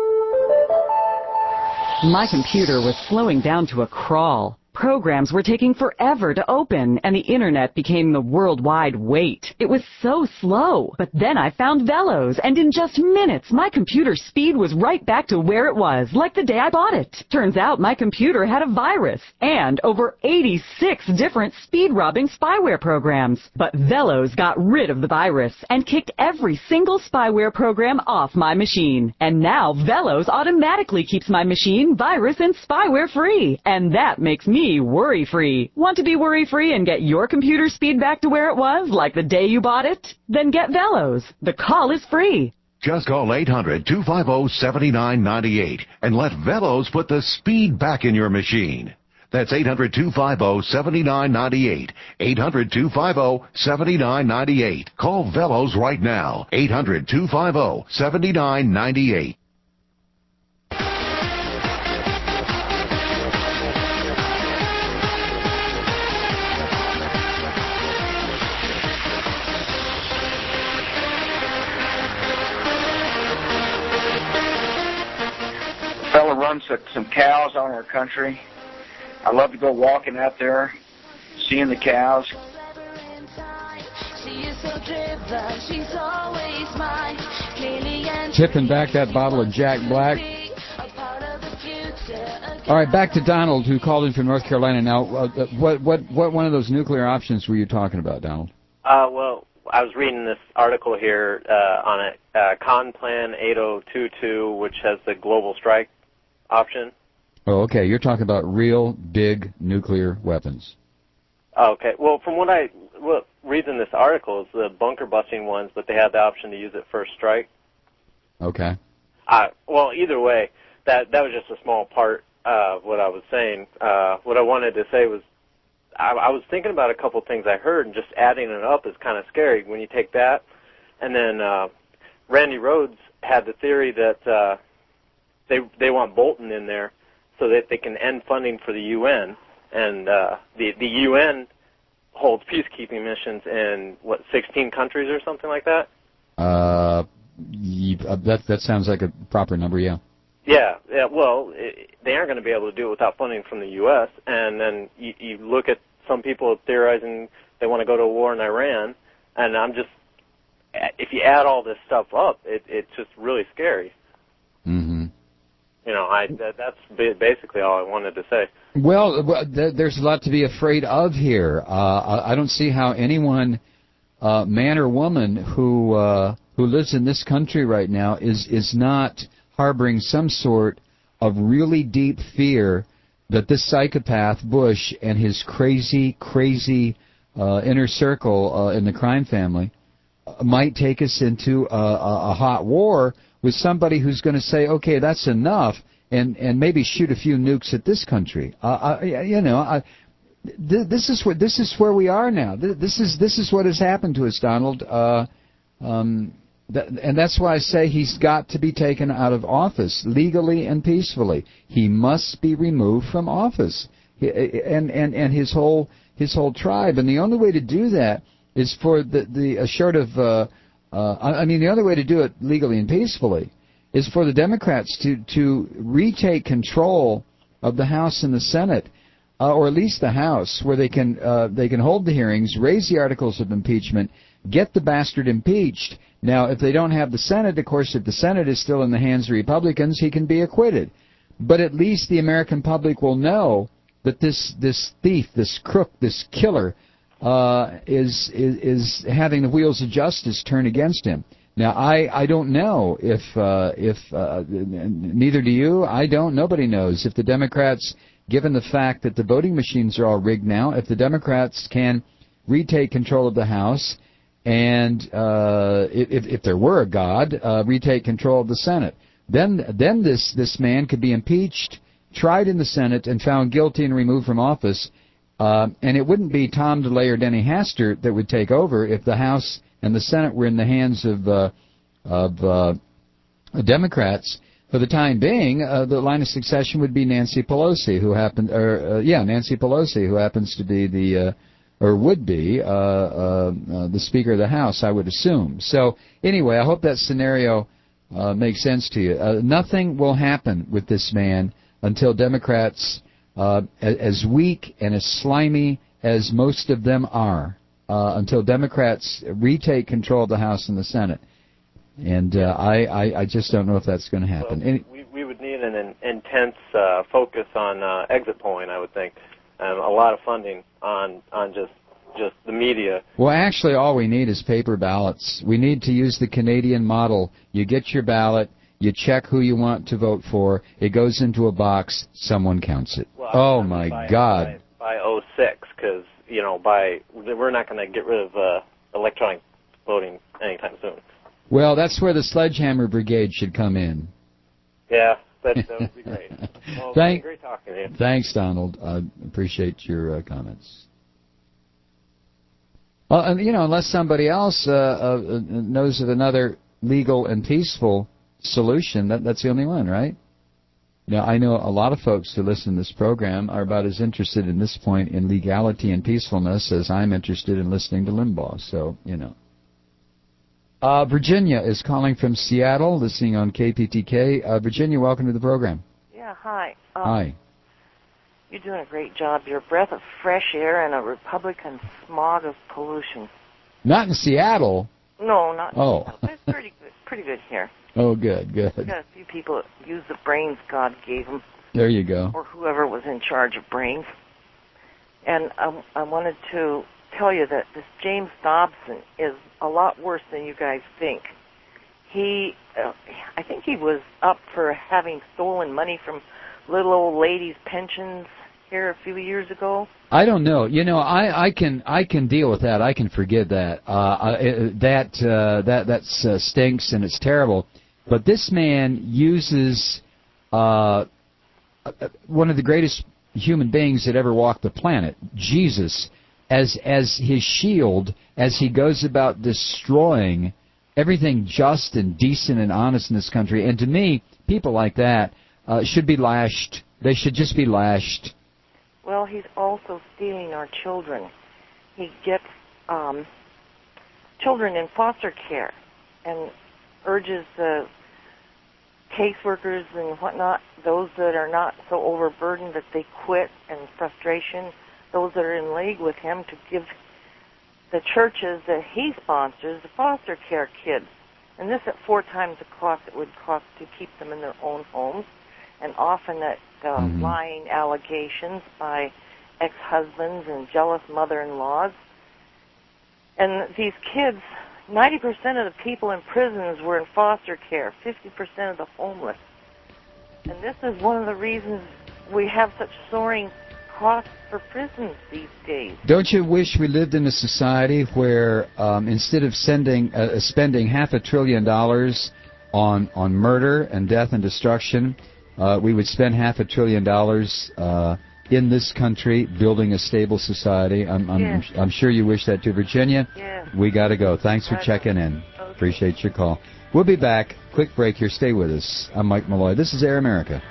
My computer was slowing down to a crawl. Programs were taking forever to open, and the internet became the worldwide wait. It was so slow. But then I found Velos, and in just minutes, my computer speed was right back to where it was, like the day I bought it. Turns out my computer had a virus, and over eighty-six different speed-robbing spyware programs. But Velos got rid of the virus, and kicked every single spyware program off my machine. And now Velos automatically keeps my machine virus and spyware-free. And that makes me worry-free. Want to be worry-free and get your computer speed back to where it was, like the day you bought it? Then get Velos. The call is free. Just call eight hundred, two five zero, seven nine nine eight and let Velos put the speed back in your machine. That's eight hundred, two five zero, seven nine nine eight. eight hundred, two five zero, seven nine nine eight. Call Velos right now. eight hundred, two five zero, seven nine nine eight. Fella runs some cows on our country. I love to go walking out there, seeing the cows. Tipping back that bottle of Jack Black. All right, back to Donald, who called in from North Carolina. Now, uh, what what what one of those nuclear options were you talking about, Donald? Uh, well, I was reading this article here uh, on it, uh, Con Plan eight oh two two, which has the global strike option. Oh, okay. You're talking about real big nuclear weapons. Okay. Well, from what I well, read in this article, is the bunker busting ones, but they had the option to use it first strike. Okay. Uh, well, either way, that that was just a small part of what I was saying. Uh, what I wanted to say was, I, I was thinking about a couple things I heard, and just adding it up is kind of scary when you take that. And then uh, Randy Rhodes had the theory that uh, they they want Bolton in there so that they can end funding for the U N. And uh, the the U N holds peacekeeping missions in what sixteen countries or something like that. Uh, that that sounds like a proper number, yeah. Yeah, yeah. Well, it, they aren't going to be able to do it without funding from the U S. And then you, you look at some people theorizing they want to go to war in Iran, and I'm just, if you add all this stuff up, it, it's just really scary. Mm-hmm. You know, I that, that's basically all I wanted to say. Well, there's a lot to be afraid of here. Uh, I don't see how anyone, uh, man or woman, who uh, who lives in this country right now is is not harboring some sort of really deep fear that this psychopath Bush and his crazy, crazy uh, inner circle uh, in the crime family might take us into a, a, a hot war with somebody who's going to say, okay, that's enough, and, and maybe shoot a few nukes at this country. Uh, I, you know, I, th- this is where this is where we are now. Th- this is this is what has happened to us, Donald. Uh, um, th- and that's why I say he's got to be taken out of office legally and peacefully. He must be removed from office, he, and and and his whole his whole tribe. And the only way to do that is for the the a short of uh, uh, I mean the other way to do it legally and peacefully is for the Democrats to to retake control of the House and the Senate, uh, or at least the House, where they can uh, they can hold the hearings, raise the articles of impeachment, get the bastard impeached. Now, if they don't have the Senate, of course, if the Senate is still in the hands of Republicans, he can be acquitted. But at least the American public will know that this this thief, this crook, this killer, uh, is, is is having the wheels of justice turn against him. Now, I, I don't know if uh, if uh, neither do you. I don't. Nobody knows if the Democrats, given the fact that the voting machines are all rigged now, if the Democrats can retake control of the House and uh, if if there were a God, uh, retake control of the Senate, then then this this man could be impeached, tried in the Senate, and found guilty and removed from office. Uh, and it wouldn't be Tom DeLay or Denny Hastert that would take over if the House and the Senate were in the hands of uh, of uh, Democrats. For the time being, uh, the line of succession would be Nancy Pelosi, who happened, or uh, yeah, Nancy Pelosi, who happens to be the, uh, or would be uh, uh, uh, the Speaker of the House, I would assume. So anyway, I hope that scenario uh, makes sense to you. Uh, nothing will happen with this man until Democrats, uh, as weak and as slimy as most of them are, Uh, until Democrats retake control of the House and the Senate. And uh, I, I, I just don't know if that's going to happen. Well, Any, we, we would need an, an intense uh, focus on uh, exit polling, I would think, and a lot of funding on on just just the media. Well, actually, all we need is paper ballots. We need to use the Canadian model. You get your ballot, you check who you want to vote for, it goes into a box, someone counts it. Well, oh, I mean, my by, God. By, by oh six, because, you know, by we're not going to get rid of uh, electronic voting anytime soon. Well, that's where the Sledgehammer Brigade should come in. Yeah, that, that would be great. Well, Thank, great talking to you. Thanks, Donald. I appreciate your uh, comments. Well, and, you know, unless somebody else uh, uh, knows of another legal and peaceful solution, that, that's the only one, right? Now, I know a lot of folks who listen to this program are about as interested in this point in legality and peacefulness as I'm interested in listening to Limbaugh, so, you know. Uh, Virginia is calling from Seattle, listening on K P T K. Uh, Virginia, welcome to the program. Yeah, hi. Um, Hi. You're doing a great job. You're a breath of fresh air and a Republican smog of pollution. Not in Seattle. No, not in Oh. Seattle. It's pretty good, pretty good here. Oh, good, good. We've got a few people that use the brains God gave them. There you go. Or whoever was in charge of brains. And I, I wanted to tell you that this James Dobson is a lot worse than you guys think. He, uh, I think he was up for having stolen money from little old ladies' pensions here a few years ago. I don't know. You know, I, I can I can deal with that. I can forgive that. Uh, I, that uh, that that uh, stinks and it's terrible. But this man uses uh, one of the greatest human beings that ever walked the planet, Jesus, as as his shield as he goes about destroying everything just and decent and honest in this country. And to me, people like that uh, should be lashed. They should just be lashed. Well, he's also stealing our children. He gets um, children in foster care and urges the caseworkers and whatnot, those that are not so overburdened that they quit and frustration, those that are in league with him to give the churches that he sponsors the foster care kids. And this at four times the cost it would cost to keep them in their own homes, and often at uh, mm-hmm. lying allegations by ex-husbands and jealous mother-in-laws. And these kids, ninety percent of the people in prisons were in foster care, fifty percent of the homeless. And this is one of the reasons we have such soaring costs for prisons these days. Don't you wish we lived in a society where um, instead of sending, uh, spending half a trillion dollars on, on murder and death and destruction, uh, we would spend half a trillion dollars uh, in this country building a stable society? I'm, I'm, Yes. I'm, I'm sure you wish that too, Virginia. Yes. We got to go. Thanks for Okay. checking in. Okay. Appreciate your call. We'll be back. Quick break here. Stay with us. I'm Mike Malloy. This is Air America.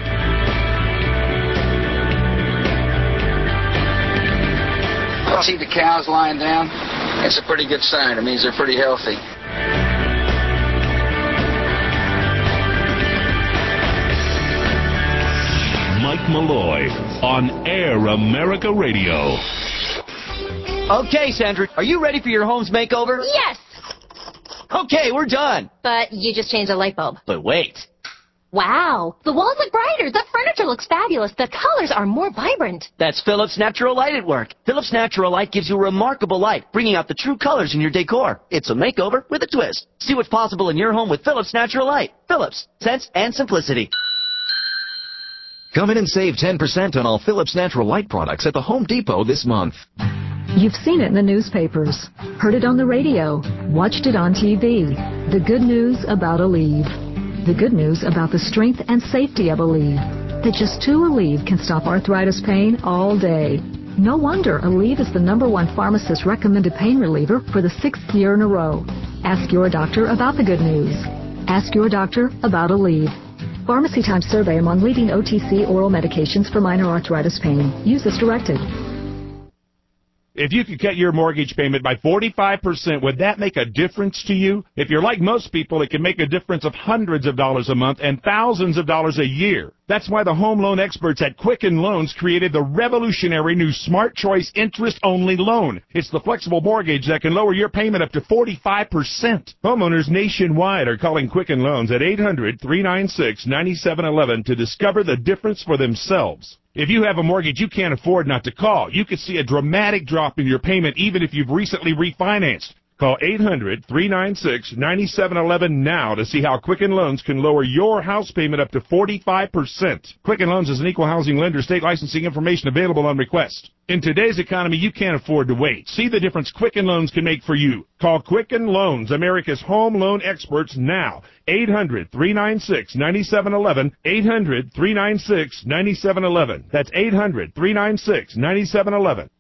See the cows lying down? It's a pretty good sign. It means they're pretty healthy. Mike Malloy on Air America Radio. Okay, Sandra, are you ready for your home's makeover? Yes! Okay, we're done. But you just changed a light bulb. But wait. Wow, the walls look brighter, the furniture looks fabulous, the colors are more vibrant. That's Philips Natural Light at work. Philips Natural Light gives you remarkable light, bringing out the true colors in your decor. It's a makeover with a twist. See what's possible in your home with Philips Natural Light. Philips, sense and simplicity. Come in and save ten percent on all Philips Natural Light products at the Home Depot this month. You've seen it in the newspapers, heard it on the radio, watched it on T V. The good news about Aleve. The good news about the strength and safety of Aleve. That just two Aleve can stop arthritis pain all day. No wonder Aleve is the number one pharmacist recommended pain reliever for the sixth year in a row. Ask your doctor about the good news. Ask your doctor about Aleve. Pharmacy Times survey among leading O T C oral medications for minor arthritis pain. Use as directed. If you could cut your mortgage payment by forty-five percent, would that make a difference to you? If you're like most people, it can make a difference of hundreds of dollars a month and thousands of dollars a year. That's why the home loan experts at Quicken Loans created the revolutionary new Smart Choice interest-only loan. It's the flexible mortgage that can lower your payment up to forty-five percent. Homeowners nationwide are calling Quicken Loans at eight hundred, three nine six, nine seven one one to discover the difference for themselves. If you have a mortgage you can't afford not to call, you could see a dramatic drop in your payment even if you've recently refinanced. Call eight hundred, three nine six, nine seven one one now to see how Quicken Loans can lower your house payment up to forty-five percent. Quicken Loans is an equal housing lender. State licensing information available on request. In today's economy, you can't afford to wait. See the difference Quicken Loans can make for you. Call Quicken Loans, America's home loan experts, now. eight hundred, three nine six, nine seven one one. eight hundred, three nine six, nine seven one one. That's eight hundred, three nine six, nine seven one one.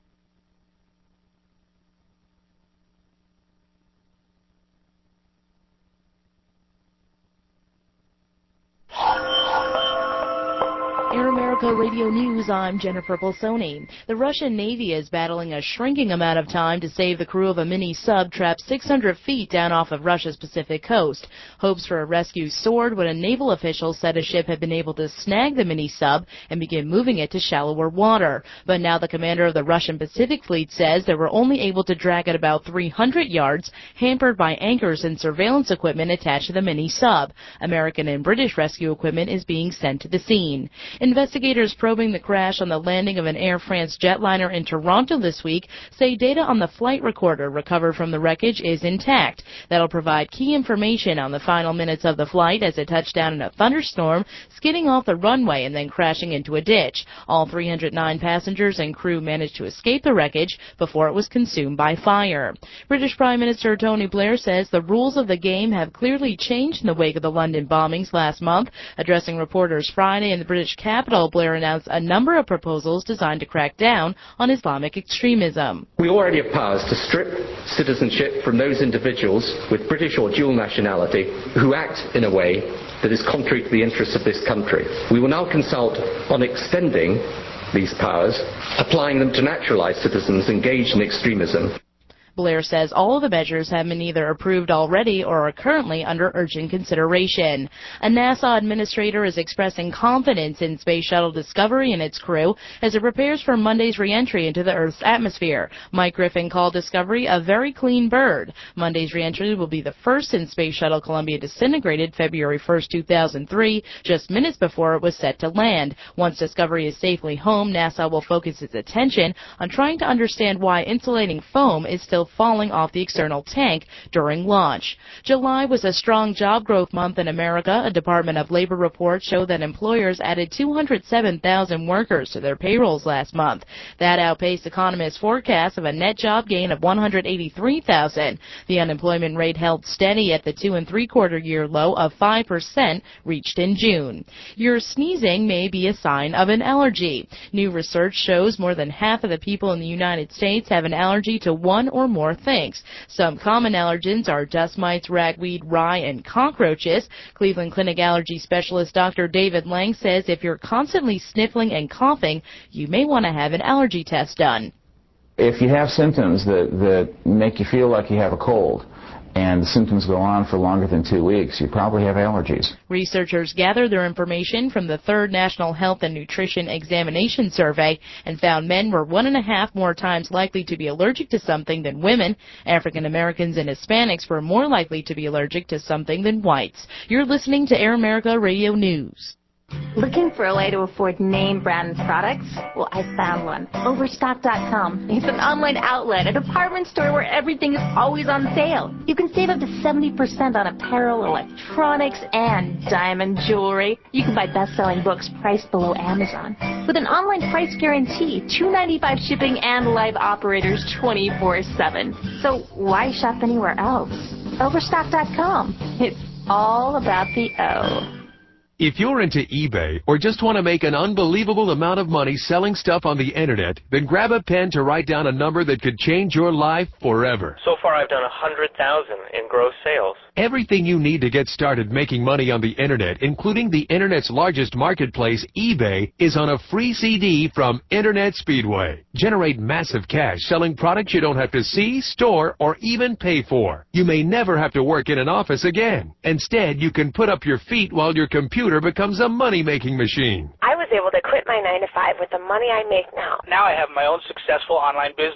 Air America Radio News, I'm Jennifer Bolsoni. The Russian Navy is battling a shrinking amount of time to save the crew of a mini-sub trapped six hundred feet down off of Russia's Pacific coast. Hopes for a rescue soared when a naval official said a ship had been able to snag the mini-sub and begin moving it to shallower water. But now the commander of the Russian Pacific Fleet says they were only able to drag it about three hundred yards, hampered by anchors and surveillance equipment attached to the mini-sub. American and British rescue equipment is being sent to the scene. Investigators probing the crash on the landing of an Air France jetliner in Toronto this week say data on the flight recorder recovered from the wreckage is intact. That'll provide key information on the final minutes of the flight as it touched down in a thunderstorm, skidding off the runway and then crashing into a ditch. All three hundred nine passengers and crew managed to escape the wreckage before it was consumed by fire. British Prime Minister Tony Blair says the rules of the game have clearly changed in the wake of the London bombings last month. Addressing reporters Friday in the British capital, Blair announced a number of proposals designed to crack down on Islamic extremism. We already have powers to strip citizenship from those individuals with British or dual nationality who act in a way that is contrary to the interests of this country. We will now consult on extending these powers, applying them to naturalized citizens engaged in extremism. Blair says all of the measures have been either approved already or are currently under urgent consideration. A NASA administrator is expressing confidence in Space Shuttle Discovery and its crew as it prepares for Monday's re-entry into the Earth's atmosphere. Mike Griffin called Discovery a very clean bird. Monday's re-entry will be the first since Space Shuttle Columbia disintegrated February first, two thousand three, just minutes before it was set to land. Once Discovery is safely home, NASA will focus its attention on trying to understand why insulating foam is still falling off the external tank during launch. July was a strong job growth month in America. A Department of Labor report showed that employers added two hundred seven thousand workers to their payrolls last month. That outpaced economists' forecasts of a net job gain of one hundred eighty-three thousand. The unemployment rate held steady at the two and three quarter year low of five percent reached in June. Your sneezing may be a sign of an allergy. New research shows more than half of the people in the United States have an allergy to one or more things. Some common allergens are dust mites, ragweed, rye, and cockroaches. Cleveland Clinic allergy specialist Doctor David Lang says if you're constantly sniffling and coughing, you may want to have an allergy test done. If you have symptoms that, that make you feel like you have a cold, and the symptoms go on for longer than two weeks, you probably have allergies. Researchers gathered their information from the third National Health and Nutrition Examination Survey and found men were one and a half more times likely to be allergic to something than women. African Americans and Hispanics were more likely to be allergic to something than whites. You're listening to Air America Radio News. Looking for a way to afford name brand products? Well, I found one. Overstock dot com. It's an online outlet, a department store where everything is always on sale. You can save up to seventy percent on apparel, electronics, and diamond jewelry. You can buy best-selling books priced below Amazon. With an online price guarantee, two ninety-five shipping, and live operators twenty-four seven. So why shop anywhere else? Overstock dot com. It's all about the O. If you're into eBay or just want to make an unbelievable amount of money selling stuff on the internet, then grab a pen to write down a number that could change your life forever. So far I've done one hundred thousand in gross sales. Everything you need to get started making money on the internet, including the internet's largest marketplace, eBay, is on a free C D from Internet Speedway. Generate massive cash selling products you don't have to see, store, or even pay for. You may never have to work in an office again. Instead, you can put up your feet while your computer becomes a money-making machine. I was able to quit my nine to five with the money I make now. Now I have my own successful online business.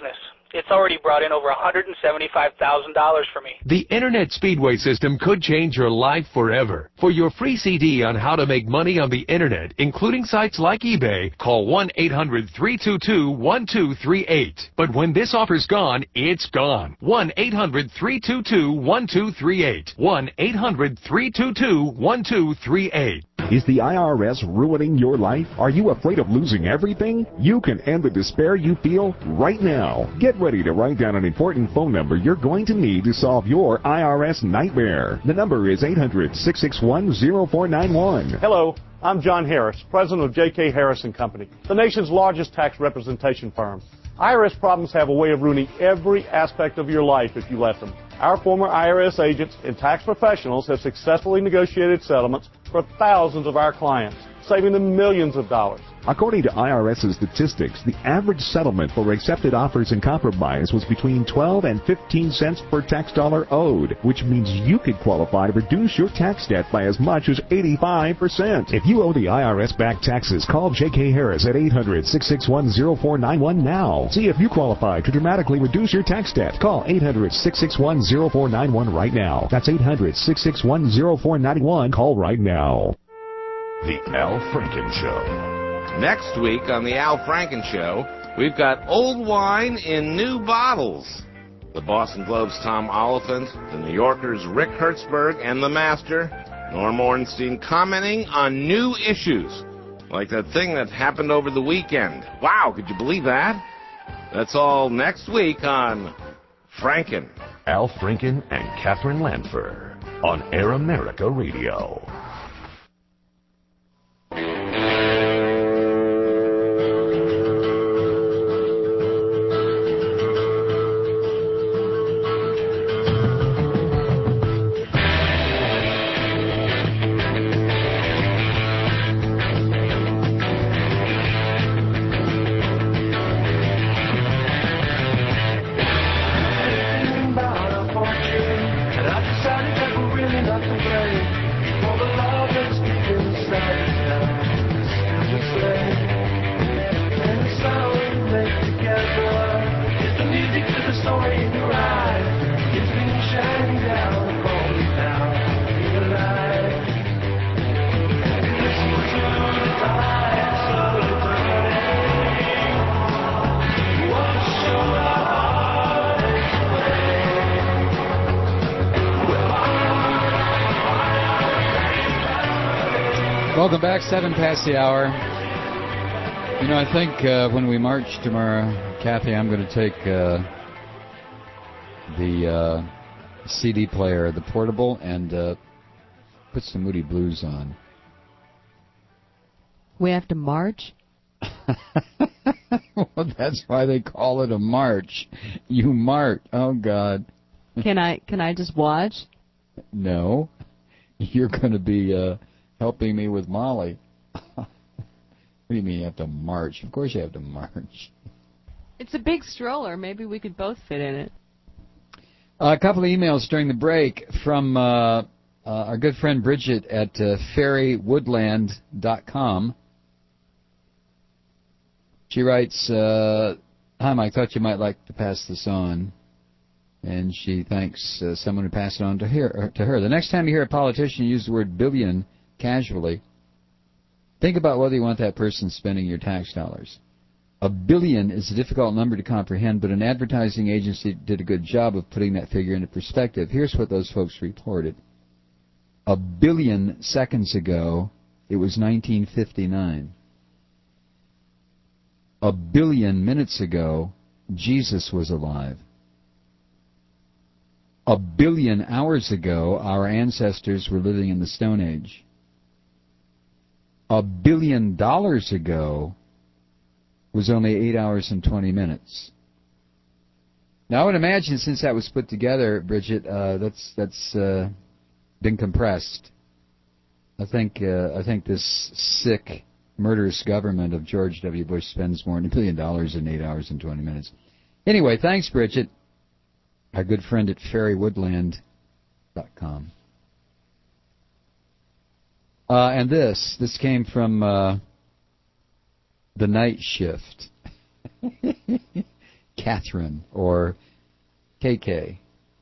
It's already brought in over one hundred seventy-five thousand dollars for me. The Internet Speedway system could change your life forever. For your free C D on how to make money on the Internet, including sites like eBay, call one eight hundred three two two one two three eight. But when this offer's gone, it's gone. one eight hundred three two two one two three eight. one eight hundred three two two one two three eight. Is the I R S ruining your life? Are you afraid of losing everything? You can end the despair you feel right now. Get ready to write down an important phone number you're going to need to solve your I R S nightmare. The number is eight hundred six six one zero four nine one. Hello, I'm John Harris, president of J K. Harris and Company, the nation's largest tax representation firm. I R S problems have a way of ruining every aspect of your life if you let them. Our former I R S agents and tax professionals have successfully negotiated settlements for thousands of our clients, saving them millions of dollars. According to IRS's statistics, the average settlement for accepted offers and compromise was between twelve and fifteen cents per tax dollar owed, which means you could qualify to reduce your tax debt by as much as eighty-five percent. If you owe the I R S back taxes, call J K. Harris at eight hundred six six one zero four nine one now. See if you qualify to dramatically reduce your tax debt. Call eight hundred six six one zero four nine one right now. That's eight hundred six six one zero four nine one. Call right now. The Al Franken Show. Next week on the Al Franken Show, we've got old wine in new bottles. The Boston Globe's Tom Oliphant, the New Yorker's Rick Hertzberg, and the Master, Norm Ornstein, commenting on new issues, like that thing that happened over the weekend. Wow, could you believe that? That's all next week on Franken. Al Franken and Catherine Lanfer on Air America Radio. Welcome back, seven past the hour. You know, I think uh, when we march tomorrow, Kathy, I'm going to take uh, the uh, C D player, the portable, and uh, put some Moody Blues on. We have to march? Well, that's why they call it a march. You march. Oh, God. Can I, can I just watch? No. You're going to be... Uh, helping me with Molly. What do you mean you have to march? Of course you have to march. It's a big stroller. Maybe we could both fit in it. Uh, a couple of emails during the break from uh, uh, our good friend Bridget at uh, fairy woodland dot com. She writes, uh, hi, Mike, thought you might like to pass this on. And she thanks uh, someone who passed it on to her, to her. The next time you hear a politician use the word billion casually, think about whether you want that person spending your tax dollars. A billion is a difficult number to comprehend, but an advertising agency did a good job of putting that figure into perspective. Here's what those folks reported. A billion seconds ago, it was nineteen fifty-nine. A billion minutes ago, Jesus was alive. A billion hours ago, our ancestors were living in the Stone Age. A billion dollars ago was only eight hours and twenty minutes. Now, I would imagine since that was put together, Bridget, uh, that's that's uh, been compressed. I think uh, I think this sick, murderous government of George W. Bush spends more than a billion dollars in eight hours and twenty minutes. Anyway, thanks, Bridget, our good friend at fairy woodland dot com. Uh, and this, this came from uh, The Night Shift. Catherine or K K.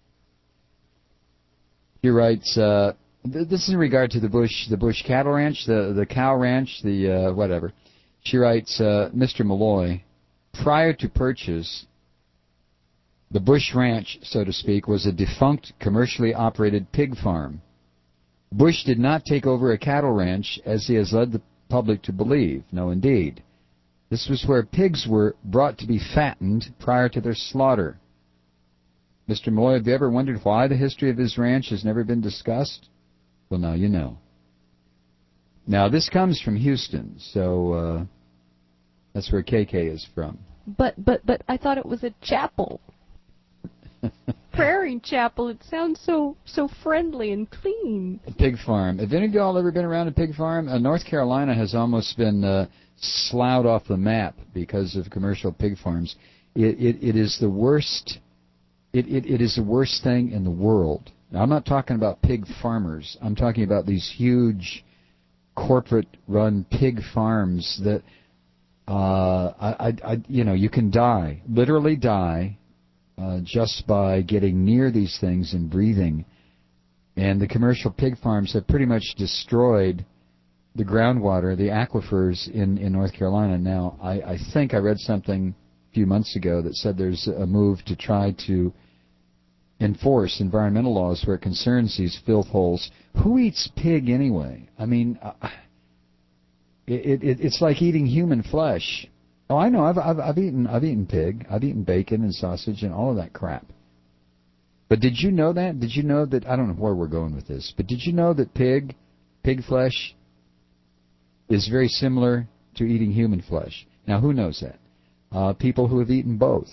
He writes, uh, th- this is in regard to the Bush, the Bush cattle ranch, the, the cow ranch, the uh, whatever. She writes, uh, Mister Malloy, prior to purchase, the Bush ranch, so to speak, was a defunct, commercially operated pig farm. Bush did not take over a cattle ranch, as he has led the public to believe. No, indeed. This was where pigs were brought to be fattened prior to their slaughter. Mister Malloy, have you ever wondered why the history of his ranch has never been discussed? Well, now you know. Now, this comes from Houston, so uh, that's where K K is from. But but but I thought it was a chapel. Prairie chapel. It sounds so so friendly and clean. A pig farm. Have any of y'all ever been around a pig farm? Uh, North Carolina has almost been uh, sloughed off the map because of commercial pig farms. It it, it is the worst. It, it it is the worst thing in the world. Now, I'm not talking about pig farmers. I'm talking about these huge corporate-run pig farms that, uh, I, I, I, you know, you can die, literally die, uh, just by getting near these things and breathing. And the commercial pig farms have pretty much destroyed the groundwater, the aquifers in, in North Carolina. Now, I, I think I read something a few months ago that said there's a move to try to enforce environmental laws where it concerns these filth holes. Who eats pig anyway? I mean, uh, it, it, it's like eating human flesh. Oh, I know. I've, I've, I've eaten. I've eaten pig. I've eaten bacon and sausage and all of that crap. But did you know that? Did you know that? I don't know where we're going with this, but did you know that pig, pig flesh, is very similar to eating human flesh? Now, who knows that? Uh, people who have eaten both.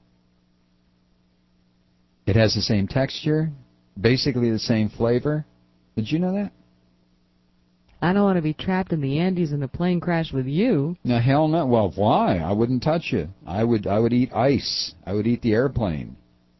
It has the same texture, basically the same flavor. Did you know that? I don't want to be trapped in the Andes in a plane crash with you. No, hell no. Well, why? I wouldn't touch you. I would I would eat ice. I would eat the airplane.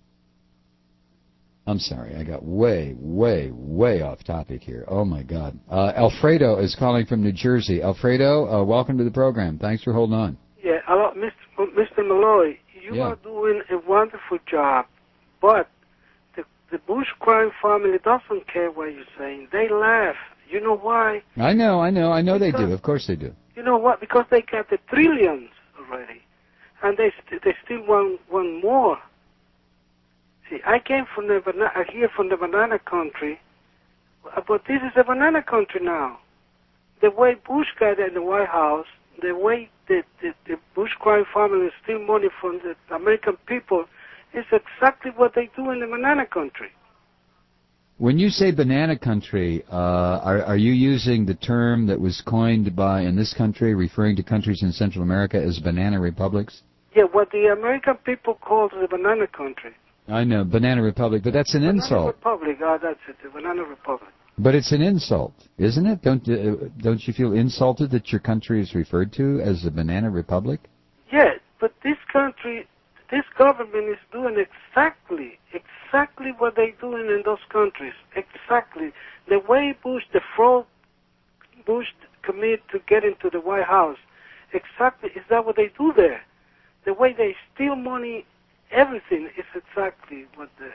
I'm sorry. I got way, way, way off topic here. Oh, my God. Uh, Alfredo is calling from New Jersey. Alfredo, uh, welcome to the program. Thanks for holding on. Yeah, hello, Mister Mister Malloy. You Yeah. are doing a wonderful job. But the, the Bush crime family doesn't care what you're saying. They laugh. You know why? I know, I know, I know they do. Of course they do. You know what? Because they got the trillions already, and they st- they still want want more. See, I came from the banana, here from the banana country, but this is a banana country now. The way Bush got in the White House, the way the the, the Bush crime family steal money from the American people. It's exactly what they do in the banana country. When you say banana country, uh, are, are you using the term that was coined by, in this country, referring to countries in Central America as banana republics? Yeah, what the American people call the banana country. I know, banana republic, but that's an Banana insult. Republic, oh, that's it, the banana republic. But it's an insult, isn't it? Don't uh, don't you feel insulted that your country is referred to as a banana republic? Yeah, but this country... This government is doing exactly, exactly what they're doing in those countries. Exactly. The way Bush, the fraud Bush committed to get into the White House, exactly, is that what they do there? The way they steal money, everything is exactly what they...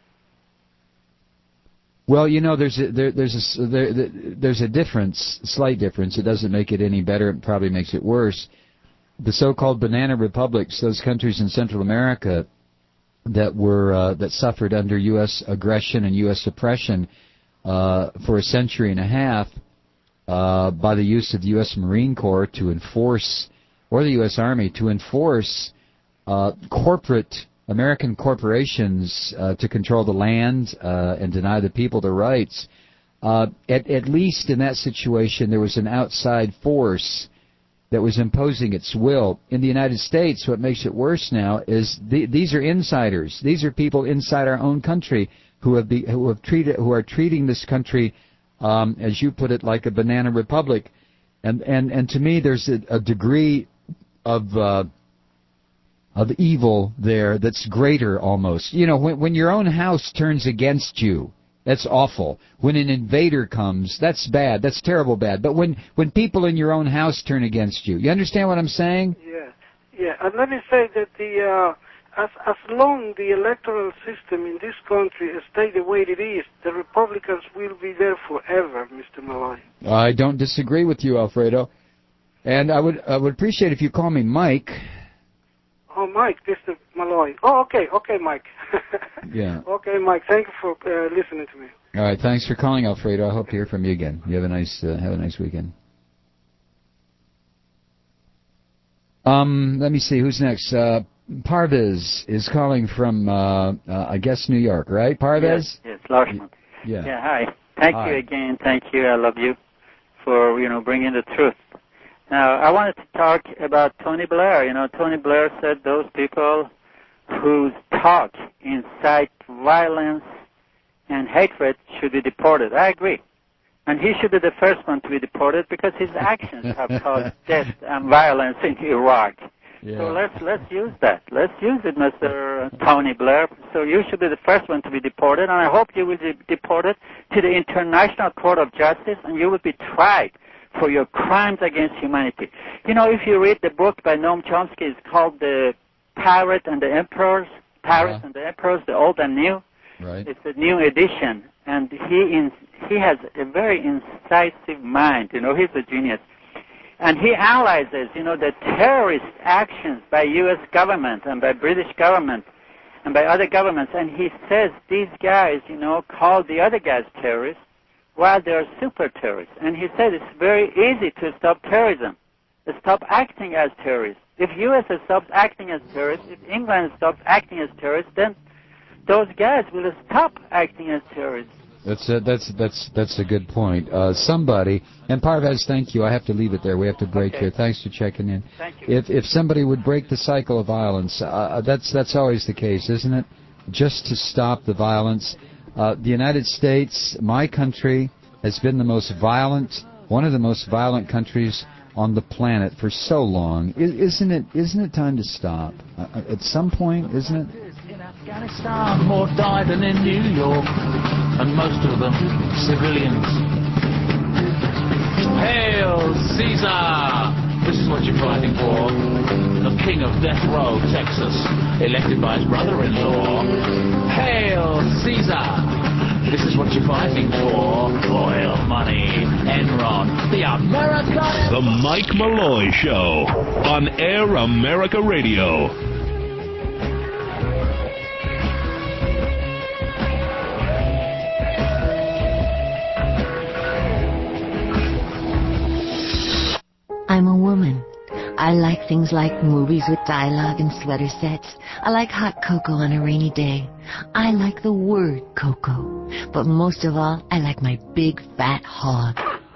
Well, you know, there's a, there, there's a, there, there's a difference, slight difference. It doesn't make it any better. It probably makes it worse. The so-called banana republics, those countries in Central America that were uh, that suffered under U S aggression and U S oppression uh, for a century and a half uh, by the use of the U S Marine Corps to enforce, or the U S Army to enforce uh, corporate American corporations uh, to control the land uh, and deny the people their rights. Uh, at, at least in that situation, there was an outside force that was imposing its will. In the United States, what makes it worse now is the, these are insiders. These are people inside our own country who have be, who have treated who are treating this country, um, as you put it, like a banana republic. And and and to me, there's a, a degree of uh, of evil there that's greater almost. You know, when when your own house turns against you, that's awful. When an invader comes, that's bad. That's terrible bad. But when, when people in your own house turn against you, you understand what I'm saying? Yeah, yeah. And let me say that the uh, as, as long the electoral system in this country stays the way it is, the Republicans will be there forever, Mister Malloy. I don't disagree with you, Alfredo. And I would I would appreciate if you call me Mike. Oh, Mike, Mister Malloy. Oh, okay, okay, Mike. Yeah. Okay, Mike, thank you for uh, listening to me. All right, thanks for calling, Alfredo. I hope to hear from you again. You have a nice uh, have a nice weekend. Um, let me see who's next. Uh, Parvez is calling from uh, uh, I guess New York, right? Parvez? Yes, yes, Larshman. Yeah. Yeah. Hi. Thank Hi. you again. Thank you. I love you for you know bringing the truth. Now, I wanted to talk about Tony Blair. You know, Tony Blair said those people whose talk incite violence and hatred should be deported. I agree. And he should be the first one to be deported because his actions have caused death and violence in Iraq. Yeah. So let's let's use that. Let's use it, Mister Tony Blair. So you should be the first one to be deported, and I hope you will be deported to the International Court of Justice, and you will be tried for your crimes against humanity. You know, if you read the book by Noam Chomsky, it's called The Pirate and the Emperors, Pirates uh-huh. and the Emperors, the Old and New. Right. It's a new edition, and he in, he has a very incisive mind. You know, he's a genius. And he analyzes, you know, the terrorist actions by U S government and by British government and by other governments, and he says these guys, you know, call the other guys terrorists, while they are super terrorists. And he said it's very easy to stop terrorism, to stop acting as terrorists. If U S stops acting as terrorists, if England stops acting as terrorists, then those guys will stop acting as terrorists. That's a, that's that's that's a good point. Uh, somebody, and Parvez, thank you. I have to leave it there. We have to break Okay. here. Thanks for checking in. Thank you. If if somebody would break the cycle of violence, uh, that's that's always the case, isn't it? Just to stop the violence. Uh, the United States, my country, has been the most violent, one of the most violent countries on the planet for so long. I, isn't it? Isn't it time to stop? Uh, at some point, isn't it? In Afghanistan, more die than in New York, and most of them civilians. Hail Caesar! This is what you're fighting for. The king of death row, Texas, elected by his brother-in-law. Hail Caesar! This is what you're fighting for. Oil money, Enron, the American... The Mike Malloy Show on Air America Radio. I'm a woman. I like things like movies with dialogue and sweater sets. I like hot cocoa on a rainy day. I like the word cocoa. But most of all, I like my big fat hog.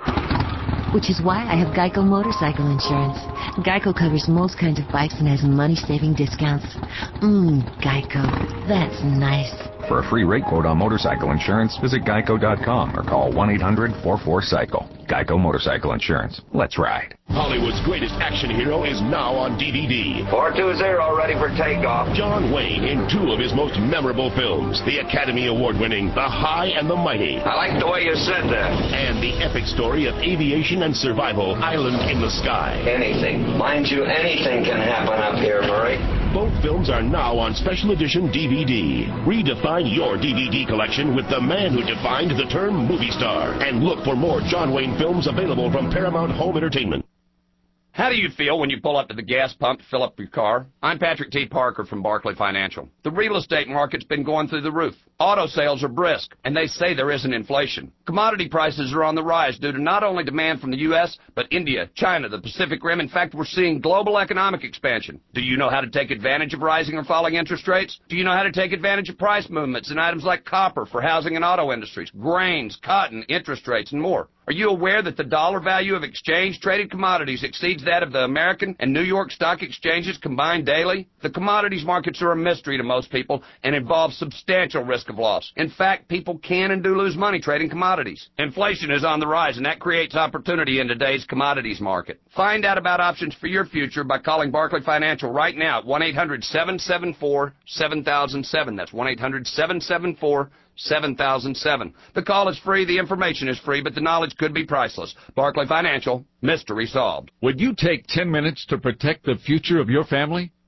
Which is why I have Geico motorcycle insurance. Geico covers most kinds of bikes and has money-saving discounts. Mmm, Geico. That's nice. For a free rate quote on motorcycle insurance, visit geico dot com or call one eight hundred four four cycle. Geico Motorcycle Insurance. Let's ride. Hollywood's greatest action hero is now on D V D. four two zero, ready for takeoff. John Wayne in two of his most memorable films, the Academy Award-winning The High and the Mighty. I like the way you said that. And the epic story of aviation and survival, Island in the Sky. Anything. Mind you, anything can happen up here, Murray. Both films are now on special edition D V D. Redefine your D V D collection with the man who defined the term movie star. And look for more John Wayne films available from Paramount Home Entertainment. How do you feel when you pull up to the gas pump to fill up your car? I'm Patrick T. Parker from Barclay Financial. The real estate market's been going through the roof. Auto sales are brisk, and they say there isn't inflation. Commodity prices are on the rise due to not only demand from the U S, but India, China, the Pacific Rim. In fact, we're seeing global economic expansion. Do you know how to take advantage of rising or falling interest rates? Do you know how to take advantage of price movements in items like copper for housing and auto industries, grains, cotton, interest rates, and more? Are you aware that the dollar value of exchange-traded commodities exceeds that of the American and New York stock exchanges combined daily? The commodities markets are a mystery to most people and involve substantial risk of loss. In fact, people can and do lose money trading commodities. Inflation is on the rise, and that creates opportunity in today's commodities market. Find out about options for your future by calling Barclay Financial right now at one eight hundred seven seven four seven thousand seven. That's one eight hundred seven seven four seven thousand seven. The call is free, the information is free, but the knowledge could be priceless. Barclay Financial, mystery solved. Would you take ten minutes to protect the future of your family?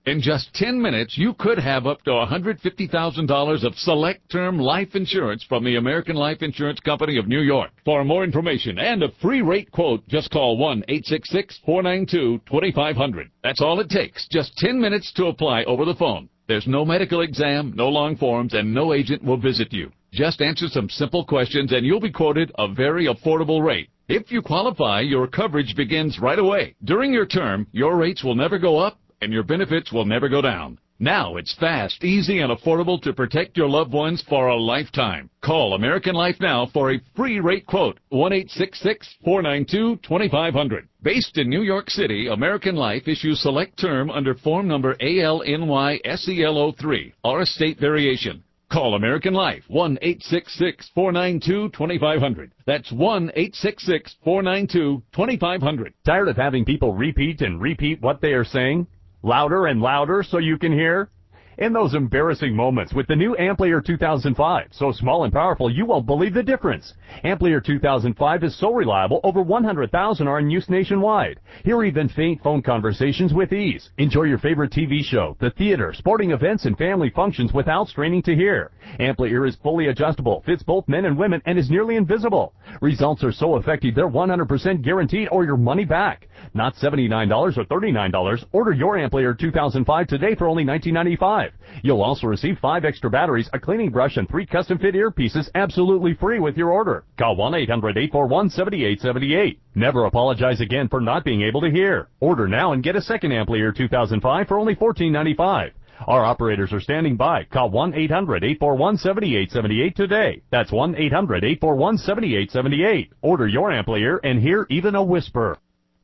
In just ten minutes, you could have up to one hundred fifty thousand dollars of select term life insurance from the American Life Insurance Company of New York. For more information and a free rate quote, just call one eight six six, four nine two, two five zero zero. That's all it takes, just ten minutes to apply over the phone. There's no medical exam, no long forms, and no agent will visit you. Just answer some simple questions and you'll be quoted a very affordable rate. If you qualify, your coverage begins right away. During your term, your rates will never go up and your benefits will never go down. Now it's fast, easy, and affordable to protect your loved ones for a lifetime. Call American Life now for a free rate quote, one eight six six, four nine two, two five zero zero. Based in New York City, American Life issues select term under form number A L N Y S E L O three, or a state variation. Call American Life, one eight six six, four nine two, two five zero zero. That's one eight six six, four nine two, two five zero zero. Tired of having people repeat and repeat what they are saying? Louder and louder so you can hear? In those embarrassing moments with the new Amplier two thousand five, so small and powerful you won't believe the difference. Amplier two thousand five is so reliable, over one hundred thousand are in use nationwide. Hear even faint phone conversations with ease. Enjoy your favorite T V show, the theater, sporting events, and family functions without straining to hear. Amplier is fully adjustable, fits both men and women, and is nearly invisible. Results are so effective they're one hundred percent guaranteed or your money back. Not seventy-nine dollars or thirty-nine dollars. Order your Amplier two thousand five today for only nineteen ninety-five dollars. You'll also receive five extra batteries, a cleaning brush, and three custom-fit earpieces absolutely free with your order. Call one eight hundred, eight four one, seven eight seven eight. Never apologize again for not being able to hear. Order now and get a second Amplier two thousand five for only fourteen ninety-five. Our operators are standing by. Call one eight hundred, eight four one, seven eight seven eight today. That's one eight hundred, eight four one, seven eight seven eight. Order your Amplier and hear even a whisper.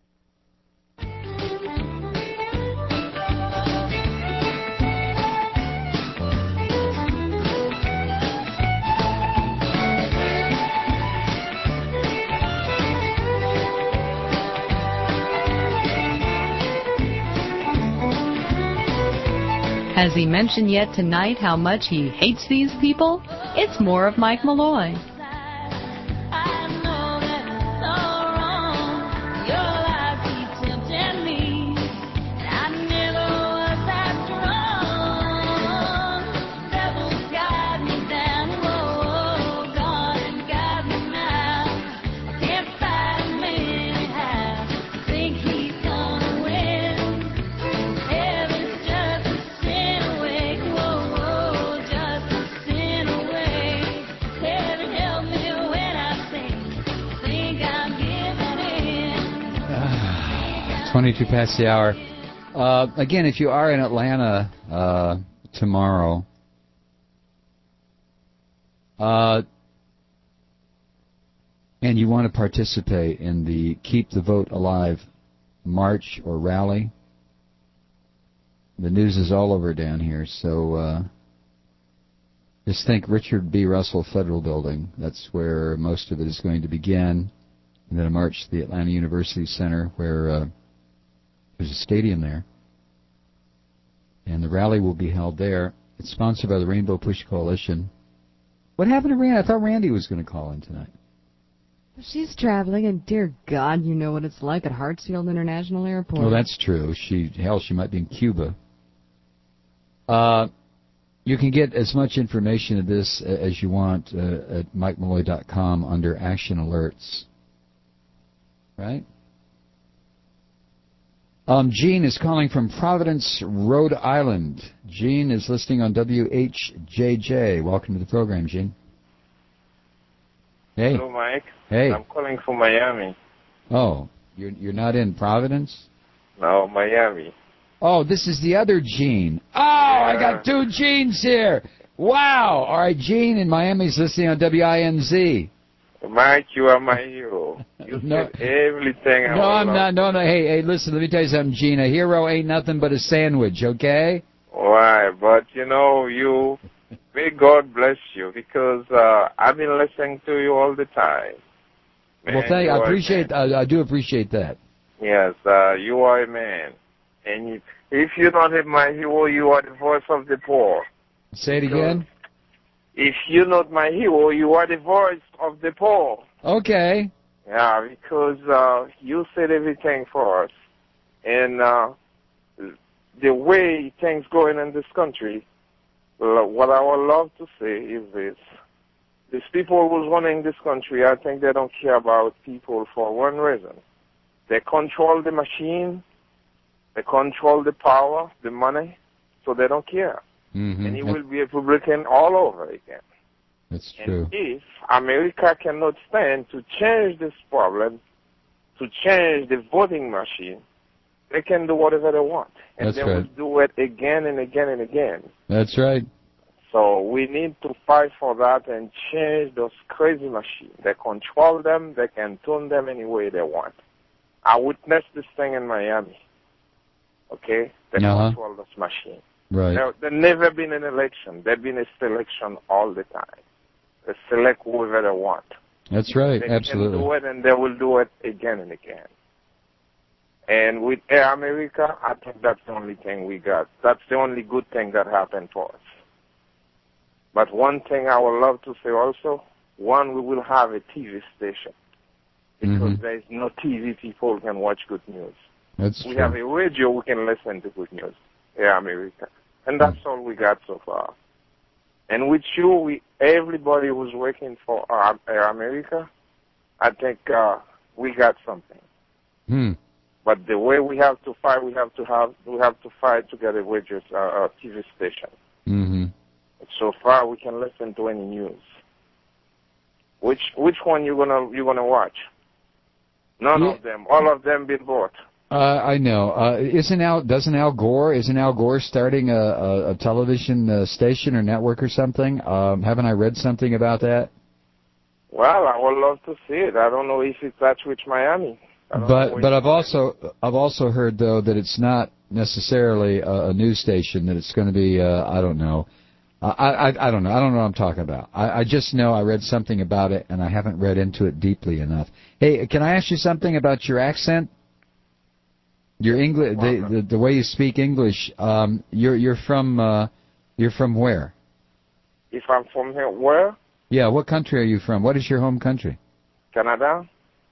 Has he mentioned yet tonight how much he hates these people? It's more of Mike Malloy. twenty-two past the hour. Uh, again, if you are in Atlanta uh, tomorrow, uh, and you want to participate in the Keep the Vote Alive march or rally, the news is all over down here, so uh, just think Richard B. Russell Federal Building. That's where most of it is going to begin. And then a march to the Atlanta University Center where uh, there's a stadium there. And the rally will be held there. It's sponsored by the Rainbow Push Coalition. What happened to Randy? I thought Randy was going to call in tonight. She's traveling, and dear God, you know what it's like at Hartsfield International Airport. Well, that's true. She, hell, she might be in Cuba. Uh, you can get as much information of this as you want uh, at mike malloy dot com under Action Alerts. Right? Um, Gene is calling from Providence, Rhode Island. Gene is listening on W H J J. Welcome to the program, Gene. Hey. Hello, Mike. Hey. I'm calling from Miami. Oh, you're you're not in Providence? No, Miami. Oh, this is the other Gene. Oh, yeah. I got two Genes here. Wow. All right, Gene in Miami's listening on W I N Z. Mike, you are my hero. You no, said everything I No, I'm love. not. No, no. Hey, hey, listen, let me tell you something, Gene. A hero ain't nothing but a sandwich, okay? Why? But, you know, you, may God bless you, because uh, I've been listening to you all the time. Man, well, thank you. I are appreciate, I, I do appreciate that. Yes, uh, you are a man. And you, if you're not my hero, you are the voice of the poor. Say it again? If you're not my hero, you are the voice of the poor. Okay. Yeah, because uh, you said everything for us. And uh, the way things going in this country, well, what I would love to say is this. These people who's running this country, I think they don't care about people for one reason. They control the machine, they control the power, the money, so they don't care. Mm-hmm. And it will be Republican all over again. That's true. And if America cannot stand to change this problem, to change the voting machine, they can do whatever they want. And That's they right. will do it again and again and again. That's right. So we need to fight for that and change those crazy machines. They control them. They can tune them any way they want. I witnessed this thing in Miami. Okay? They Uh-huh. control this machine. Right. There, there never been an election. There's been a selection all the time. They select whoever they want. That's right. They Absolutely. can do it, and they will do it again and again. And with Air America, I think that's the only thing we got. That's the only good thing that happened for us. But one thing I would love to say also, one, we will have a T V station. Because Mm-hmm. there is no T V people can watch good news. That's we true. have a radio we can listen to good news, Air America. And that's all we got so far. And with you, we, everybody who's working for uh, Air America, I think uh, we got something. Hmm. But the way we have to fight, we have to have we have to fight to get a radio uh, uh, T V station. Mm-hmm. So far, we can listen to any news. Which which one you gonna you gonna watch? None Yeah. of them. All of them been bought. Uh, I know. Uh, isn't Al? Doesn't Al Gore? Isn't Al Gore starting a, a, a television uh, station or network or something? Um, haven't I read something about that? Well, I would love to see it. I don't know if it's that with Miami. I don't know But which but I've one. also I've also heard though that it's not necessarily a, a news station. That it's going to be uh, I don't know. Uh, I, I I don't know. I don't know what I'm talking about. I, I just know I read something about it and I haven't read into it deeply enough. Hey, can I ask you something about your accent? Your English, the, the the way you speak English. Um, you're you're from uh, you're from where? If I'm from here, where? Yeah, what country are you from? What is your home country? Canada.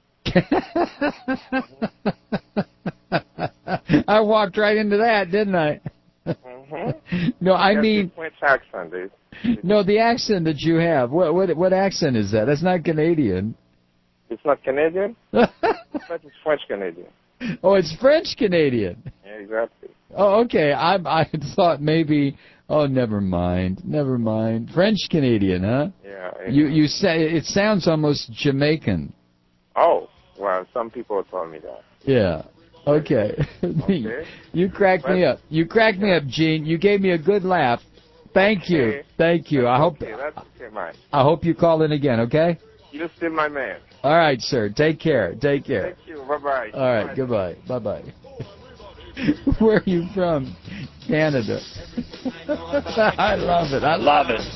I walked right into that, didn't I? Mm-hmm. No, I Yes, mean, it's French accent, dude. no, the accent that you have. What what what accent is that? That's not Canadian. It's not Canadian. But it's French Canadian. Oh, it's French Canadian. Yeah, exactly. Oh, okay. I I thought maybe. Oh, never mind. Never mind. French Canadian, huh? Yeah. yeah. You you say it sounds almost Jamaican. Oh, well, some people told me that. Yeah. Okay. Okay. You cracked me up. You cracked me up, Gene. You gave me a good laugh. Thank you. Okay. Thank you. I hope Okay, that's okay, man. I hope you call in again, okay? You're still my man. All right, sir. Take care. Take care. Thank you. Bye-bye. All right. Goodbye. Bye-bye. Where are you from? Canada. I love it. I love it.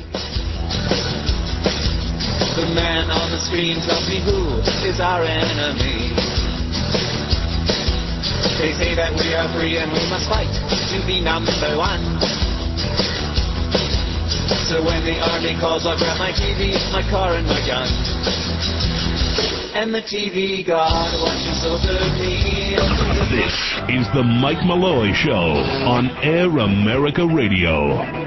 The man on the screen tells me who is our enemy. They say that we are free and we must fight to be number one. So when the army calls, I'll grab my T V, my car, and my gun. And the T V god watches over me. This is the Mike Malloy Show on Air America Radio.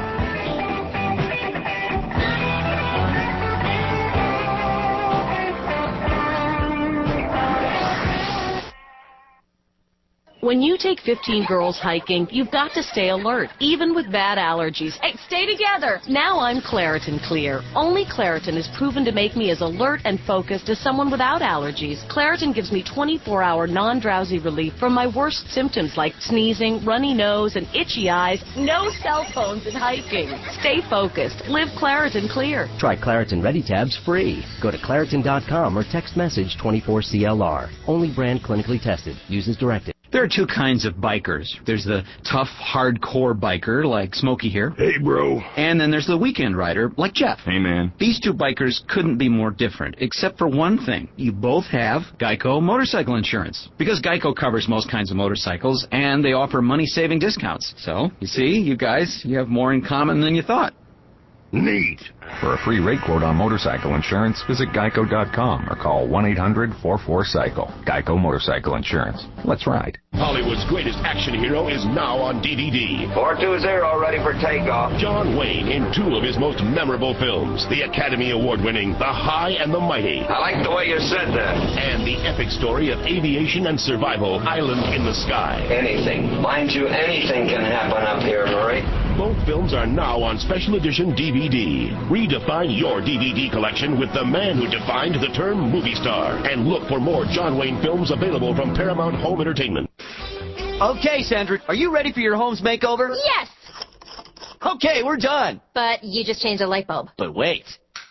When you take fifteen girls hiking, you've got to stay alert, even with bad allergies. Hey, stay together! Now I'm Claritin Clear. Only Claritin is proven to make me as alert and focused as someone without allergies. Claritin gives me twenty-four hour non-drowsy relief from my worst symptoms like sneezing, runny nose, and itchy eyes. No cell phones in hiking. Stay focused. Live Claritin Clear. Try Claritin Ready Tabs free. Go to Claritin dot com or text message twenty-four C L R. Only brand clinically tested. Use as directed. There are two kinds of bikers. There's the tough, hardcore biker, like Smokey here. Hey, bro. And then there's the weekend rider, like Jeff. Hey, man. These two bikers couldn't be more different, except for one thing. You both have Geico motorcycle insurance. Because Geico covers most kinds of motorcycles, and they offer money-saving discounts. So, you see, you guys, you have more in common than you thought. Neat. For a free rate quote on motorcycle insurance, visit geico dot com or call one eight hundred four four cycle. Geico Motorcycle Insurance. Let's ride. Hollywood's greatest action hero is now on D V D. four two zero, ready for takeoff. John Wayne in two of his most memorable films, the Academy Award-winning The High and the Mighty. I like the way you said that. And the epic story of aviation and survival, Island in the Sky. Anything, mind you, anything can happen up here, Murray. Both films are now on special edition D V D. Redefine your D V D collection with the man who defined the term movie star. And look for more John Wayne films available from Paramount Home Entertainment. Okay, Sandra, are you ready for your home's makeover? Yes! Okay, we're done. But you just changed a light bulb. But wait.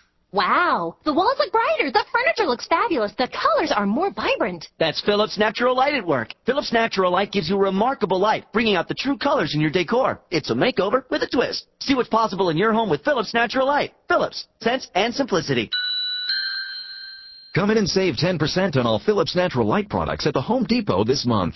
Wow, the walls look brighter, the furniture looks fabulous, the colors are more vibrant. That's Philips Natural Light at work. Philips Natural Light gives you remarkable light, bringing out the true colors in your decor. It's a makeover with a twist. See what's possible in your home with Philips Natural Light. Philips, sense and simplicity. Come in and save ten percent on all Philips Natural Light products at the Home Depot this month.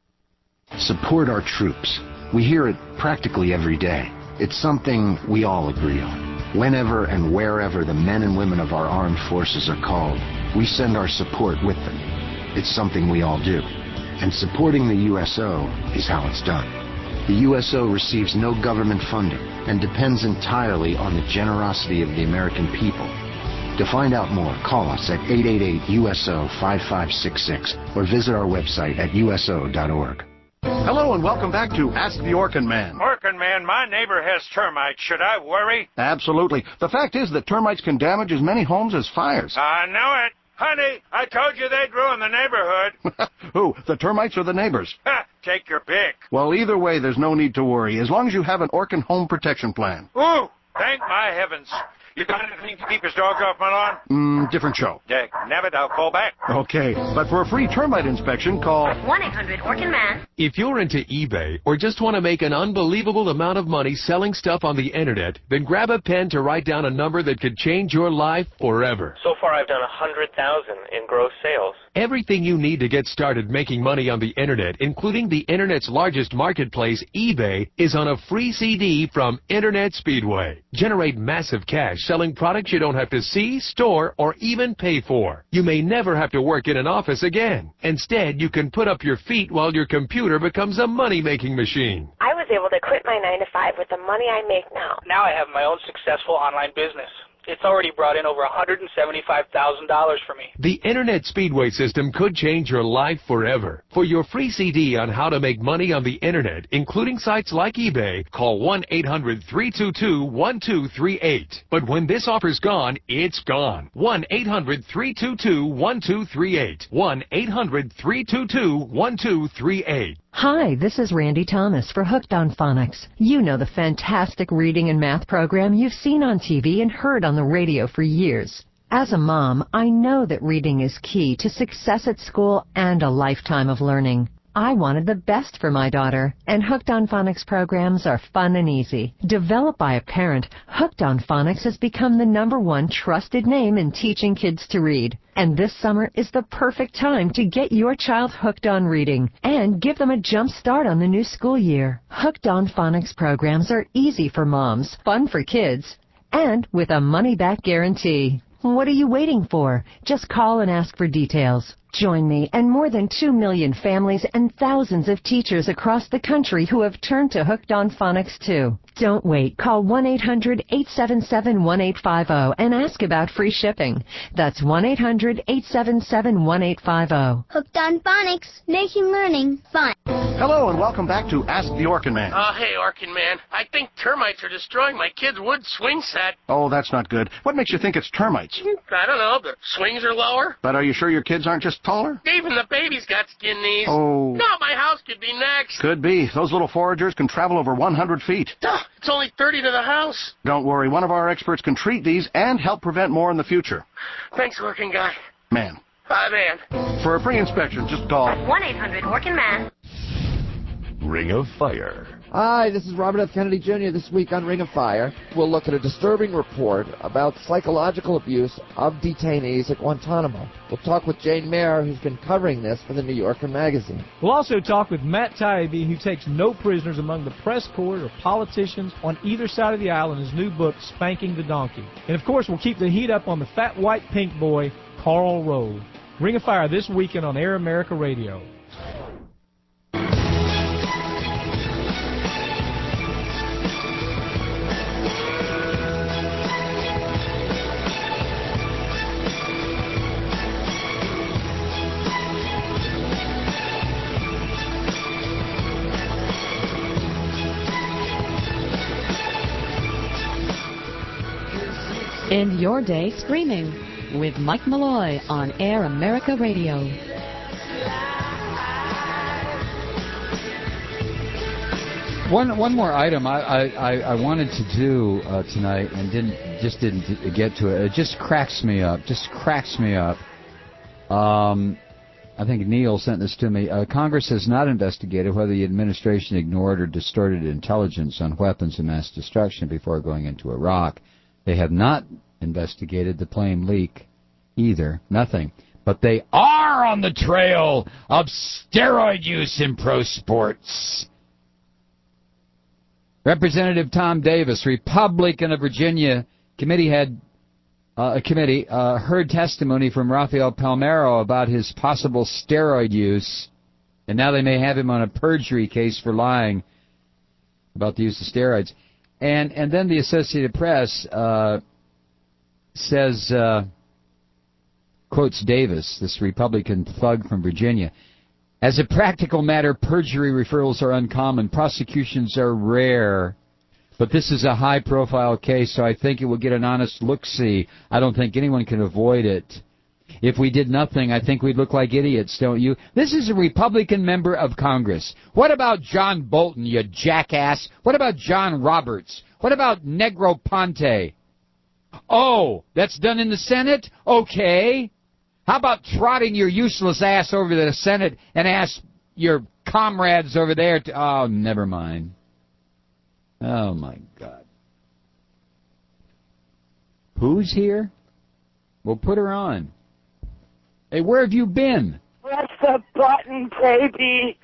Support our troops. We hear it practically every day. It's something we all agree on. Whenever and wherever the men and women of our armed forces are called, we send our support with them. It's something we all do. And supporting the U S O is how it's done. The U S O receives no government funding and depends entirely on the generosity of the American people. To find out more, call us at eight eight eight U S O five five six six or visit our website at U S O dot org. Hello and welcome back to Ask the Orkin Man. Orkin Man, my neighbor has termites. Should I worry? Absolutely. The fact is that termites can damage as many homes as fires. I know it. Honey, I told you they'd ruin the neighborhood. Who, the termites or the neighbors? Ha, take your pick. Well, either way, there's no need to worry, as long as you have an Orkin home protection plan. Ooh, thank my heavens. You got anything to keep his dog off my lawn? Mmm, different show. Dick, nabbit, I'll call back. Okay, but for a free termite inspection, call one eight hundred Orkin Man. If you're into eBay or just want to make an unbelievable amount of money selling stuff on the internet, then grab a pen to write down a number that could change your life forever. So far, I've done one hundred thousand dollars in gross sales. Everything you need to get started making money on the internet, including the internet's largest marketplace, eBay, is on a free C D from Internet Speedway. Generate massive cash selling products you don't have to see, store, or even pay for. You may never have to work in an office again. Instead, you can put up your feet while your computer becomes a money-making machine. I was able to quit my nine to five with the money I make now. Now I have my own successful online business. It's already brought in over one hundred seventy-five thousand dollars for me. The Internet Speedway system could change your life forever. For your free C D on how to make money on the Internet, including sites like eBay, call one eight hundred three two two one two three eight. But when this offer's gone, it's gone. one eight hundred three two two one two three eight. one eight hundred three two two one two three eight. Hi, this is Randy Thomas for Hooked on Phonics. You know the fantastic reading and math program you've seen on T V and heard on the radio for years. As a mom, I know that reading is key to success at school and a lifetime of learning. I wanted the best for my daughter, and Hooked on Phonics programs are fun and easy. Developed by a parent, Hooked on Phonics has become the number one trusted name in teaching kids to read. And this summer is the perfect time to get your child hooked on reading and give them a jump start on the new school year. Hooked on Phonics programs are easy for moms, fun for kids, and with a money-back guarantee. What are you waiting for? Just call and ask for details. Join me and more than two million families and thousands of teachers across the country who have turned to Hooked on Phonics too. Don't wait. Call one eight hundred eight seven seven one eight five zero and ask about free shipping. That's one eight hundred eight seven seven one eight five zero. Hooked on Phonics, making learning fun. Hello and welcome back to Ask the Orkin Man. Uh, hey, Orkin Man. I think termites are destroying my kid's wood swing set. Oh, that's not good. What makes you think it's termites? I don't know. The swings are lower. But are you sure your kids aren't just taller? Even the baby's got skin knees. Oh. No, my house could be next. Could be. Those little foragers can travel over one hundred feet. Duh, it's only thirty to the house. Don't worry. One of our experts can treat these and help prevent more in the future. Thanks, Orkin guy. Man. Hi, man. For a free inspection, just call one eight hundred Orkin Man. Ring of Fire Hi, this is Robert F. Kennedy Junior This week on Ring of Fire, we'll look at a disturbing report about psychological abuse of detainees at Guantanamo. We'll talk with Jane Mayer, who's been covering this for the New Yorker magazine. We'll also talk with Matt Taibbi, who takes no prisoners among the press corps or politicians on either side of the aisle in his new book, Spanking the Donkey. And of course, we'll keep the heat up on the fat white pink boy, Karl Rove. Ring of Fire this weekend on Air America Radio. End your day screaming with Mike Malloy on Air America Radio. One one more item I I, I wanted to do uh, tonight and didn't just didn't get to it. It just cracks me up. Just cracks me up. Um, I think Neil sent this to me. Uh, Congress has not investigated whether the administration ignored or distorted intelligence on weapons of mass destruction before going into Iraq. They have not investigated the plane leak either. Nothing. But they are on the trail of steroid use in pro sports. Representative Tom Davis, Republican of Virginia, committee had uh, a committee uh, heard testimony from Rafael Palmero about his possible steroid use, and now they may have him on a perjury case for lying about the use of steroids. And and then the Associated Press uh, says, uh, quotes Davis, this Republican thug from Virginia, as a practical matter, perjury referrals are uncommon. Prosecutions are rare. But this is a high-profile case, so I think it will get an honest look-see. I don't think anyone can avoid it. If we did nothing, I think we'd look like idiots, don't you? This is a Republican member of Congress. What about John Bolton, you jackass? What about John Roberts? What about Negroponte? Oh, that's done in the Senate? Okay. How about trotting your useless ass over to the Senate and ask your comrades over there to... Oh, never mind. Oh, my God. Who's here? We'll put her on. Hey, where have you been? Press the button, baby.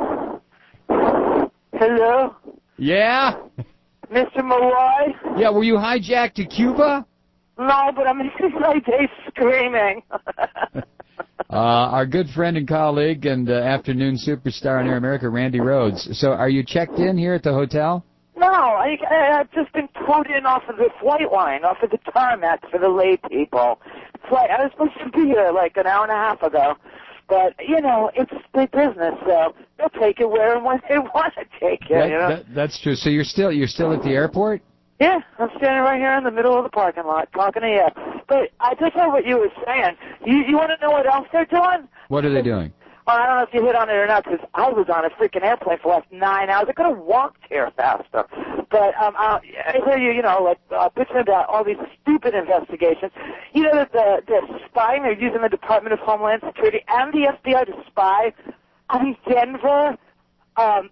Hello? Yeah? Mister Malloy? Yeah, were you hijacked to Cuba? No, but I'm in my day screaming. uh, our good friend and colleague and uh, afternoon superstar on Air America, Randy Rhodes. So are you checked in here at the hotel? No, I, I, I've just been pulled in off of the flight line, off of the tarmac for the lay people. Flight, I was supposed to be here like an hour and a half ago. But, you know, it's big business, so they'll take it where and when they want to take it, that, you know? That, that's true. So you're still you're still at the airport? Yeah, I'm standing right here in the middle of the parking lot talking to you. But I just heard what you were saying. You, you want to know what else they're doing? What are they doing? Well, I don't know if you hit on it or not, because I was on a freaking airplane for like nine hours. I could have walked here faster. But um, I, I hear you, you know, like uh, bitching about all these stupid investigations. You know that the, the spying they're using the Department of Homeland Security and the F B I to spy on Denver um,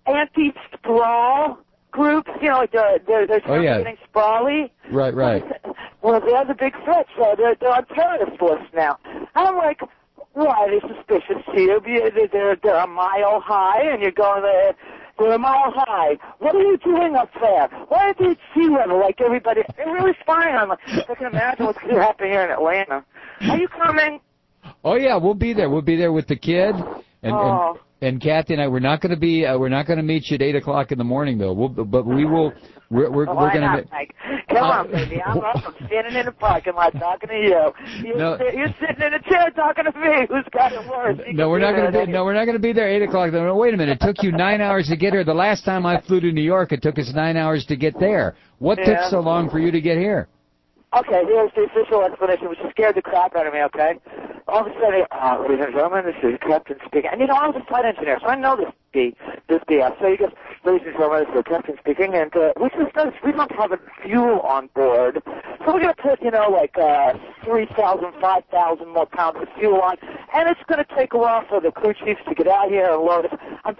anti-sprawl groups, you know, like they're, they're, they're oh, yeah. getting sprawly. Right, right. Well, they're the big threat, so they're, they're on terrorist lists now. I'm like... Why are they suspicious to you? They're, they're a mile high, and you're going there. They're a mile high. What are you doing up there? Why aren't they at sea level like everybody? They're really spying on them. I can imagine what's going to happen here in Atlanta. Are you coming? Oh yeah, we'll be there. We'll be there with the kid and oh. and, and Kathy and I. We're not going to be. Uh, we're not going to meet you at eight o'clock in the morning though. We'll, but we will. We're we're, oh, we're going to. Mike? Come uh, on, baby. I'm up. I'm standing in the parking lot talking to you. You're, no, you're sitting in a chair talking to me. Who's got it worse? You no, we're not going to be. No, we're not going to be there eight o'clock. No, wait a minute. It took you nine hours to get here. The last time I flew to New York, it took us nine hours to get there. What yeah. took so long for you to get here? Okay, here's the official explanation, which scared the crap out of me, okay? All of a sudden, uh, ladies and gentlemen, this is Captain speaking. And, you know, I was a flight engineer, so I know this B, this B S. So he goes, ladies and gentlemen, this is Captain speaking, and uh, we just noticed we don't have fuel on board. So we're going to put, you know, like uh, three thousand, five thousand more pounds of fuel on, and it's going to take a while for the crew chiefs to get out here and load us. I'm thinking,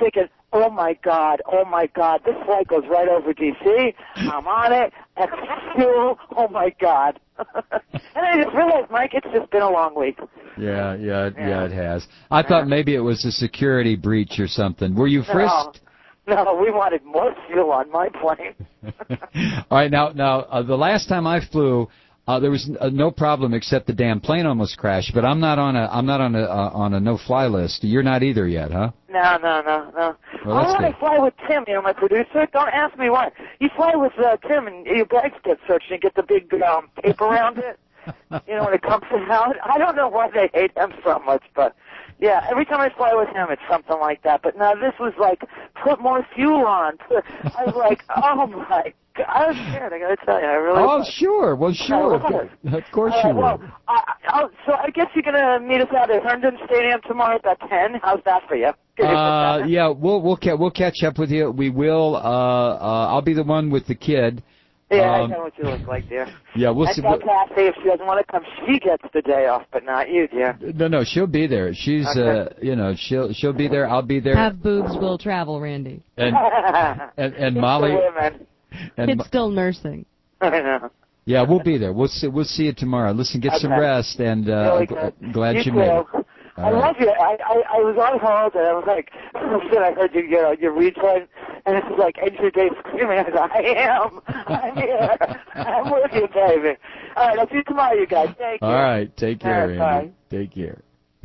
Oh, my God. Oh, my God. This flight goes right over D C. I'm on it. Extra fuel. Oh, my God. And I just realized, Mike, it's just been a long week. Yeah, yeah, yeah, yeah it has. I yeah. thought maybe it was a security breach or something. Were you frisked? No, no we wanted more fuel on my plane. All right, now, now uh, the last time I flew, Uh, there was uh, no problem except the damn plane almost crashed. But I'm not on a I'm not on a uh, on a no-fly list. You're not either yet, huh? No, no, no, no. Well, I want to fly with Tim, you know, my producer. Don't ask me why. You fly with uh, Tim, and your bags get searched, and you get the big um, tape around it. You know, when it comes out. I don't know why they hate him so much, but yeah, every time I fly with him, it's something like that. But now this was like, put more fuel on. I was like, oh my. I was scared, I gotta tell you, I really Oh, was. sure, well, sure, of course, of course uh, you well, will. I, I'll, so I guess you're gonna meet us out at Herndon Stadium tomorrow at ten. How's that for you? Uh, yeah, we'll we'll ca- we'll catch up with you. We will. Uh, uh, I'll be the one with the kid. Yeah, um, I know what you look like, dear. Yeah, we'll and see. Tell Kathy if she doesn't want to come, she gets the day off, but not you, dear. No, no, she'll be there. She's, okay. uh, you know, she'll she'll be there. I'll be there. Have boobs will travel, Randy. And and, and Molly. And it's still nursing. I know. Yeah, we'll be there. We'll see. We'll see you tomorrow. Listen, get okay. some rest, and uh, really I'm glad you, you made it. I right. love you. I, I I was on hold, and I was like, I heard you, you know, your rejoin, and it's like Andrew Day screaming. I was like, I am. I'm here. I'm with you, baby. All right, I'll see you tomorrow, you guys. Thank you. All right, take care, All right, Randy. Bye. Take care.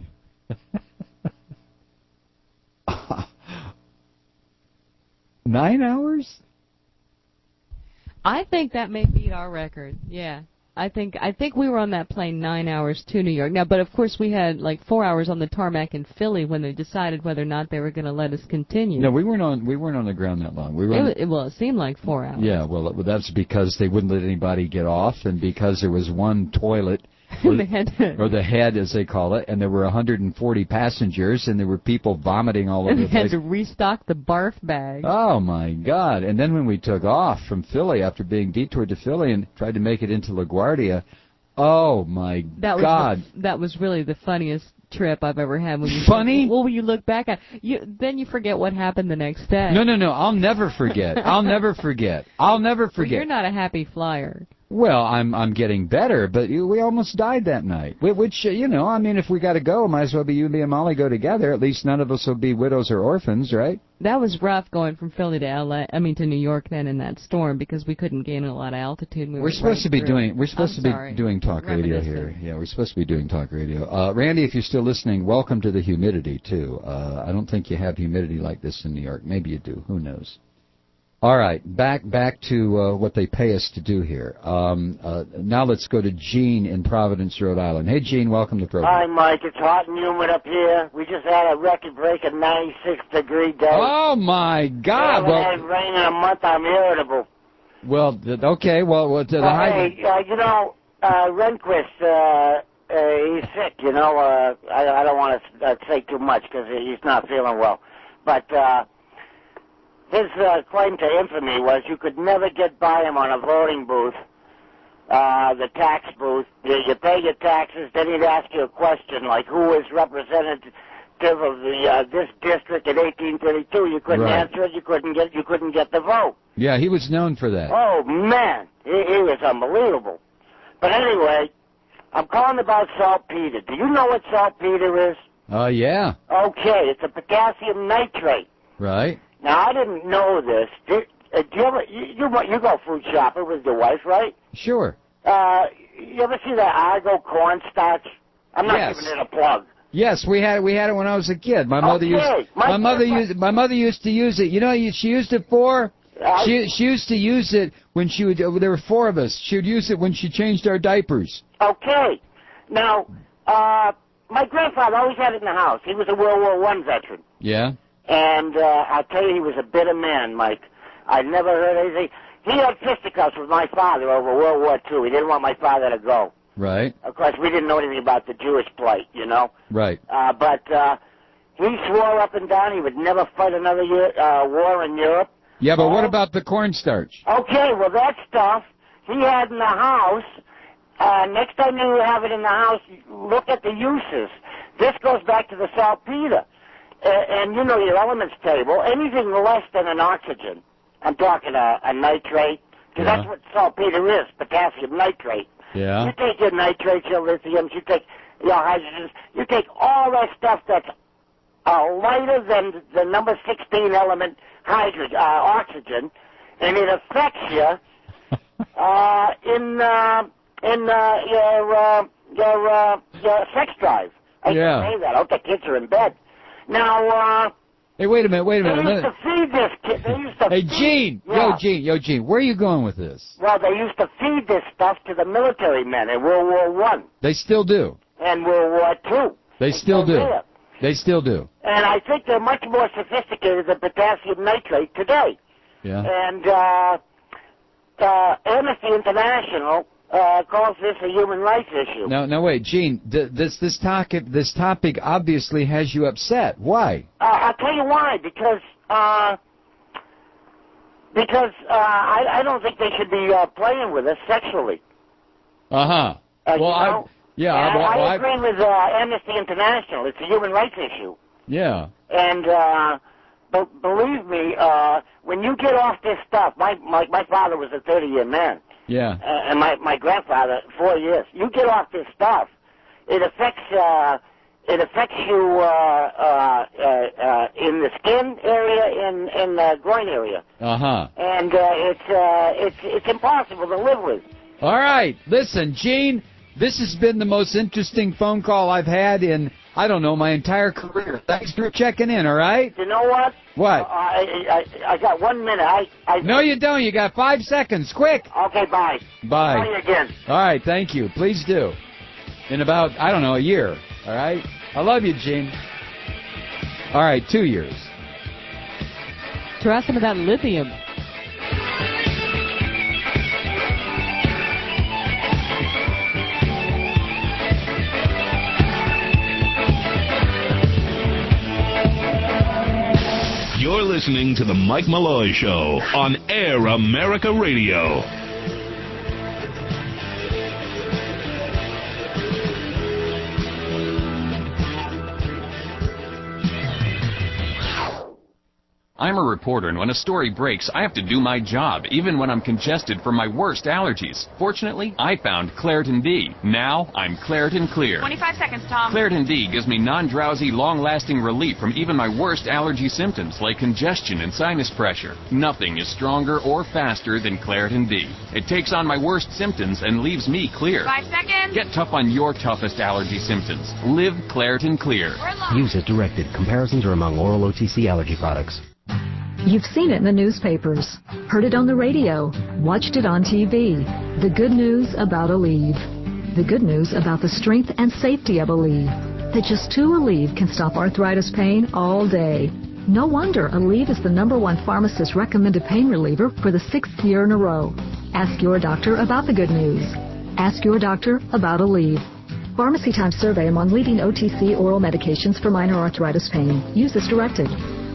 Nine hours? I think that may beat our record. Yeah. I think I think we were on that plane nine hours to New York. Now, but of course we had like four hours on the tarmac in Philly when they decided whether or not they were going to let us continue. No, we weren't on we weren't on the ground that long. We were. It, on, it, well, it seemed like four hours. Yeah, well, that's because they wouldn't let anybody get off, and because there was one toilet. Or, the or the head, as they call it, and there were one hundred forty passengers, and there were people vomiting all over and the they had place. to restock the barf bag. Oh, my God. And then when we took off from Philly, after being detoured to Philly and tried to make it into LaGuardia, oh, my that God. Was the, that was really the funniest trip I've ever had. When you Funny? Well, when you look back at you, then you forget what happened the next day. No, no, no. I'll never forget. I'll never forget. I'll never forget. Well, you're not a happy flyer. Well, I'm I'm getting better, but you, we almost died that night. Which, you know, I mean, if we got to go, might as well be you, me, and Molly go together. At least none of us will be widows or orphans, right? That was rough going from Philly to L A. I mean to New York then in that storm because we couldn't gain a lot of altitude. We we're supposed right to be through. doing we're supposed I'm to be sorry. doing talk radio here. Yeah, we're supposed to be doing talk radio. Uh, Randy, if you're still listening, welcome to the humidity too. Uh, I don't think you have humidity like this in New York. Maybe you do. Who knows? All right, back back to uh, what they pay us to do here. Um, uh, now let's go to Gene in Providence, Rhode Island. Hey, Gene, welcome to the program. Hi, Mike. It's hot and humid up here. We just had a record-breaking ninety-six degree day. Oh, my God. We haven't had rain in a month. I'm irritable. Well, th- okay. Well, well to the uh, high... Hey, uh, you know, uh, Rehnquist, uh, uh, he's sick, you know. Uh, I, I don't want to uh, say too much because he's not feeling well. But... Uh, His uh, claim to infamy was you could never get by him on a voting booth, uh, the tax booth. You, you pay your taxes, then he'd ask you a question like, who is representative of the uh, this district in eighteen thirty-two? You couldn't right. answer it. You couldn't get. You couldn't get the vote. Yeah, he was known for that. Oh man, he, he was unbelievable. But anyway, I'm calling about saltpeter. Do you know what saltpeter is? Oh uh, yeah. Okay, it's a potassium nitrate. Right. Now, I didn't know this. Did, uh, do you ever, you, you, you go food shopping with your wife, right? Sure. Uh, you ever see that Argo cornstarch? I'm not yes. giving it a plug. Yes, we had we had it when I was a kid. My mother okay. used my, my mother used my mother used to use it. You know what she used it for? Uh, she she used to use it when she would. There were four of us. She would use it when she changed our diapers. Okay. Now, uh, my grandfather always had it in the house. He was a World War One veteran. Yeah. And uh, I'll tell you, he was a bitter man, Mike. I never heard anything. He had fisticuffs with my father over World War Two. He didn't want my father to go. Right. Of course, we didn't know anything about the Jewish plight, you know. Right. Uh, but uh, he swore up and down he would never fight another year, uh, war in Europe. Yeah, but oh. what about the cornstarch? Okay, well, that stuff he had in the house. Uh, next time you have it in the house, look at the uses. This goes back to the saltpeter. uh, and you know your elements table, anything less than an oxygen, I'm talking a, a nitrate, because Yeah. that's what saltpeter is, potassium nitrate. Yeah. You take your nitrates, your lithiums, you take your hydrogens, you take all that stuff that's uh, lighter than the number sixteen element hydrogen, uh, oxygen, and it affects you uh, in uh, in uh, your uh, your uh, your sex drive. I Yeah. can say that. I hope the kids are in bed. Now, uh, Hey, wait a minute, wait a they minute. used to feed this kid. They used to Hey, feed, Gene! Yeah. Yo, Gene, yo, Gene, where are you going with this? Well, they used to feed this stuff to the military men in World War One They still do. and World War Two. They still do. there. They still do. And I think they're much more sophisticated than potassium nitrate today. Yeah. And uh, uh, Amnesty International uh, calls this a human rights issue. Now, now, wait, Gene. Th- this this topic this topic obviously has you upset. Why? Uh, I'll tell you why. Because uh, because uh, I, I don't think they should be uh, playing with us sexually. Uh-huh. Uh, Well, you I know? yeah, And I, well, I, I, agree with uh, Amnesty International. It's a human rights issue. yeah. And uh, be- believe me, uh, when you get off this stuff, my my, my father was a thirty-year man, Yeah. uh, and my my grandfather four years. You get off this stuff, it affects uh, it affects you uh, uh, uh, uh, in the skin area, in in the groin area, Uh-huh. and uh, it's uh, it's it's impossible to live with. All right. Listen, Gene, this has been the most interesting phone call I've had in, I don't know, my entire career. Thanks for checking in, all right? You know what? What? Uh, I, I I got one minute. I I No, you don't. You got five seconds. Quick. Okay, bye. Bye. Call you again. All right, thank you. Please do. In about, I don't know, a year. All right? I love you, Gene. All right, two years. Try some of that lithium. You're listening to The Mike Malloy Show on Air America Radio. I'm a reporter, and when a story breaks, I have to do my job, even when I'm congested from my worst allergies. Fortunately, I found Claritin D. Now, I'm Claritin Clear. twenty-five seconds, Tom. Claritin D gives me non-drowsy, long-lasting relief from even my worst allergy symptoms, like congestion and sinus pressure. Nothing is stronger or faster than Claritin D. It takes on my worst symptoms and leaves me clear. Five seconds. Get tough on your toughest allergy symptoms. Live Claritin Clear. Use as directed. Comparisons are among oral O T C allergy products. You've seen it in the newspapers, heard it on the radio, watched it on T V. The good news about Aleve. The good news about the strength and safety of Aleve. That just two Aleve can stop arthritis pain all day. No wonder Aleve is the number one pharmacist recommended pain reliever for the sixth year in a row. Ask your doctor about the good news. Ask your doctor about Aleve. Pharmacy Times survey among leading O T C oral medications for minor arthritis pain. Use as directed.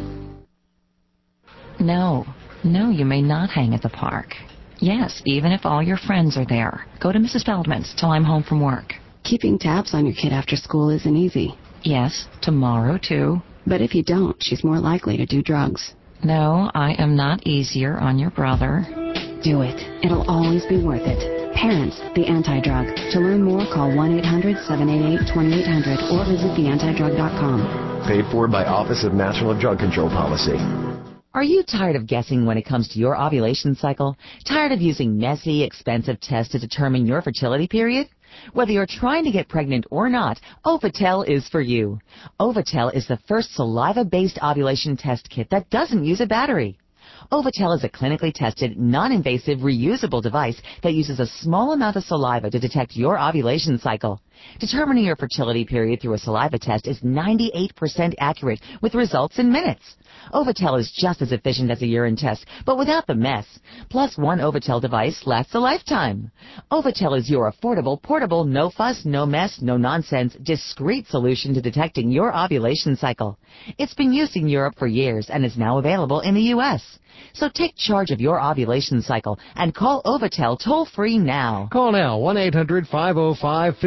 No, no, you may not hang at the park. Yes, even if all your friends are there. Go to Missus Feldman's till I'm home from work. Keeping tabs on your kid after school isn't easy. Yes, tomorrow too. But if you don't, she's more likely to do drugs. No, I am not easier on your brother. Do it. It'll always be worth it. Parents, the Anti-Drug. To learn more, call one eight hundred seven eight eight two eight zero zero or visit the anti drug dot com. Paid for by Office of National Drug Control Policy. Are you tired of guessing when it comes to your ovulation cycle? Tired of using messy, expensive tests to determine your fertility period? Whether you're trying to get pregnant or not, Ovatel is for you. Ovatel is the first saliva-based ovulation test kit that doesn't use a battery. Ovatel is a clinically tested, non-invasive, reusable device that uses a small amount of saliva to detect your ovulation cycle. Determining your fertility period through a saliva test is ninety-eight percent accurate with results in minutes. Ovatel is just as efficient as a urine test, but without the mess. Plus, one Ovatel device lasts a lifetime. Ovatel is your affordable, portable, no-fuss, no-mess, no-nonsense, discreet solution to detecting your ovulation cycle. It's been used in Europe for years and is now available in the U S So take charge of your ovulation cycle and call Ovatel toll-free now. Call now, one eight hundred five oh five five eight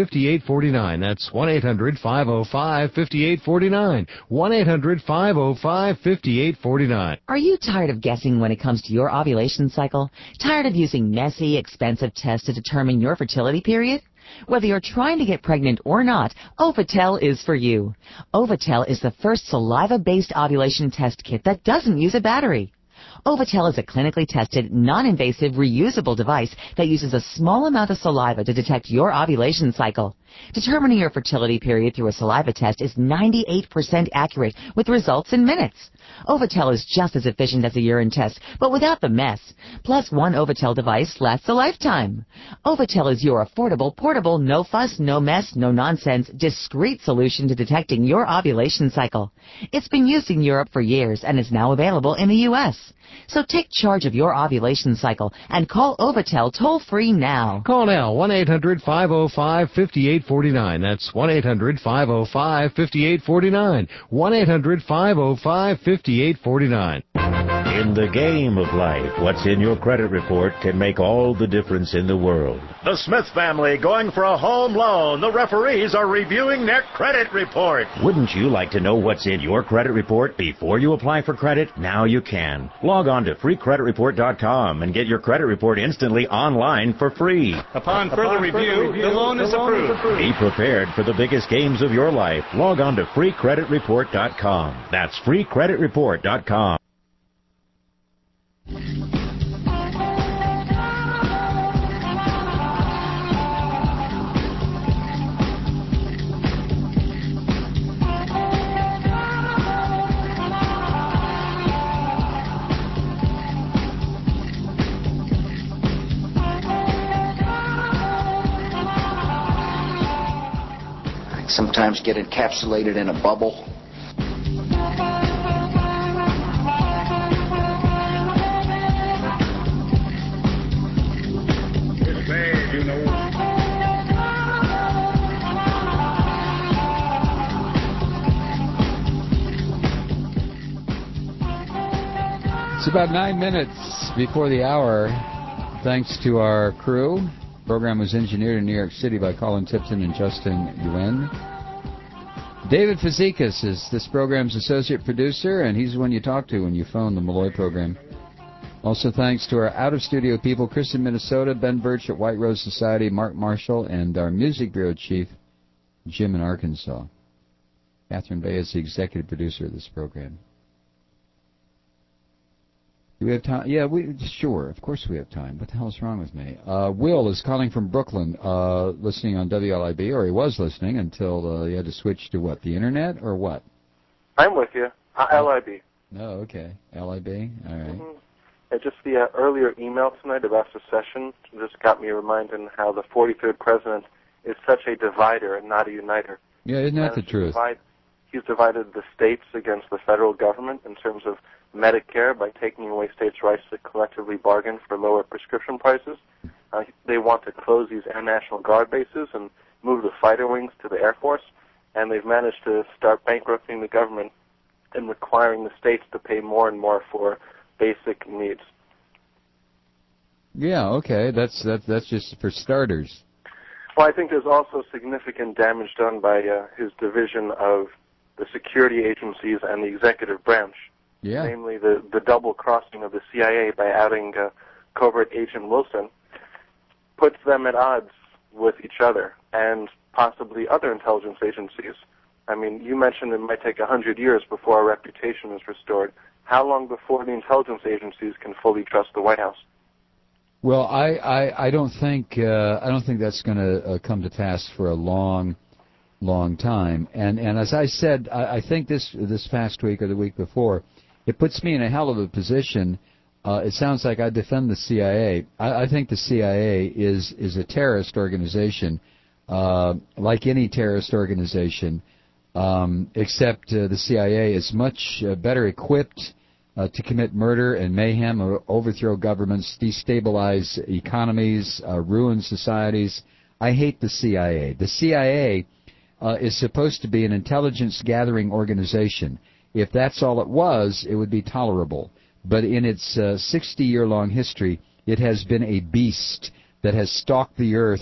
forty-nine. That's one eight hundred five oh five five eight four nine. one eight hundred five oh five five eight four nine. Are you tired of guessing when it comes to your ovulation cycle? Tired of using messy, expensive tests to determine your fertility period? Whether you're trying to get pregnant or not, Ovatel is for you. Ovatel is the first saliva-based ovulation test kit that doesn't use a battery. Ovatel is a clinically tested, non-invasive, reusable device that uses a small amount of saliva to detect your ovulation cycle. Determining your fertility period through a saliva test is ninety-eight percent accurate with results in minutes. Ovatel is just as efficient as a urine test, but without the mess. Plus, one Ovatel device lasts a lifetime. Ovatel is your affordable, portable, no-fuss, no-mess, no-nonsense, discreet solution to detecting your ovulation cycle. It's been used in Europe for years and is now available in the U S So take charge of your ovulation cycle and call Ovatel toll-free now. Call now, one eight hundred five oh five five eight four nine. That's one eight hundred five oh five five eight four nine. one eight hundred five oh five five eight four nine. In the game of life, what's in your credit report can make all the difference in the world. The Smith family going for a home loan. The referees are reviewing their credit report. Wouldn't you like to know what's in your credit report before you apply for credit? Now you can. Log on to free credit report dot com and get your credit report instantly online for free. Upon further review, the loan is approved. Be prepared for the biggest games of your life. Log on to free credit report dot com. That's free credit report dot com. Sometimes get encapsulated in a bubble. It's bad, you know. It's about nine minutes before the hour. Thanks to our crew. The program was engineered in New York City by Colin Tipton and Justin Yuen. David Fazekas is this program's associate producer, and he's the one you talk to when you phone the Malloy program. Also thanks to our out-of-studio people, Chris in Minnesota, Ben Birch at White Rose Society, Mark Marshall, and our music bureau chief, Jim in Arkansas. Catherine Bay is the executive producer of this program. Do we have time? Yeah, we sure. Of course we have time. What the hell is wrong with me? Uh, Will is calling from Brooklyn, uh, listening on W L I B, or he was listening until uh, he had to switch to what, the Internet, or what? I'm with you. Uh, L I B. Oh, okay. L I B? All right. Mm-hmm. Uh, just the uh, earlier email tonight about secession just got me reminded how the forty-third president is such a divider and not a uniter. Yeah, isn't that the truth? Divide, he's divided the states against the federal government in terms of Medicare by taking away states' rights to collectively bargain for lower prescription prices. Uh, they want to close these Air National Guard bases and move the fighter wings to the Air Force, and they've managed to start bankrupting the government and requiring the states to pay more and more for basic needs. Yeah, okay, that's that, that's just for starters. Well, I think there's also significant damage done by uh, his division of the security agencies and the executive branch. Yeah. Namely, the, the double crossing of the C I A by outing uh, covert agent Wilson puts them at odds with each other and possibly other intelligence agencies. I mean, you mentioned it might take a hundred years before our reputation is restored. How long before the intelligence agencies can fully trust the White House? Well, I, I, I don't think uh, I don't think that's going to uh, come to pass for a long, long time. And and as I said, I, I think this this past week or the week before, it puts me in a hell of a position. Uh, it sounds like I defend the C I A. I, I think the C I A is is a terrorist organization, uh, like any terrorist organization, um, except uh, the C I A is much uh, better equipped uh, to commit murder and mayhem, or overthrow governments, destabilize economies, uh, ruin societies. I hate the C I A. The C I A uh, is supposed to be an intelligence-gathering organization. If that's all it was, it would be tolerable. But in its uh, sixty-year-long history, it has been a beast that has stalked the earth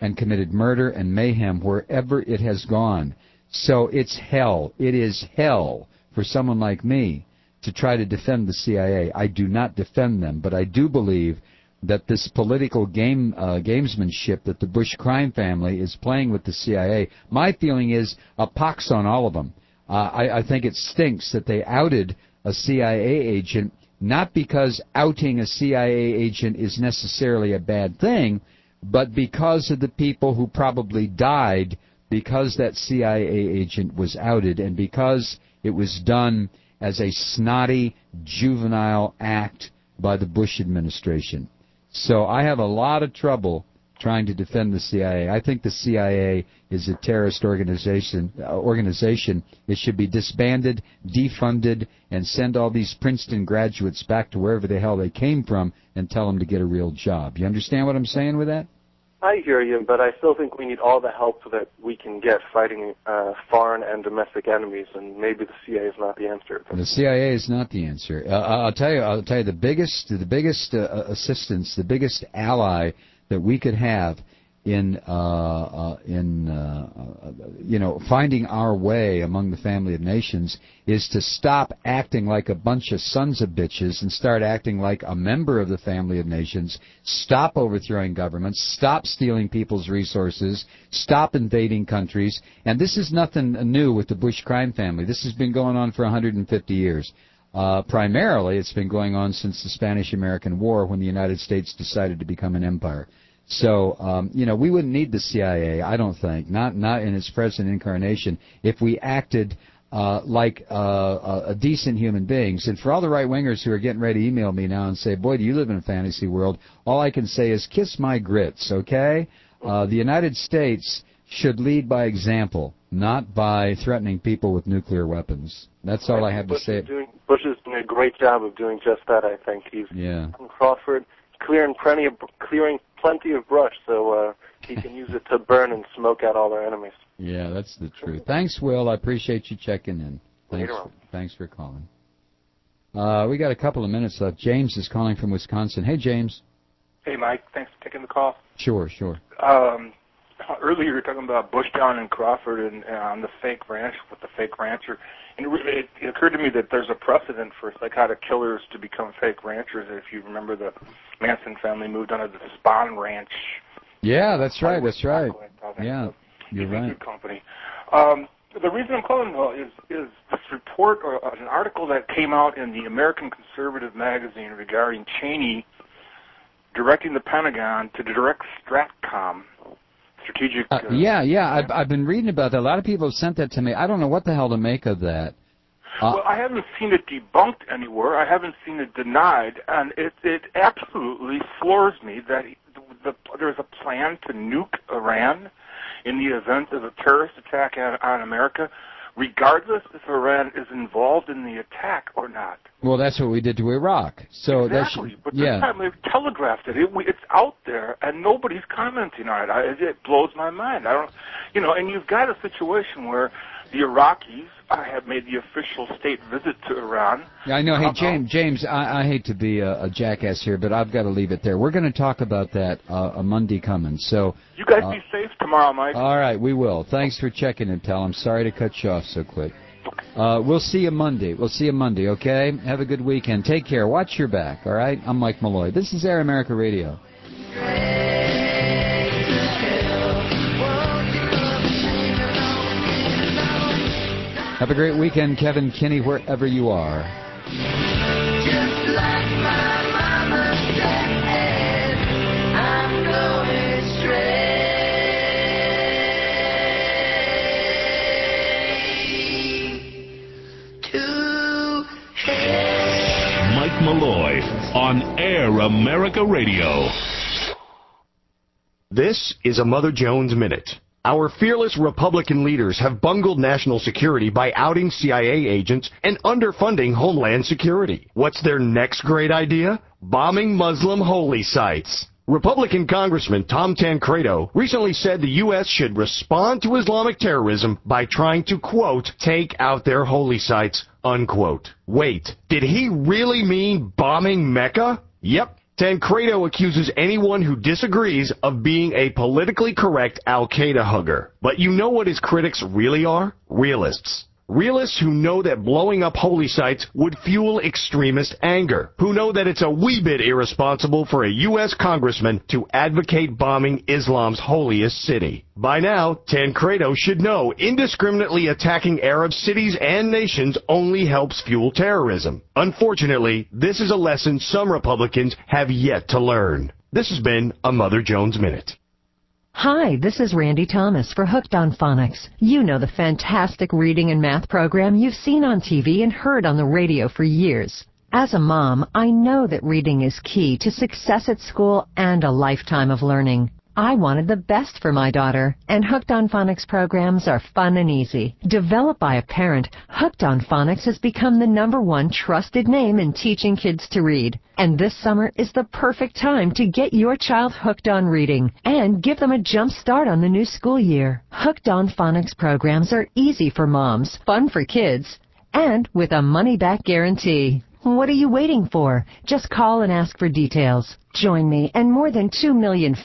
and committed murder and mayhem wherever it has gone. So it's hell. It is hell for someone like me to try to defend the C I A. I do not defend them, but I do believe that this political game uh, gamesmanship that the Bush crime family is playing with the C I A, my feeling is a pox on all of them. Uh, I, I think it stinks that they outed a C I A agent, not because outing a C I A agent is necessarily a bad thing, but because of the people who probably died because that C I A agent was outed and because it was done as a snotty, juvenile act by the Bush administration. So I have a lot of trouble trying to defend the C I A. I think the C I A is a terrorist organization. Uh, organization. It should be disbanded, defunded, and send all these Princeton graduates back to wherever the hell they came from and tell them to get a real job. You understand what I'm saying with that? I hear you, but I still think we need all the help that we can get fighting uh, foreign and domestic enemies, and maybe the C I A is not the answer. The C I A is not the answer. Uh, I'll tell you. I'll tell you the biggest, the biggest uh, assistance, the biggest ally that we could have in, uh, uh, in, uh, uh, you know, finding our way among the family of nations is to stop acting like a bunch of sons of bitches and start acting like a member of the family of nations. Stop overthrowing governments. Stop stealing people's resources. Stop invading countries. And this is nothing new with the Bush crime family. This has been going on for one hundred fifty years. Uh, primarily, it's been going on since the Spanish-American War when the United States decided to become an empire. So, um, you know, we wouldn't need the C I A, I don't think, not not in its present incarnation, if we acted uh, like uh, uh, a decent human beings. And for all the right-wingers who are getting ready to email me now and say, boy, do you live in a fantasy world, all I can say is kiss my grits, okay? Uh, the United States should lead by example, not by threatening people with nuclear weapons. That's all I have to say. Doing, Bush is doing a great job of doing just that, I think. He's yeah. Crawford clearing plenty of clearing plenty of brush, so uh, he can use it to burn and smoke out all their enemies. Yeah, that's the truth. Thanks, Will. I appreciate you checking in. Thanks. Later on. Thanks for calling. Uh, we got a couple of minutes left. James is calling from Wisconsin. Hey, James. Hey, Mike. Thanks for taking the call. Sure, sure. Um, earlier you were talking about Bushtown and Crawford and uh, on the fake ranch with the fake rancher. And it, it occurred to me that there's a precedent for psychotic killers to become fake ranchers. If you remember, the Manson family moved onto the Spahn Ranch. Yeah, that's right. That's right. Yeah, you're right. Good company. Um, the reason I'm calling, though, is is this report or an article that came out in the American Conservative magazine regarding Cheney directing the Pentagon to direct Stratcom. Strategic. Uh, uh, yeah, yeah, I've, I've been reading about that. A lot of people have sent that to me. I don't know what the hell to make of that. Uh, well, I haven't seen it debunked anywhere. I haven't seen it denied, and it it absolutely floors me that he, the, the, there's a plan to nuke Iran in the event of a terrorist attack on, on America, regardless if Iran is involved in the attack or not. Well, that's what we did to Iraq. So exactly, that's, but this yeah. time they've telegraphed it. it. It's out there, and nobody's commenting on it. I, it blows my mind. I don't, you know, and you've got a situation where the Iraqis uh, have made the official state visit to Iran. Yeah, I know. Hey, James, James, I, I hate to be a, a jackass here, but I've got to leave it there. We're going to talk about that uh, a Monday coming. So you guys uh, be safe tomorrow, Mike. All right, we will. Thanks for checking in, Tal. I'm sorry to cut you off so quick. Uh, we'll see you Monday. We'll see you Monday, okay? Have a good weekend. Take care. Watch your back, all right? I'm Mike Malloy. This is Air America Radio. Have a great weekend, Kevin Kinney, wherever you are. Just like my mama said, I'm going straight. Mike Malloy on Air America Radio. This is a Mother Jones Minute. Our fearless Republican leaders have bungled national security by outing C I A agents and underfunding Homeland Security. What's their next great idea? Bombing Muslim holy sites. Republican Congressman Tom Tancredo recently said the U S should respond to Islamic terrorism by trying to, quote, take out their holy sites, unquote. Wait, did he really mean bombing Mecca? Yep. Tancredo accuses anyone who disagrees of being a politically correct Al-Qaeda hugger. But you know what his critics really are? Realists. Realists who know that blowing up holy sites would fuel extremist anger, who know that it's a wee bit irresponsible for a U S congressman to advocate bombing Islam's holiest city. By now, Tancredo should know indiscriminately attacking Arab cities and nations only helps fuel terrorism. Unfortunately, this is a lesson some Republicans have yet to learn. This has been a Mother Jones Minute. Hi, this is Randy Thomas for Hooked on Phonics. You know the fantastic reading and math program you've seen on T V and heard on the radio for years. As a mom, I know that reading is key to success at school and a lifetime of learning. I wanted the best for my daughter, and Hooked on Phonics programs are fun and easy. Developed by a parent, Hooked on Phonics has become the number one trusted name in teaching kids to read. And this summer is the perfect time to get your child hooked on reading and give them a jump start on the new school year. Hooked on Phonics programs are easy for moms, fun for kids, and with a money-back guarantee. What are you waiting for? Just call and ask for details. Join me and more than two million